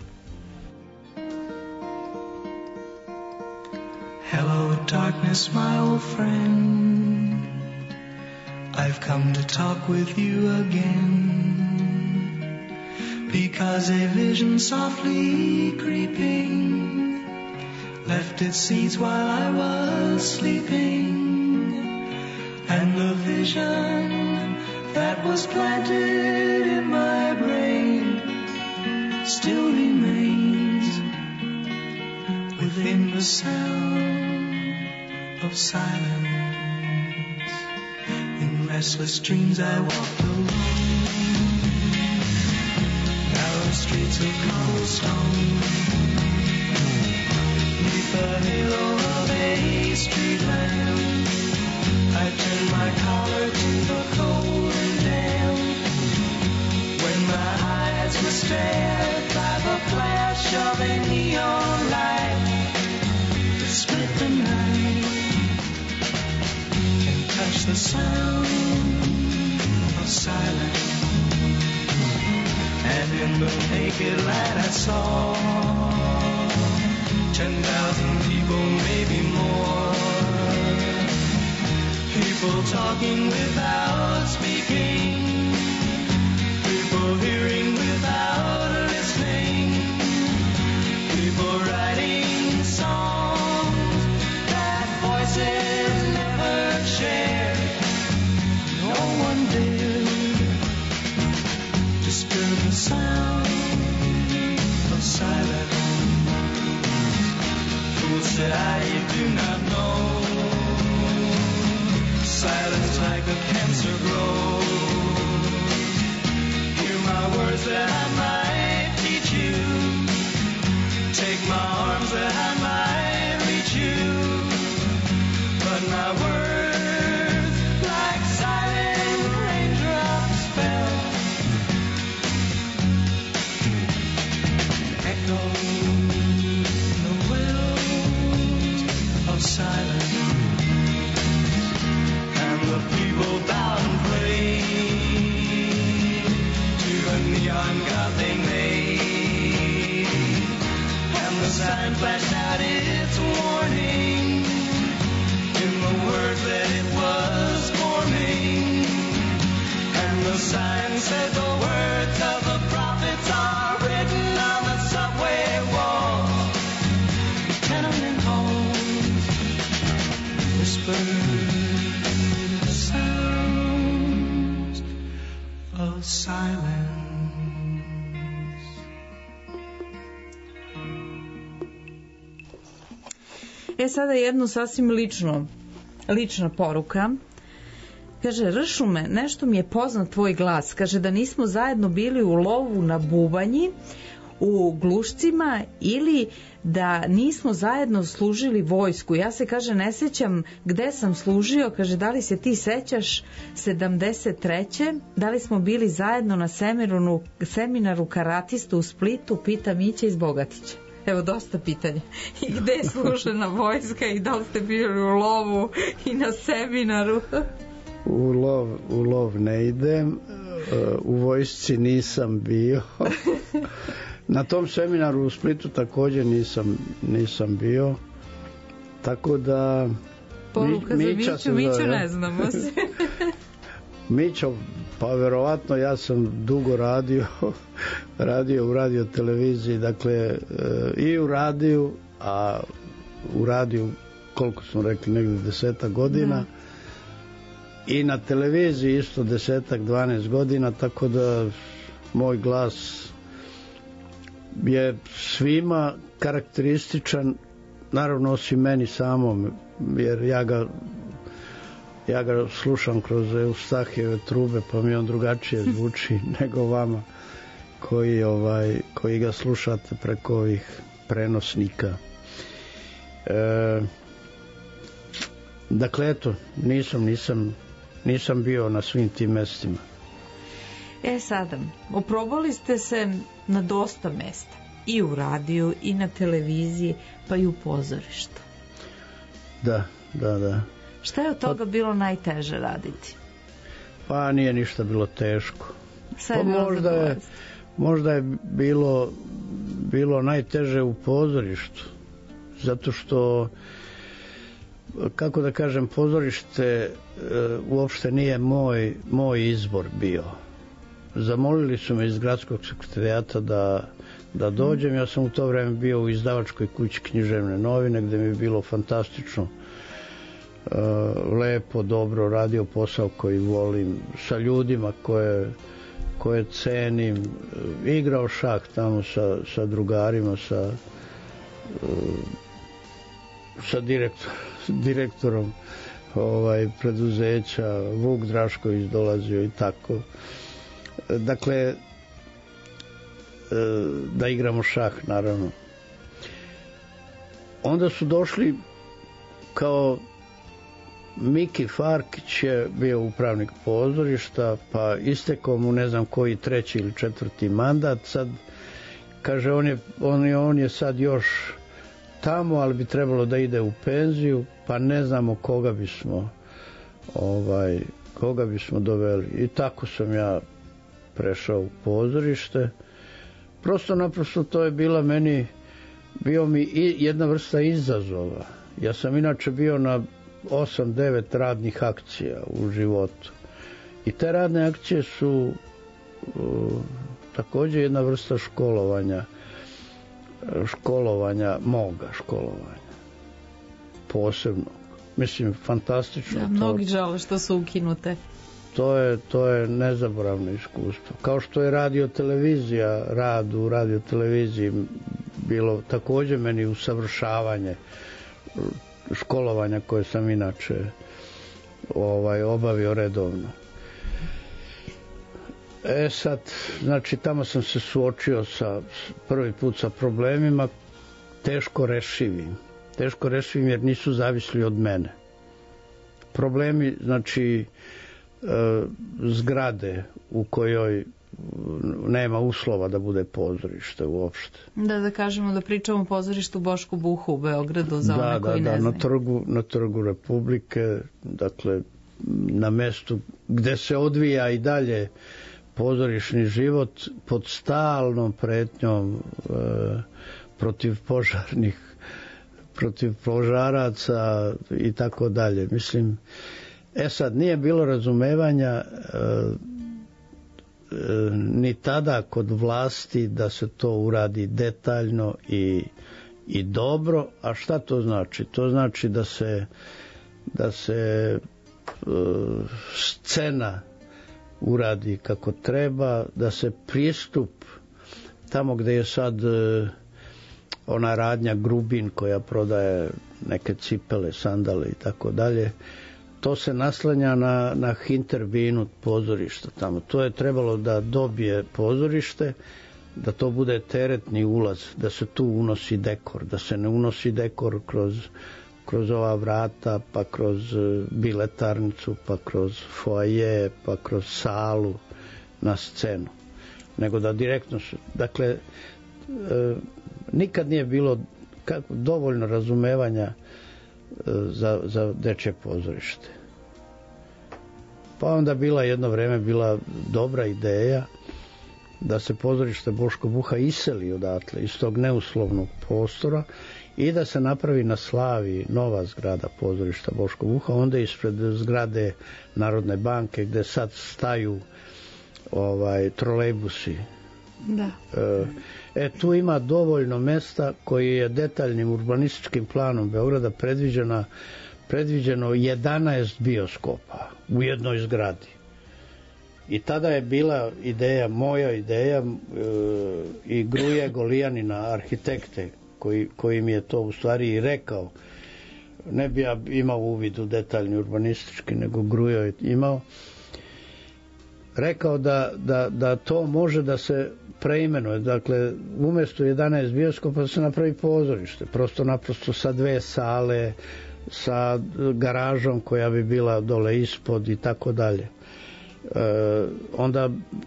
Hello darkness, my old friend, I've come to talk with you again. because a vision softly creeping left its seeds while I was sleeping, and the vision that was planted in my brain still remains within the sound of silence. In restless dreams I walked alone, narrow streets of cobblestone, beneath the halo of a street lamp. I turned my collar to the cold and damp, when my eyes were stared by the flash of a neon light that split the night and touched the sound of silence. And in the naked light I saw 10,000 people, maybe more, people talking without speaking, people hearing without listening, people writing songs that voices never shared. No one dared disturb the sound of silence. Fool, said I, you do not know, silence like a cancer grows. Hear my words that I might teach you, take my arms that I might reach you, but my words like silent raindrops fell, echoed the wells of silence. The people bowed and prayed to the neon god they made, and the sign flashed out its warning in the words that it was forming, and the sign said the words of the prophets are written on the subway walls, the tenement halls, whispered of silence. Sada jedno sasvim lična poruka. Kaže, Ršume, nešto mi je poznat tvoj glas. Kaže da nismo zajedno bili u lovu na bubanji, u Glušcima, ili da nismo zajedno služili vojsku. Ja se, kaže, ne sećam gde sam služio. Kaže, da li se ti sećaš 73. Da li smo bili zajedno na seminaru karatista u Splitu? Pita Mića iz Bogatića. Evo, dosta pitanja. I gde je služena vojska i da li ste bili u lovu i na seminaru? U lov ne idem, u vojsci nisam bio. Na tom seminaru u Splitu također nisam bio. Tako da poruka Mića za Miću ne znamo se. Mićo, pa verovatno ja sam dugo radio u radio televiziji, dakle i u radiju, a u radiju koliko smo rekli, negdje 10 godina, i na televiziji isto 10-12 godina, tako da moj glas je svima karakterističan, naravno osim meni samom, jer ja ga slušam kroz Eustahijeve trube, pa mi on drugačije zvuči nego vama koji ga slušate preko ovih prenosnika. Dakle, eto, nisam bio na svim tim mestima. Sada, oprobali ste se na dosta mesta, i u radiju, i na televiziji, pa i u pozorištu. Da. Šta je od toga bilo najteže raditi? Pa nije ništa bilo teško. Pa možda je bilo najteže u pozorištu, zato što, kako da kažem, pozorište uopšte nije moj izbor bio. zamolili su me iz gradskog sekretarijata da dođem. Ja sam u to vreme bio u izdavačkoj kući Književne novine, gde mi je bilo fantastično, lepo, dobro, radio posao koji volim, sa ljudima koje cenim, igrao šah tamo sa drugarima, sa direktorom preduzeća, Vuk Drašković dolazio i tako. Dakle, da igramo šah, naravno. Onda su došli, kao Miki Farkić je bio upravnik pozorišta, pa istekao mu ne znam koji 3. ili 4. mandat. Sad kaže, on je sad još tamo, ali bi trebalo da ide u penziju, pa ne znamo koga bismo doveli. I tako sam ja prešao u pozorište. Prosto naprosto to je bio mi jedna vrsta izazova. Ja sam inače bio na 8-9 radnih akcija u životu. I te radne akcije su također jedna vrsta moga školovanja. Posebno. Mislim, fantastično. Da, mnogi žale što su ukinute. To je nezaboravno iskustvo. Kao što je rad u radioteleviziji bilo također meni usavršavanje školovanja koje sam inače obavio redovno. Sad, znači, tamo sam se suočio prvi put sa problemima teško rešivim jer nisu zavisli od mene. Problemi, znači, zgrade u kojoj nema uslova da bude pozorište uopšte. Da kažemo da pričamo o pozorištu Bošku Buhu u Beogradu za one koji ne znaju. Na trgu Republike, dakle na mestu gde se odvija i dalje pozorišni život pod stalnom pretnjom protiv požaraca i tako dalje. Mislim, sad nije bilo razumevanja ni tada kod vlasti da se to uradi detaljno i dobro. A šta to znači? To znači da se scena uradi kako treba, da se pristup tamo gde je sad ona radnja Grubin koja prodaje neke cipele, sandale i tako dalje, to se naslanja na Hinterbinu pozorišta tamo. To je trebalo da dobije pozorište, da to bude teretni ulaz, da se tu unosi dekor, da se ne unosi dekor kroz ova vrata, pa kroz biletarnicu, pa kroz foaje, pa kroz salu na scenu. Nego da direktno su... Dakle, nikad nije bilo dovoljno razumevanja za dečje pozorište. Pa onda jedno vreme bila dobra ideja da se pozorište Boško Buha iseli odatle, iz tog neuslovnog prostora, i da se napravi na Slavi nova zgrada pozorišta Boško Buha, onda ispred zgrade Narodne banke gde sad staju trolejbusi. Da. Tu ima dovoljno mesta koji je detaljnim urbanističkim planom Beograda predviđeno 11 bioskopa u jednoj zgradi. I tada je bila moja ideja i Gruje Golijanina, arhitekte, koji mi je to u stvari i rekao. Ne bi ja imao uvid u detaljni urbanistički, nego Grujo je imao. Rekao da to može da se preimenuje. Dakle, umjesto 11 bioskopa se napravi pozorište. Naprosto sa 2 sale, sa garažom koja bi bila dole ispod i tako dalje. Onda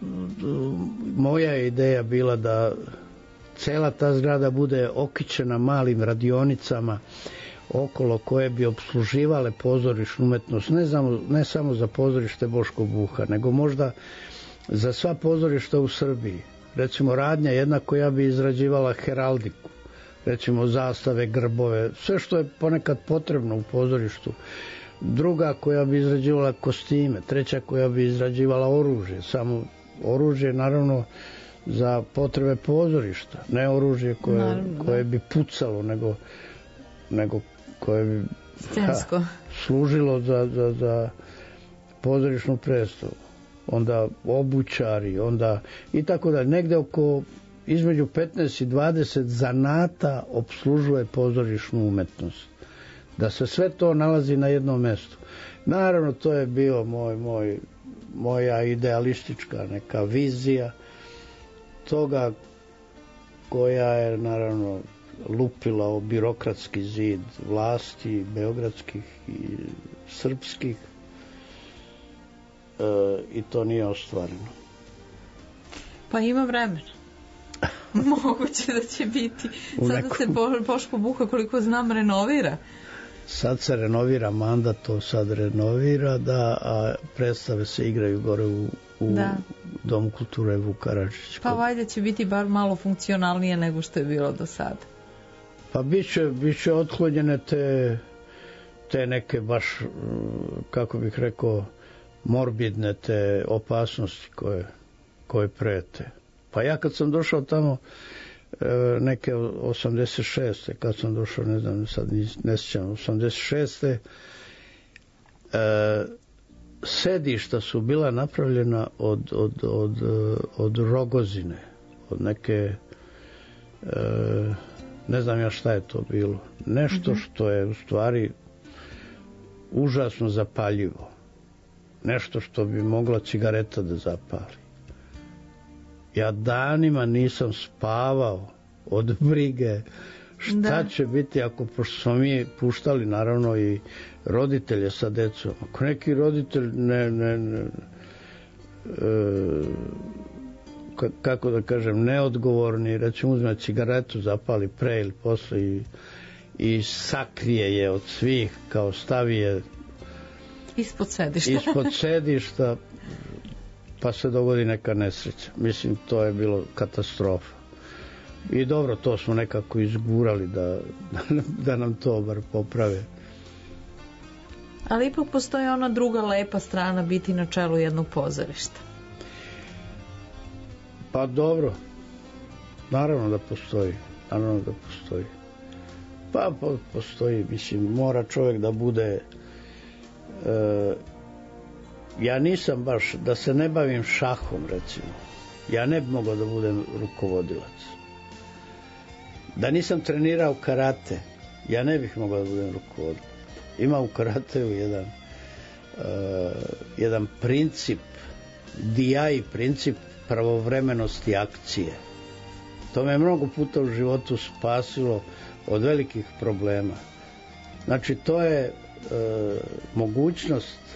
moja ideja bila da cela ta zgrada bude okićena malim radionicama okolo koje bi opsluživale pozorišnu umetnost, ne samo za pozorište Boško Buha, nego možda za sva pozorišta u Srbiji. Recimo radnja jedna koja bi izrađivala heraldiku, recimo zastave, grbove, sve što je ponekad potrebno u pozorištu. Druga koja bi izrađivala kostime, treća koja bi izrađivala oružje, samo oružje naravno za potrebe pozorišta, ne oružje koje bi pucalo, nego koje bi služilo za pozorišnu predstavu. Onda obućari, onda i tako da negde oko između 15 i 20 zanata obslužuje pozorišnu umetnost. Da se sve to nalazi na jednom mestu. Naravno, to je bio moja idealistička neka vizija toga koja je naravno lupila o birokratski zid vlasti beogradskih i srpskih i to nije ostvareno. Pa ima vremena. Moguće da će biti. Sada se Boško Buha, koliko znam, renovira. Sad se renovira, Manda to sad renovira, a predstave se igraju gore u Domu kulture Vuk Karadžić. Pa valjda će biti bar malo funkcionalnije nego što je bilo do sada. Pa bit će otklonjene te neke baš, kako bih rekao, morbidne te opasnosti koje prete. Pa ja kad sam došao tamo neke 86. kad sam došao, ne znam, sad ne sjećam, 86. Sedišta su bila napravljena od rogozine, od neke ne znam ja šta je to bilo. Nešto što je u stvari užasno zapaljivo. Nešto što bi mogla cigareta da zapali. Ja danima nisam spavao od brige šta će biti pošto smo mi puštali naravno i roditelje sa decom. Ako neki roditelj kako da kažem, neodgovorni, recimo uzme cigaretu, zapali pre ili posle i sakrije je od svih, kao stavi je ispod sedišta pa se dogodi neka nesreća. Mislim, to je bilo katastrofa. I dobro, to smo nekako izgurali da nam to bar poprave. Ali ipak postoji ona druga lepa strana biti na čelu jednog pozorišta. Pa dobro, naravno da postoji. Pa postoji, mislim, mora čovjek da bude ja nisam baš, da se ne bavim šahom recimo, ja ne bi mogao da budem rukovodilac. Da nisam trenirao karate, ja ne bih mogao da budem rukovodilac. Ima u karateu jedan princip, DI princip pravovremenosti akcije. To me mnogo puta u životu spasilo od velikih problema. Znači, to je mogućnost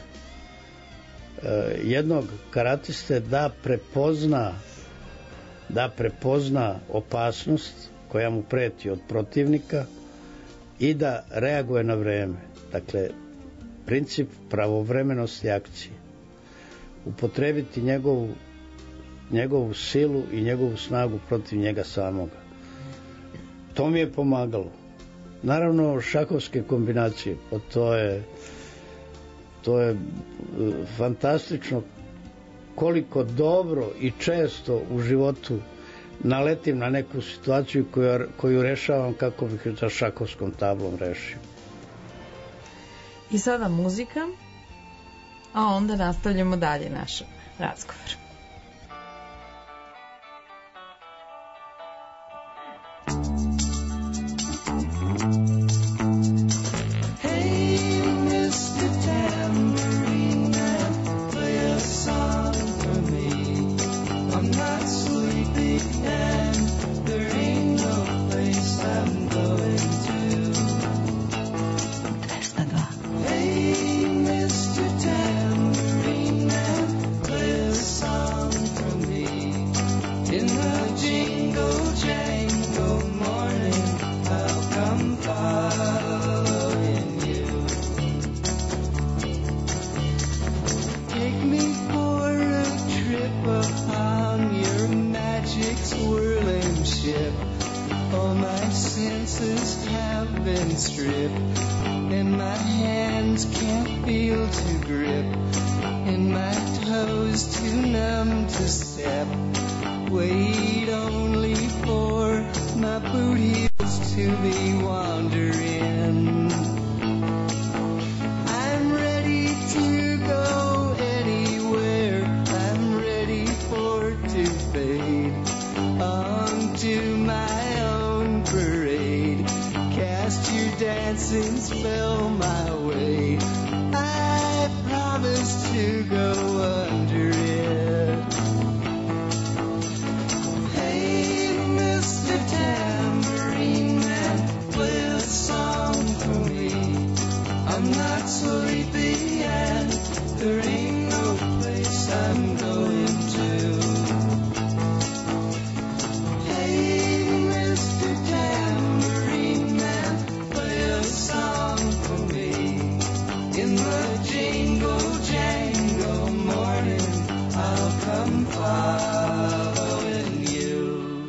jednog karatiste da prepozna opasnost koja mu preti od protivnika i da reaguje na vreme. Dakle, princip pravovremenosti akcije. Upotrebiti njegovu silu i njegovu snagu protiv njega samoga. To mi je pomagalo. Naravno, šahovske kombinacije, pa to je fantastično koliko dobro i često u životu naletim na neku situaciju koju rešavam kako bih za šahovskom tablom rešio. I sada muzika, a onda nastavljamo dalje naš razgovor. And my hands can't feel to grip, and my toes is too numb to step. Wait only for my boot heels to be wandering. I'm ready to go anywhere. I'm ready for to fade onto my own parade. Cast your dancing spell my way. I promise to go under it. Hey, Mr. Tambourine Man, play a song for me. I'm not sleepy and there ain't no place I'm going to. Hey, Mr. Tambourine Man, play a song for me. In the jingle jangle morning, I'll come following you.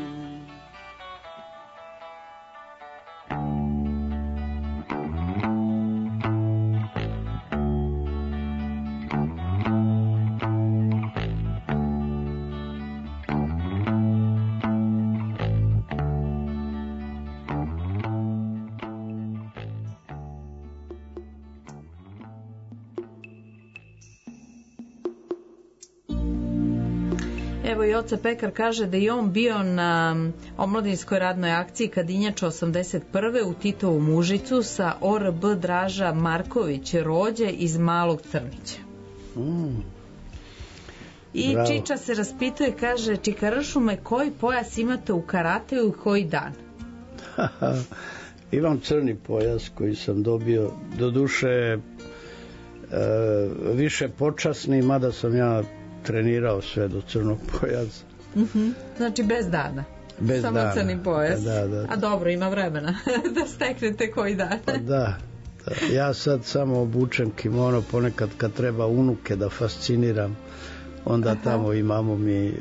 Evo i Oca Pekar kaže da je on bio na omladinskoj radnoj akciji Kadinjača 81. u Titovu Mužicu sa ORB Draža Marković Rođe iz Malog Crnića. I Bravo. Čiča se raspituje, kaže, Čikarašume, koji pojas imate u karateu i koji dan? Imam crni pojas koji sam dobio, doduše više počasni, mada sam ja trenirao sve do crnog pojasa. Znači bez dana. Bez Samo dana. crni pojas. Da. A dobro, ima vremena da steknete koji dan. Pa da. Ja sad samo obučem kimono, ponekad kad treba unuke da fasciniram, onda tamo imamo mi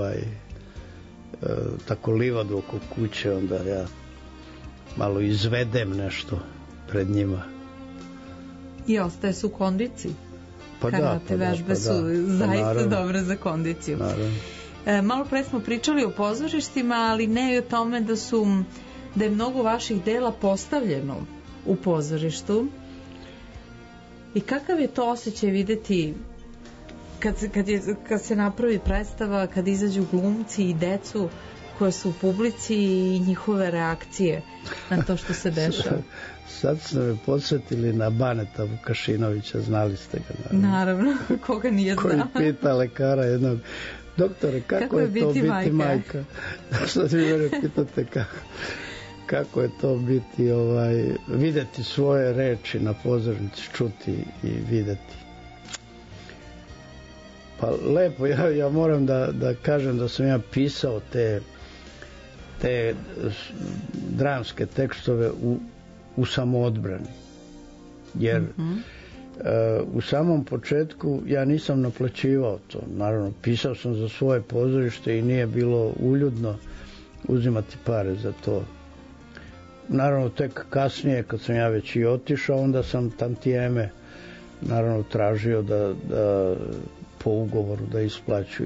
tako livadu oko kuće, onda ja malo izvedem nešto pred njima. I ostaje su u kondiciji. Pa Karate vežbe su zaista naravno. dobre za kondiciju. Naravno. Malo pre smo pričali o pozorištima, ali ne i o tome da je mnogo vaših dela postavljeno u pozorištu. I kakav je to osjećaj videti kad se napravi predstava, kad izađu glumci i decu koje su u publici i njihove reakcije na to što se dešava? Sad ste me podsjetili na Baneta Vukašinovića, znali ste ga. Naravno, koga nije znao. Koji pita lekara jednog, doktore, kako je to biti majka? Sad vi mene pitate kako je to biti, videti svoje reči na pozornici, čuti i videti. Pa lepo, ja moram da kažem da sam ja pisao te dramske tekstove u samoodbrani. Jer u samom početku ja nisam naplaćivao to. Naravno, pisao sam za svoje pozorište i nije bilo uljudno uzimati pare za to. Naravno, tek kasnije, kad sam ja već i otišao, onda sam tantijeme naravno tražio da po ugovoru da isplaćuju.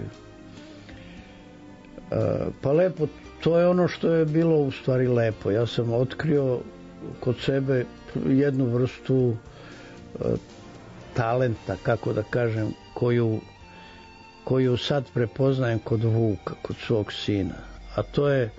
Pa lepo, to je ono što je bilo u stvari lepo. Ja sam otkrio kod sebe jednu vrstu talenta, kako da kažem, koju sad prepoznajem kod Vuka, kod svog sina. A to je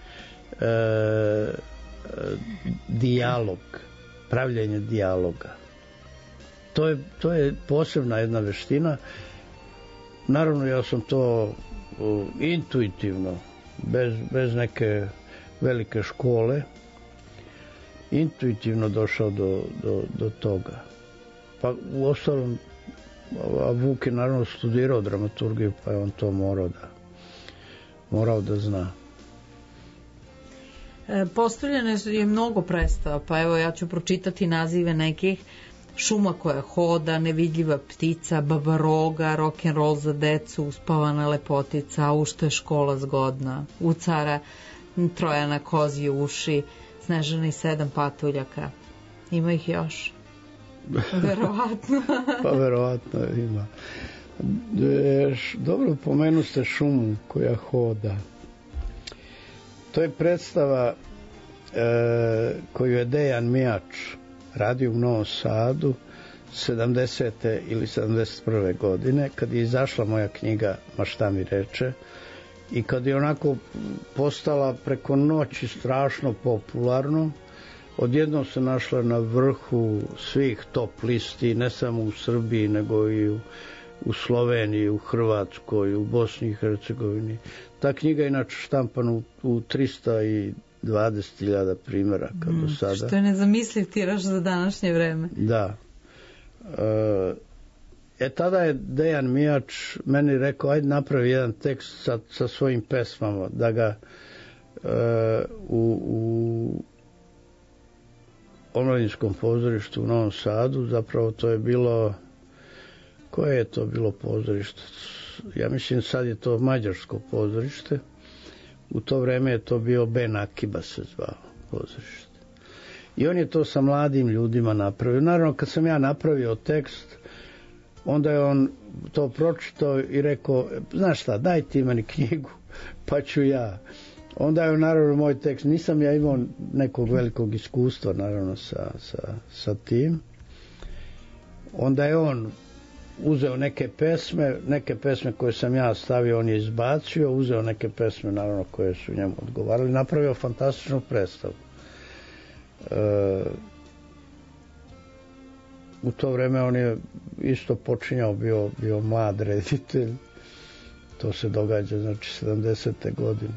dijalog, pravljenje dijaloga. To je posebna jedna veština. Naravno, ja sam to intuitivno, bez neke velike škole, intuitivno došao do toga. Pa u ostalom, a Vuk je naravno studirao dramaturgiju, pa je on to morao da zna. Postavljeno je mnogo predstava, pa evo ja ću pročitati nazive nekih: Šuma koja hoda, Nevidljiva ptica, Baba Roga, Rock'n'roll za decu, Uspavana lepotica, A u što je škola zgodna, U cara Trojana kozije uši, Snežana i 7 patuljaka. Ima ih još? Verovatno. Pa verovatno ima. Dobro pomenu ste šumu koja hoda. To je predstava koju je Dejan Mijač radio u Novom Sadu 70. ili 71. godine, kad je izašla moja knjiga Ma šta mi reče, i kad je onako postala preko noći strašno popularno. Odjednom se našla na vrhu svih top listi, ne samo u Srbiji, nego i u Sloveniji, u Hrvatskoj, u Bosni i Hercegovini. Ta knjiga je inače štampana u 320.000 primjeraka do sada. Što je nezamisliv tiraž za današnje vreme. Da. Tada je Dejan Mijač meni rekao, ajde napravi jedan tekst sa svojim pesmama, da ga u Omladinskom pozorištu u Novom Sadu, zapravo to je bilo, koje je to bilo pozorište? Ja mislim sad je to mađarsko pozorište, u to vreme je to bio Ben Akiba se zvao pozorište. I on je to sa mladim ljudima napravio. Naravno, kad sam ja napravio tekst, onda je on to pročitao i rekao, znaš šta, daj ti meni knjigu, pa ću ja. Onda je naravno moj tekst, nisam ja imao nekog velikog iskustva naravno sa tim. Onda je on uzeo neke pesme koje sam ja stavio, on je izbacio, uzeo neke pesme naravno koje su njemu odgovarali, napravio fantastičnu predstavu. U to vreme on je isto počinjao, bio mlad reditelj, to se događa znači 70. godine.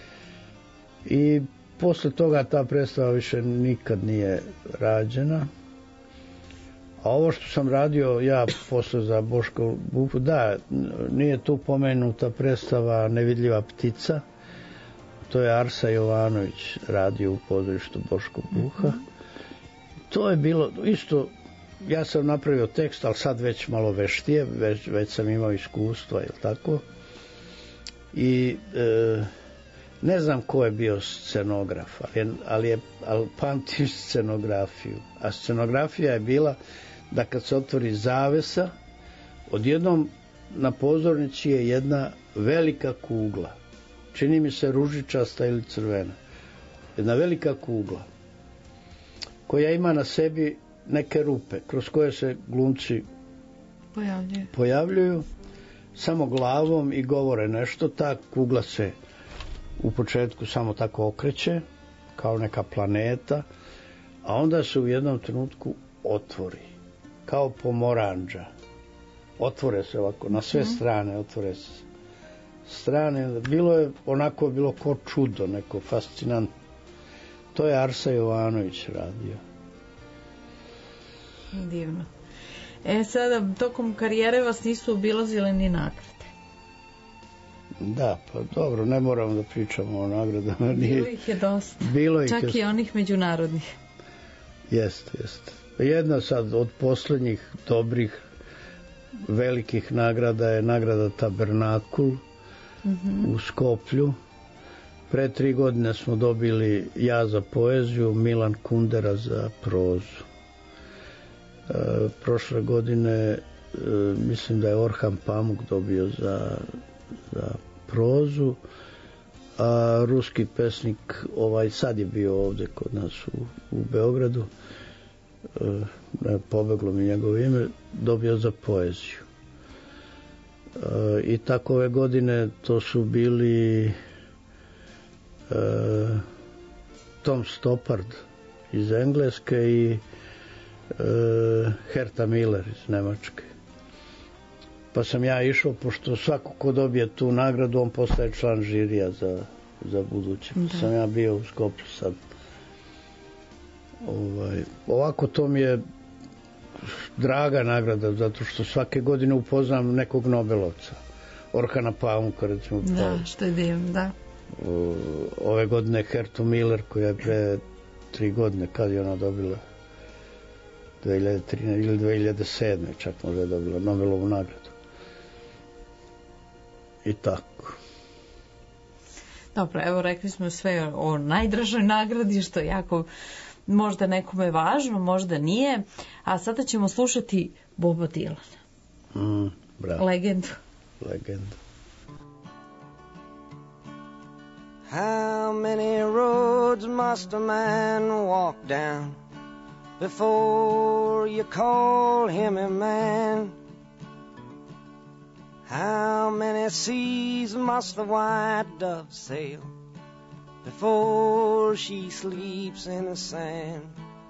I posle toga ta predstava više nikad nije rađena. A ovo što sam radio ja posle za Boško Buhu, da, nije tu pomenuta predstava Nevidljiva ptica. To je Arsa Jovanović radio u pozorištu Boško Buha. To je bilo isto, ja sam napravio tekst, ali sad već malo veštije, već sam imao iskustva, jel tako? I ne znam ko je bio scenograf, ali pamtim scenografiju. A scenografija je bila da kad se otvori zavesa, odjednom na pozornici je jedna velika kugla. Čini mi se ružičasta ili crvena. Jedna velika kugla koja ima na sebi neke rupe kroz koje se glumci pojavljuju samo glavom i govore nešto. Ta kugla se u početku samo tako okreće kao neka planeta, a onda se u jednom trenutku otvori kao pomoranđa. Otvore se ovako na sve strane, otvore se strane. Bilo ko čudo, neko fascinantno. To je Arsa Jovanović radio. Divno. Sada, tokom karijere vas nisu obilazile ni nagrade. Da, pa dobro, ne moramo da pričamo o nagradama. Bilo ih je dosta. Čak i onih međunarodnih. Jeste. Jedna sad od posljednjih dobrih velikih nagrada je nagrada Tabernakul u Skoplju. Pre 3 godine smo dobili ja za poeziju, Milan Kundera za prozu. Prošle godine mislim da je Orhan Pamuk dobio za prozu, a ruski pesnik sad je bio ovdje kod nas u Beogradu, pobeglo mi njegovo ime, dobio za poeziju. I tako ove godine to su bili Tom Stoppard iz Engleske i Herta Miller iz Nemačke. Pa sam ja išao, pošto svako ko dobije tu nagradu, on postaje član žirija za buduće. Pa sam ja bio u Skoplju sad. Ovako to mi je draga nagrada, zato što svake godine upoznam nekog Nobelovca. Orhana Pamuka, recimo. Da, što je divno, da. Ove godine Hertu Miller, koja je pre 3 godine, kad je ona dobila 2013 ili 2007. čak možda je dobila Nobelovu nagradu. I tako. Dobro, evo rekli smo sve o najdražoj nagradi, što je jako možda nekome važno, možda nije. A sada ćemo slušati Boba Dylana. Bravo. Legendu. How many roads must a man walk down before you call him a man? How many seas must the white dove sail before she sleeps in the sand?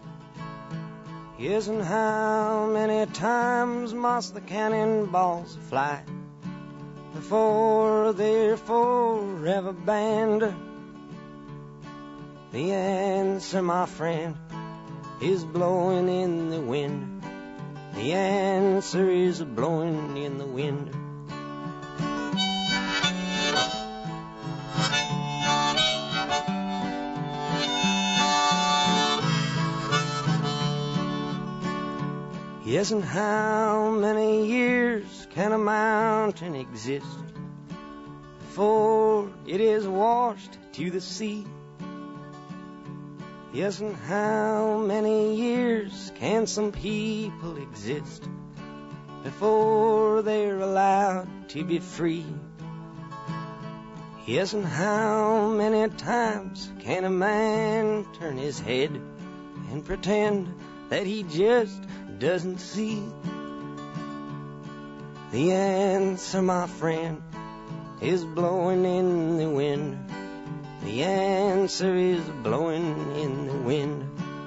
Yes, and how many times must the cannonballs fly before they're forever banned? The answer, my friend, is blowing in the wind. The answer is blowing in the wind. Yes, and how many years can a mountain exist before it is washed to the sea? Yes, and how many years can some people exist before they're allowed to be free? Yes, and how many times can a man turn his head and pretend that he just doesn't see? The answer, my friend, is blowing in the wind. The answer is blowing in the wind.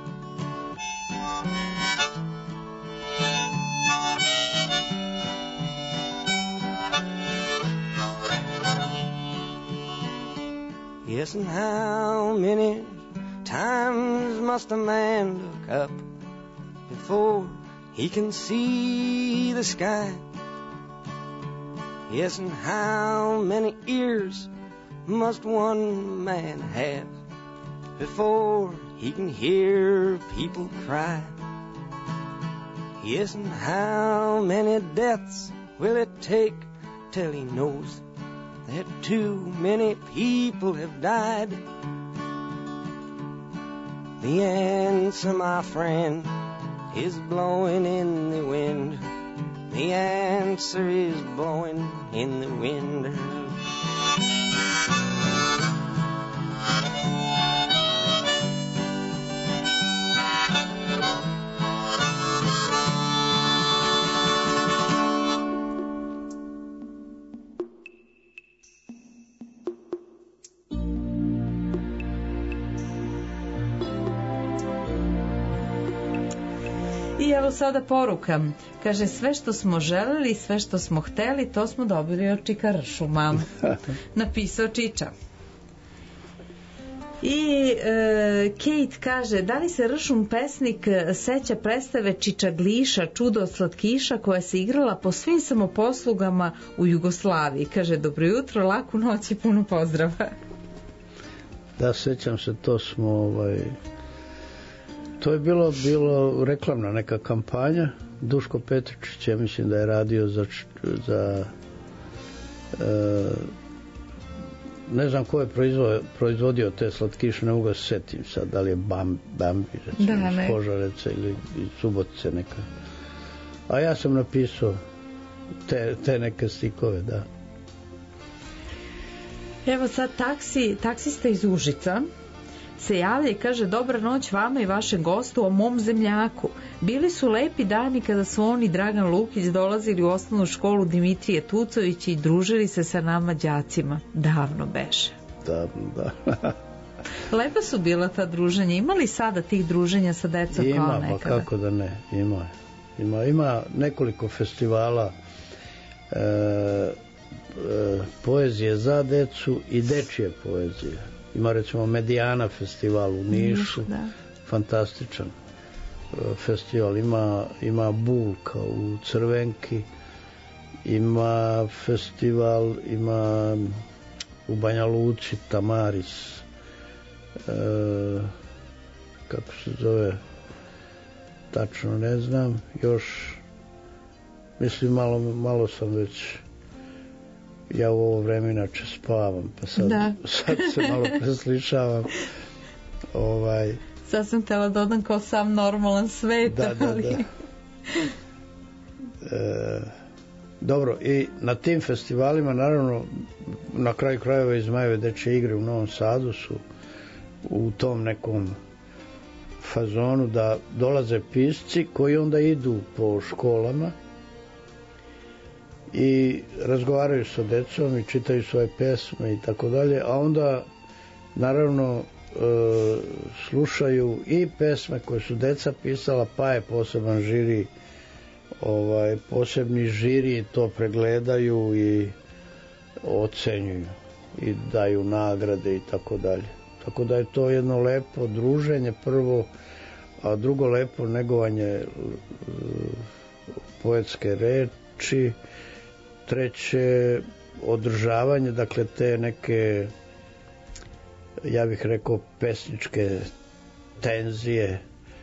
Yes, and how many times must a man look up before he can see the sky? Yes, and how many ears must one man have before he can hear people cry? Yes, and how many deaths will it take till he knows that too many people have died? The answer, my friend, is blowing in the wind. The answer is blowing in the wind. I evo sada poruka. Kaže, sve što smo želeli, sve što smo hteli, to smo dobili od Čika Ršuma. Napisao Čiča. I Kate kaže, da li se Ršum pesnik seća predstave Čičagliša, čudo od slatkiša, koja se igrala po svim samoposlugama u Jugoslaviji? Kaže, dobro jutro, laku noć i puno pozdrava. Da, sećam se, to smo to je bilo reklamna neka kampanja. Duško Petričić, ja mislim da je radio za ne znam ko je proizvodio te slatkiše, ne mogu da se setim sad, da li je Bambi recimo, iz Požareca ili iz Subotice neka. A ja sam napisao te neke stikove, da. Evo sad taksista iz Užica se javlja i kaže, dobra noć vama i vašem gostu, o mom zemljaku. Bili su lepi dani kada su on i Dragan Lukić dolazili u osnovnu školu Dimitrije Tucović i družili se sa nama đacima. Davno beše. Davno, da. Lepa su bila ta druženja. Ima li sada tih druženja sa decom kao nekada? Ima, pa kako da ne. Ima nekoliko festivala poezije za decu i dečije poezije. Ima recimo Medijana festival u Nišu, fantastičan festival. Ima Bulka u Crvenki, ima festival, ima u Banja Luci Tamaris, kako se zove, tačno ne znam, još mislim malo sam već, ja u ovo vreme inače spavam, pa sad se malo preslišavam. Sad sam htjela dodam kao sam normalan svet. Da. Dobro, i na tim festivalima, naravno, na kraju krajeva iz Zmajeve dečje igre u Novom Sadu su u tom nekom fazonu da dolaze pisci koji onda idu po školama i razgovaraju sa decom i čitaju svoje pesme i tako dalje, a onda naravno slušaju i pesme koje su deca pisala, pa je poseban žiri, posebni žiri to pregledaju i ocenjuju i daju nagrade i tako dalje. Tako da je to jedno lepo druženje prvo, a drugo lepo negovanje poetske reči, treće održavanje, dakle te neke, ja bih rekao, pesničke tenzije,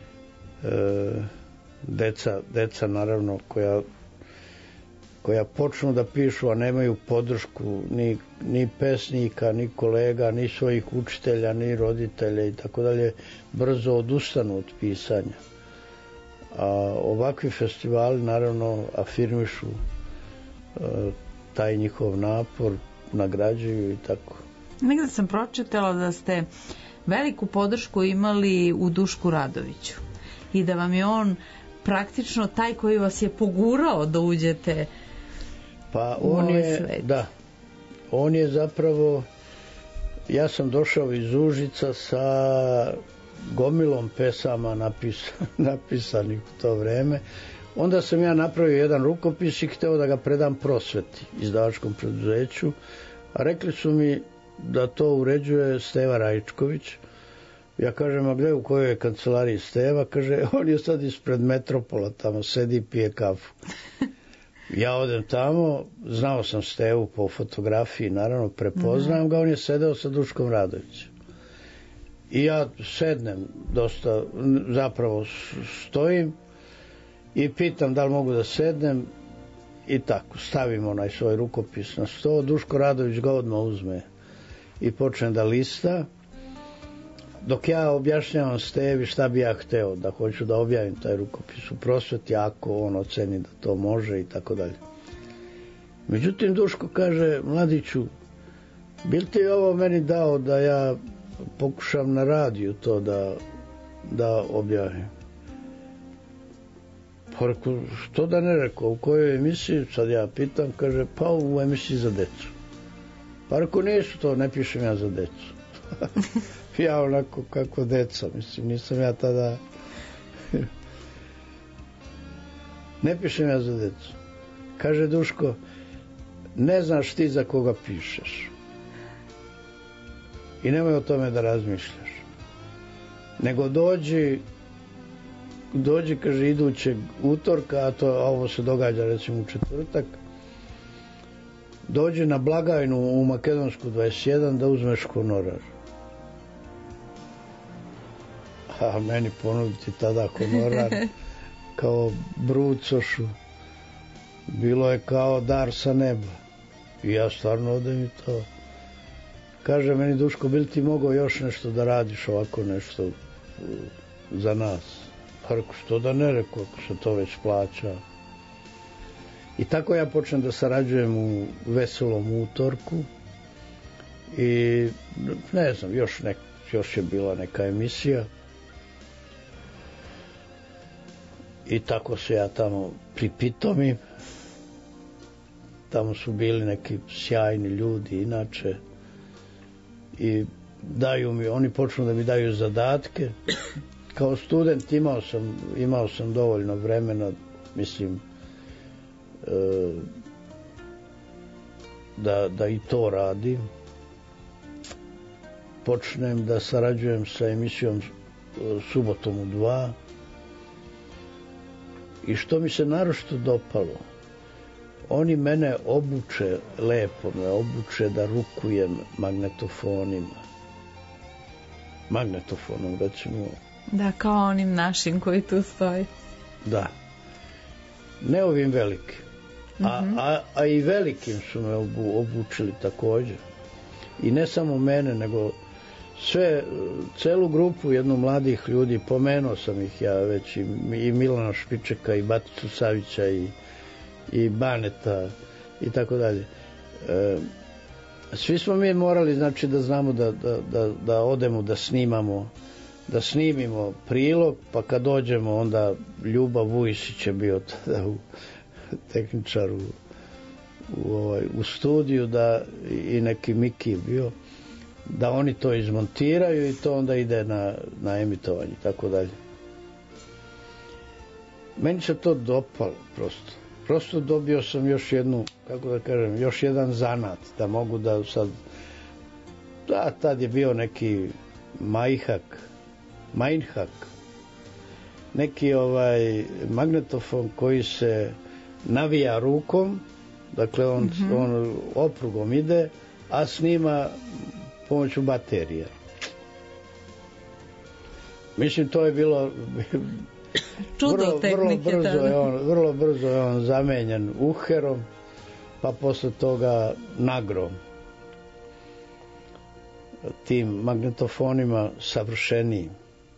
deca naravno koja počnu da pišu, a nemaju podršku ni pesnika, ni kolega, ni svojih učitelja, ni roditelja i tako dalje, brzo odustanu od pisanja. A ovakvi festivali naravno afirmišu taj njihov napor, nagrađuju i tako. Negde sam pročitala da ste veliku podršku imali u Dušku Radoviću i da vam je on praktično taj koji vas je pogurao da uđete u ovaj svet. Da, on je zapravo, ja sam došao iz Užica sa gomilom pesama napisanih u to vreme. Onda sam ja napravio jedan rukopis i hteo da ga predam Prosveti, izdavačkom preduzeću, a rekli su mi da to uređuje Steva Rajičković. Ja kažem, a gde, u kojoj je kancelariji Steva? Kaže, on je sad ispred Metropola, tamo sedi i pije kafu. Ja odem tamo, znao sam Stevu po fotografiji, naravno prepoznajem ga, on je sedeo sa Duškom Radovićem. I ja sednem, zapravo stojim i pitam da li mogu da sednem i tako, stavim onaj svoj rukopis na sto, Duško Radović ga odmah uzme i počne da lista, dok ja objašnjavam Stevi šta bi ja hteo, da hoću da objavim taj rukopis u Prosveti, ako on oceni da to može i tako dalje. Međutim, Duško kaže, mladiću, bil ti ovo meni dao da ja pokušam na radiju to da objavim? Pa rekao, što da ne rekao, u kojoj emisiji, sad ja pitam, kaže, pa u emisiji za decu. Pa rekao, nisu to, ne pišem ja za decu. Ja onako kako deca, mislim, nisam ja tada... Ne pišem ja za decu. Kaže Duško, ne znaš ti za koga pišeš. I nemoj o tome da razmišljaš. Nego dođi, kaže, idućeg utorka, a ovo se događa recimo u četvrtak, dođi na blagajnu u Makedonsku 21 da uzmeš honorar. A meni ponuditi tada honorar kao brucošu bilo je kao dar sa neba. I ja stvarno odem i to. Kaže meni Duško, bil ti mogao još nešto da radiš ovako nešto za nas? Pa rekao, što da ne, rekao, ako se to već plaća. I tako ja počnem da sarađujem u Veselom utorku i ne znam, još je bila neka emisija. I tako se ja tamo pripitomim. Tamo su bili neki sjajni ljudi inače. I oni počnu da mi daju zadatke. Kao student imao sam dovoljno vremena, mislim, da i to radim. Počnem da sarađujem sa emisijom Subotom u 2. I što mi se naročito dopalo, oni mene obuče, lepo me obuče da rukujem magnetofonom recimo. Da, kao onim našim koji tu stoji. Da. Ne ovim velikim. A i velikim su me obučili također. I ne samo mene, nego celu grupu jednu mladih ljudi, pomenuo sam ih ja već, i Milana Špičeka, i Baticu Savića, i Baneta i tako dalje. Svi smo mi morali, znači, da znamo da odemo, da snimimo prilog, pa kad dođemo, onda Ljuba Vujsić je bio tada tehničar u studiju, da i neki Miki je bio, da oni to izmontiraju i to onda ide na emitovanje i tako dalje. Meni se to dopalo prosto dobio sam još jednu, kako da kažem, još jedan zanat, da mogu da sad, da, tad je bio neki Meinhak, neki magnetofon koji se navija rukom, dakle on oprugom ide, a snima pomoću baterija. Mislim, to je bilo vrlo brzo je on zamenjen uherom, pa posle toga nagrom, tim magnetofonima savršenijim.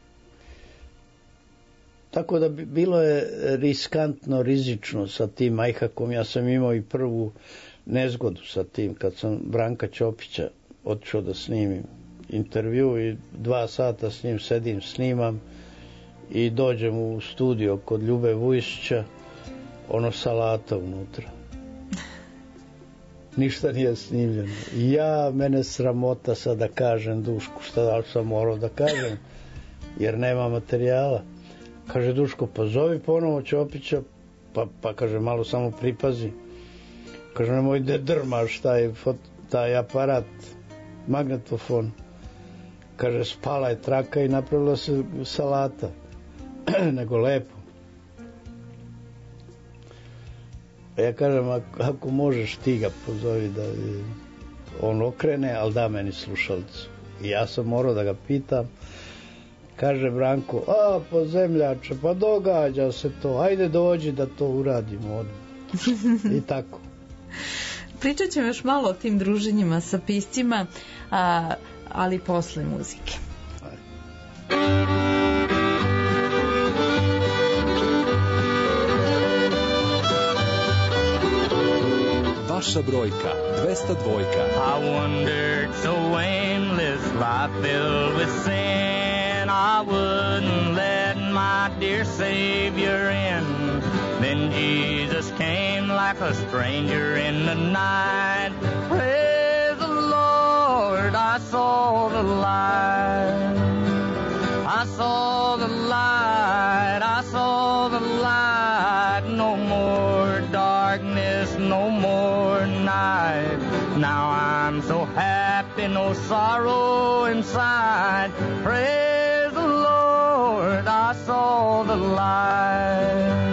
Tako da bilo je riskantno, rizično sa tim Meinhakom. Ja sam imao i prvu nezgodu sa tim, kad sam Branka Ćopića otišao da snimim intervju i 2 sata s njim sedim, snimam i dođem u studio kod Ljube Vujsića, salata unutra. Ništa nije snimljeno. Mene sramota sad da kažem Dušku, šta sam morao da kažem, jer nema materijala. Kaže Duško, pa zovi ponovo Ćopića, pa kaže, malo samo pripazi. Kaže, nemoj da drmaš taj aparat, magnetofon. Kaže, spala je traka i napravila se salata. Nego lepo. Ja kažem, ako možeš ti ga pozovi da on okrene, ali da meni slušalicu. I ja sam morao da ga pitam. Kaže Branko, pa zemljače, pa događa se to, ajde dođi da to uradimo odmah. I tako. Pričat ćemo još malo o tim druženjima sa piscima, ali posle muzike. Vaša brojka, 202. I wondered so aimless, life filled with sin, I wouldn't let my dear Savior in. Then Jesus came like a stranger in the night. Praise the Lord, I saw the light. I saw the light, I saw the light. No more darkness, no more night. Now I'm so happy, no sorrow inside. Praise the Lord, I saw the light.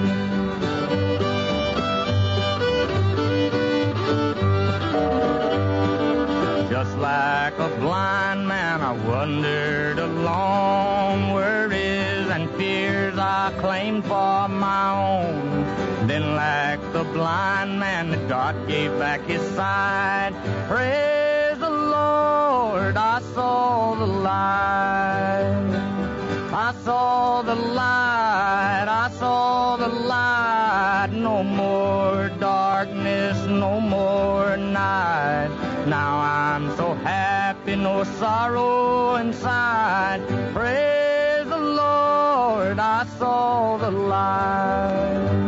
Just like a blind man, I wandered along, worries and fears I claimed for my own. Then like the blind man that God gave back his sight, praise the Lord, I saw the light. I saw the light, I saw the light. No more darkness, no more night. Now I'm so happy, no sorrow inside. Praise the Lord, I saw the light.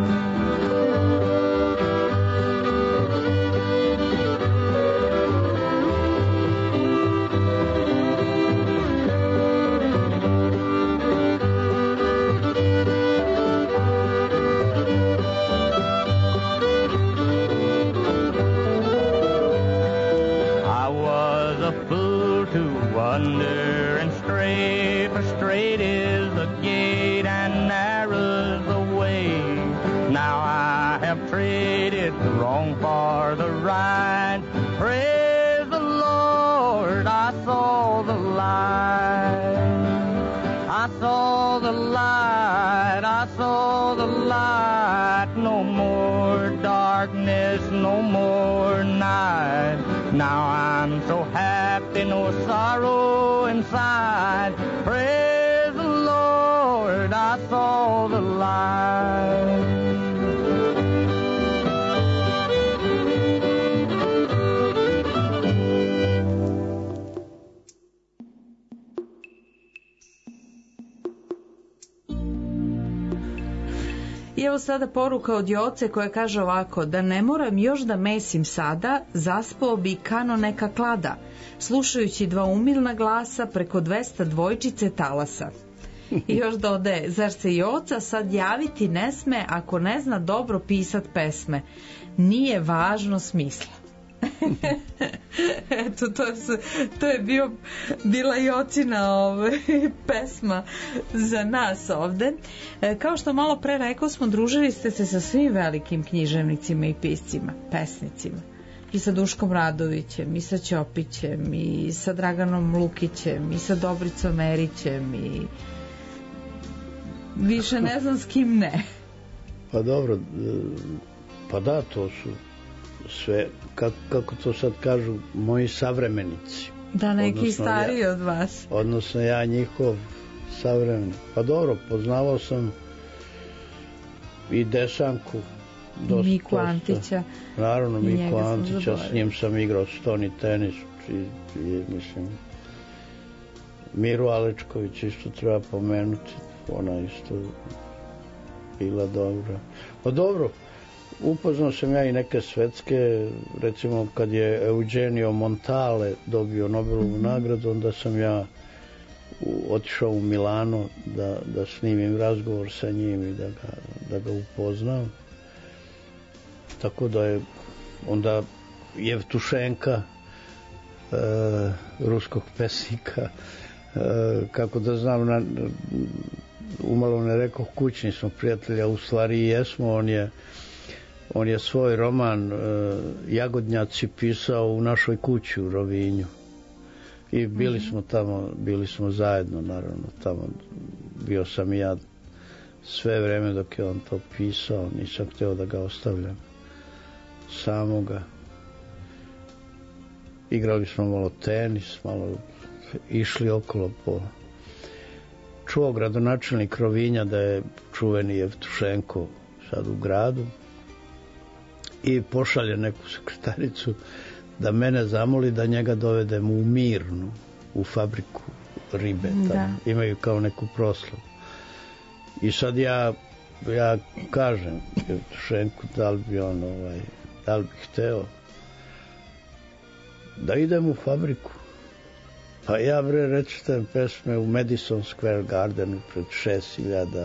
Wander and stray, for straight is the gate and narrow's the way. Now I have traded the wrong for the right. Praise the Lord, I saw the light. I saw the light, I saw the light. No more darkness, no more night. Now I'm so happy, no sorrow inside. Praise the Lord, I saw the light. I evo sada poruka od Joce koja kaže ovako: da ne moram još da mesim sada, zaspao bi kano neka klada, slušajući dva umilna glasa preko 200 dvojčice talasa. I još dodaje: zar se Joca sad javiti ne sme ako ne zna dobro pisat pesme? Nije važno smisla. Eto, to je bila Jocina pesma za nas ovde. Kao što malo pre rekao smo, družili ste se sa svim velikim književnicima i piscima, pesnicima. I sa Duškom Radovićem, i sa Ćopićem, i sa Draganom Lukićem, i sa Dobricom Erićem, i više ne znam s kim ne. Pa dobro, pa da, to su sve, kako to sad kažu, moji savremenici. Da, neki stariji od vas. Odnosno ja njihov savremenik. Pa dobro, poznavao sam i Desanku. Miku Antića. Naravno, Miku Antića, s njim sam igrao stoni tenis. Mislim, Miru Alečković isto treba pomenuti. Ona isto bila dobra. Pa dobro, upoznao sam ja i neke svetske, recimo kad je Eugenio Montale dobio Nobelovu nagradu, onda sam ja otišao u Milano da snimim razgovor sa njim i da ga upoznam. Tako da je onda Jevtušenka, ruskog pesnika, kako da znam, umalo ne rekao kućni smo prijatelji, a u stvari i jesmo. On je svoj roman Jagodnjaci pisao u našoj kući u Rovinju. I bili smo zajedno, naravno, tamo. Bio sam i ja sve vreme dok je on to pisao, nisam hteo da ga ostavljam samoga. Igrali smo malo tenis, malo išli okolo po... Čuo gradonačelnik Rovinja da je čuveni Jevtušenko sad u gradu i pošalje neku sekretaricu da mene zamoli da njega dovedem u Mirnu, u fabriku ribe. Tamo. Imaju kao neku proslavu. I sad ja kažem Jevtušenku da li bi hteo da idem u fabriku. Pa ja recitam pesme u Madison Square Gardenu pred 6.000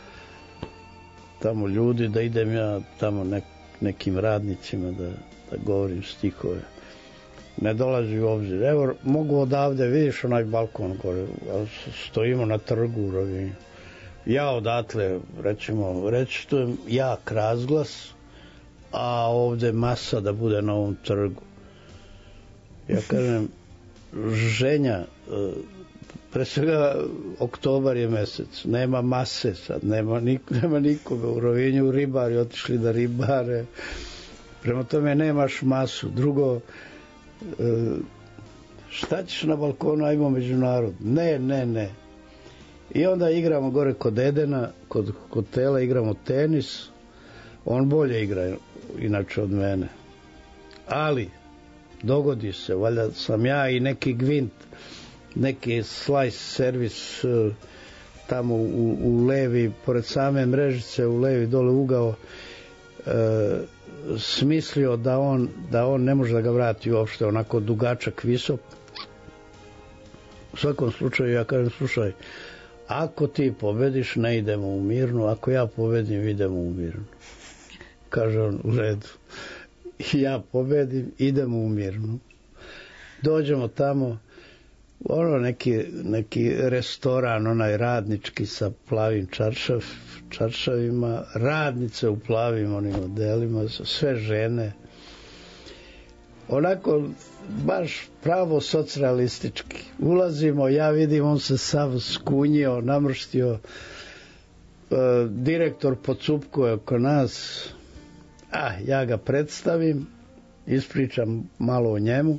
tamo ljudi, da idem ja tamo nekim radnicima da govorim stihove. Ne dolazi u obzir. Evo, mogu odavde, vidiš onaj balkon gore, stojimo na trgu u Rovinju. Ja odatle, recitujem jak razglas, a ovde masa da bude na ovom trgu. Ja kažem, ženja, pre svega oktobar je mesec, nema mase sad, nema nikoga u Rovinju, ribari otišli da ribare, prema tome nemaš masu. Drugo, šta ćeš na balkonu, ajmo međunarod? Ne. I onda igramo gore kod Edena, kod hotela, igramo tenis, on bolje igra inače od mene, ali dogodi se, valjda sam ja i neki gvint, neki slice servis tamo u levi, pored same mrežice, u levi dole ugao, smislio da on ne može da ga vrati uopšte, onako dugačak, visok. U svakom slučaju ja kažem, slušaj, ako ti pobediš, ne idemo u Mirnu, ako ja pobedim, idemo u Mirnu. Kaže on, u redu. Ja pobedim, idemo u Mirnu. Dođemo tamo, neki restoran, onaj radnički sa plavim čaršavima, radnice u plavim onim modelima, sve žene. Onako, baš pravo socrealistički. Ulazimo, ja vidim, on se sav skunjio, namrštio, direktor pocupkuje oko nas. Ja ga predstavim, ispričam malo o njemu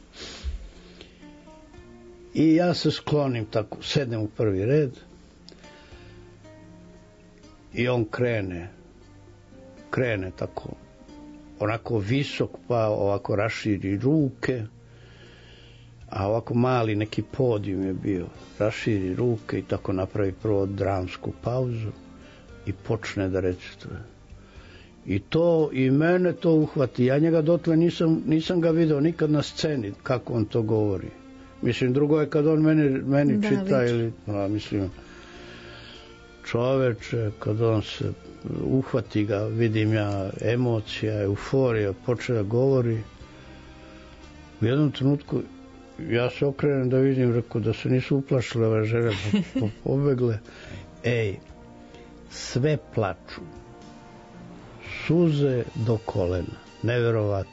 i ja se sklonim tako, sednem u prvi red i on krene tako, onako visok, pa ovako raširi ruke, a ovako mali neki podijum je bio, raširi ruke i tako napravi prvo dramsku pauzu i počne da recituje. I mene to uhvati. Ja njega dotle nisam ga video nikad na sceni kako on to govori. Mislim, drugo je kad on meni da, čita ili, mislim, čoveče, kad on se uhvati ga, vidim ja, emocija, euforija, počeo da govori. U jednom trenutku ja se okrenem da vidim, rekao da se nisu uplašile ove žene, pobegle. Ej, sve plaču. Suze do kolena. Neverovatno.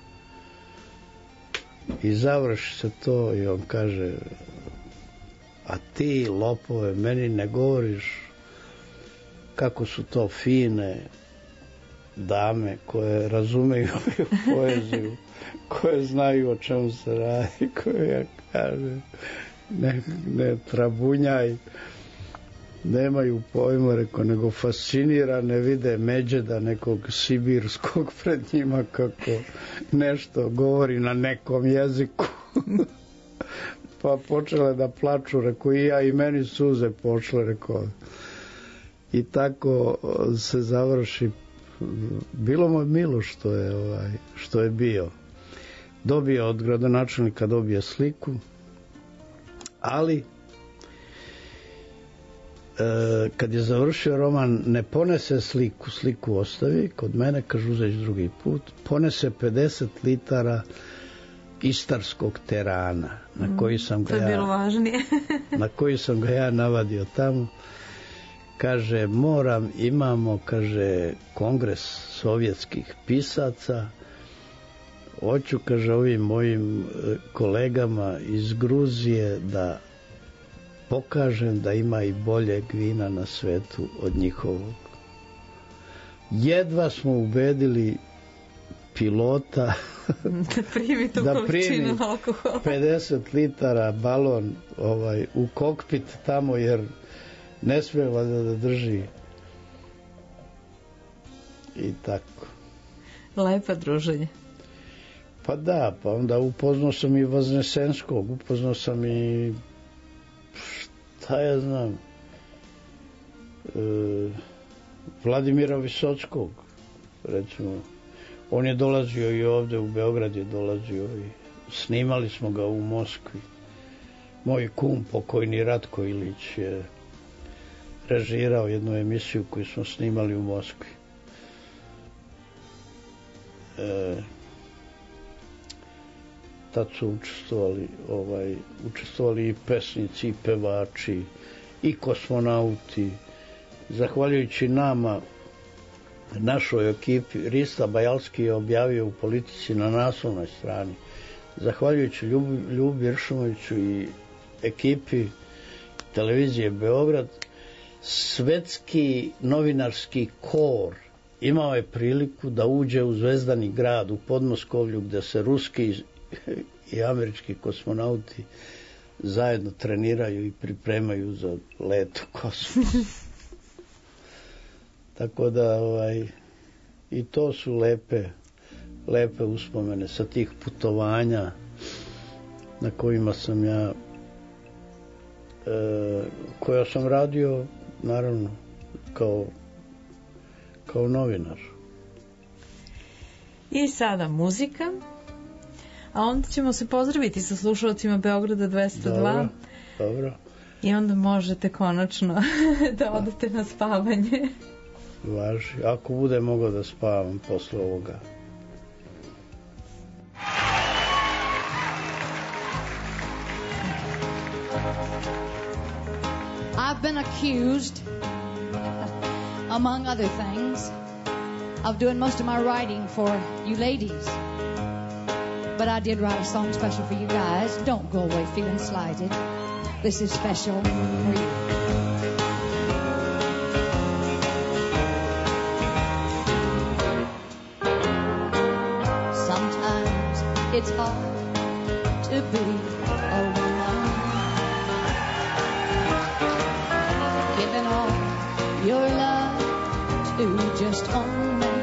I završi se to i on kaže, a ti, lopove, meni ne govoriš kako su to fine dame koje razumeju poeziju, koje znaju o čemu se radi, koje ja kažem, ne trabunjaj, nemaju pojma, reko, nego fascinirane vide Međeda nekog sibirskog pred njima kako nešto govori na nekom jeziku. Pa počele da plaču, reko, i ja, i meni suze pošle, reko. I tako se završi. Bilo mu je milo što je bio. Dobio od gradonačelnika, dobije sliku, ali kad je završio roman, ne ponese sliku ostavi kod mene, kaže, uzeć drugi put, ponese 50 litara istarskog terana na koji sam ga to je bilo važnije. na koji sam ga ja navadio tamo. Kaže, imamo, kaže, kongres sovjetskih pisaca, hoću, kaže, ovim mojim kolegama iz Gruzije da pokažem da ima i boljeg vina na svetu od njihovog. Jedva smo ubedili pilota da primi 50 litara balon u kokpit tamo, jer ne smije valjda da drži. I tako. Lepa druženje. Pa da, pa onda upoznao sam i Vaznesenskog, upoznao sam i šta ja znam, Vladimira Visockog, recimo. On je dolazio i ovde u Beograd je dolazio i snimali smo ga u Moskvi. Moj kum, pokojni Ratko Ilić, je režirao jednu emisiju koju smo snimali u Moskvi. Tad su učestvovali i pesnici, i pevači, i kosmonauti. Zahvaljujući nama, našoj ekipi, Rista Bajalski je objavio u Politici na naslovnoj strani. Zahvaljujući Ljubi Iršumoviću i ekipi televizije Beograd, svetski novinarski kor imao je priliku da uđe u Zvezdani grad u Podmoskovlju, gde se ruski i američki kosmonauti zajedno treniraju i pripremaju za let u kosmos. Tako da i to su lepe uspomene sa tih putovanja na kojima sam ja koja sam radio naravno kao novinar. I sada muzika, a onda ćemo se pozdraviti sa slušalcima Beograda 202. Dobro. I onda možete konačno da odete na spavanje. Važi, ako bude mogao da spavam posle ovoga. I've been accused, among other things, of doing most of my writing for you ladies. But I did write a song special for you guys. Don't go away feeling slighted. This is special for you. Sometimes it's hard to be a woman, giving all your love to just one man.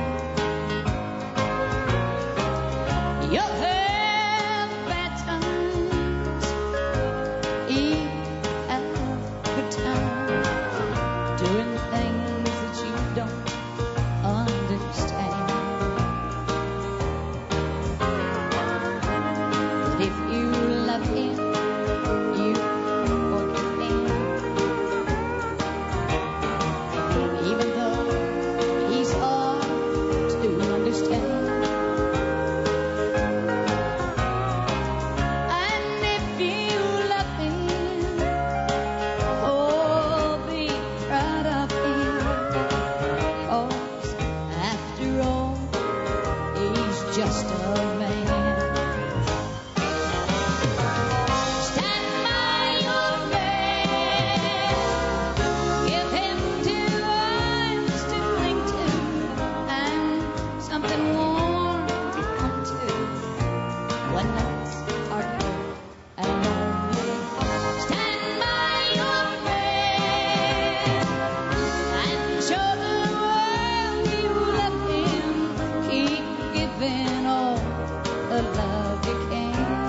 You'll have bad times, you'll have good times, doing things that you don't understand. just a man. Stand by your man. Give him 2 arms to cling to and something warm to come to when nights are dark and lonely. Stand by your man and show the world you love him. Keep giving all the love you can.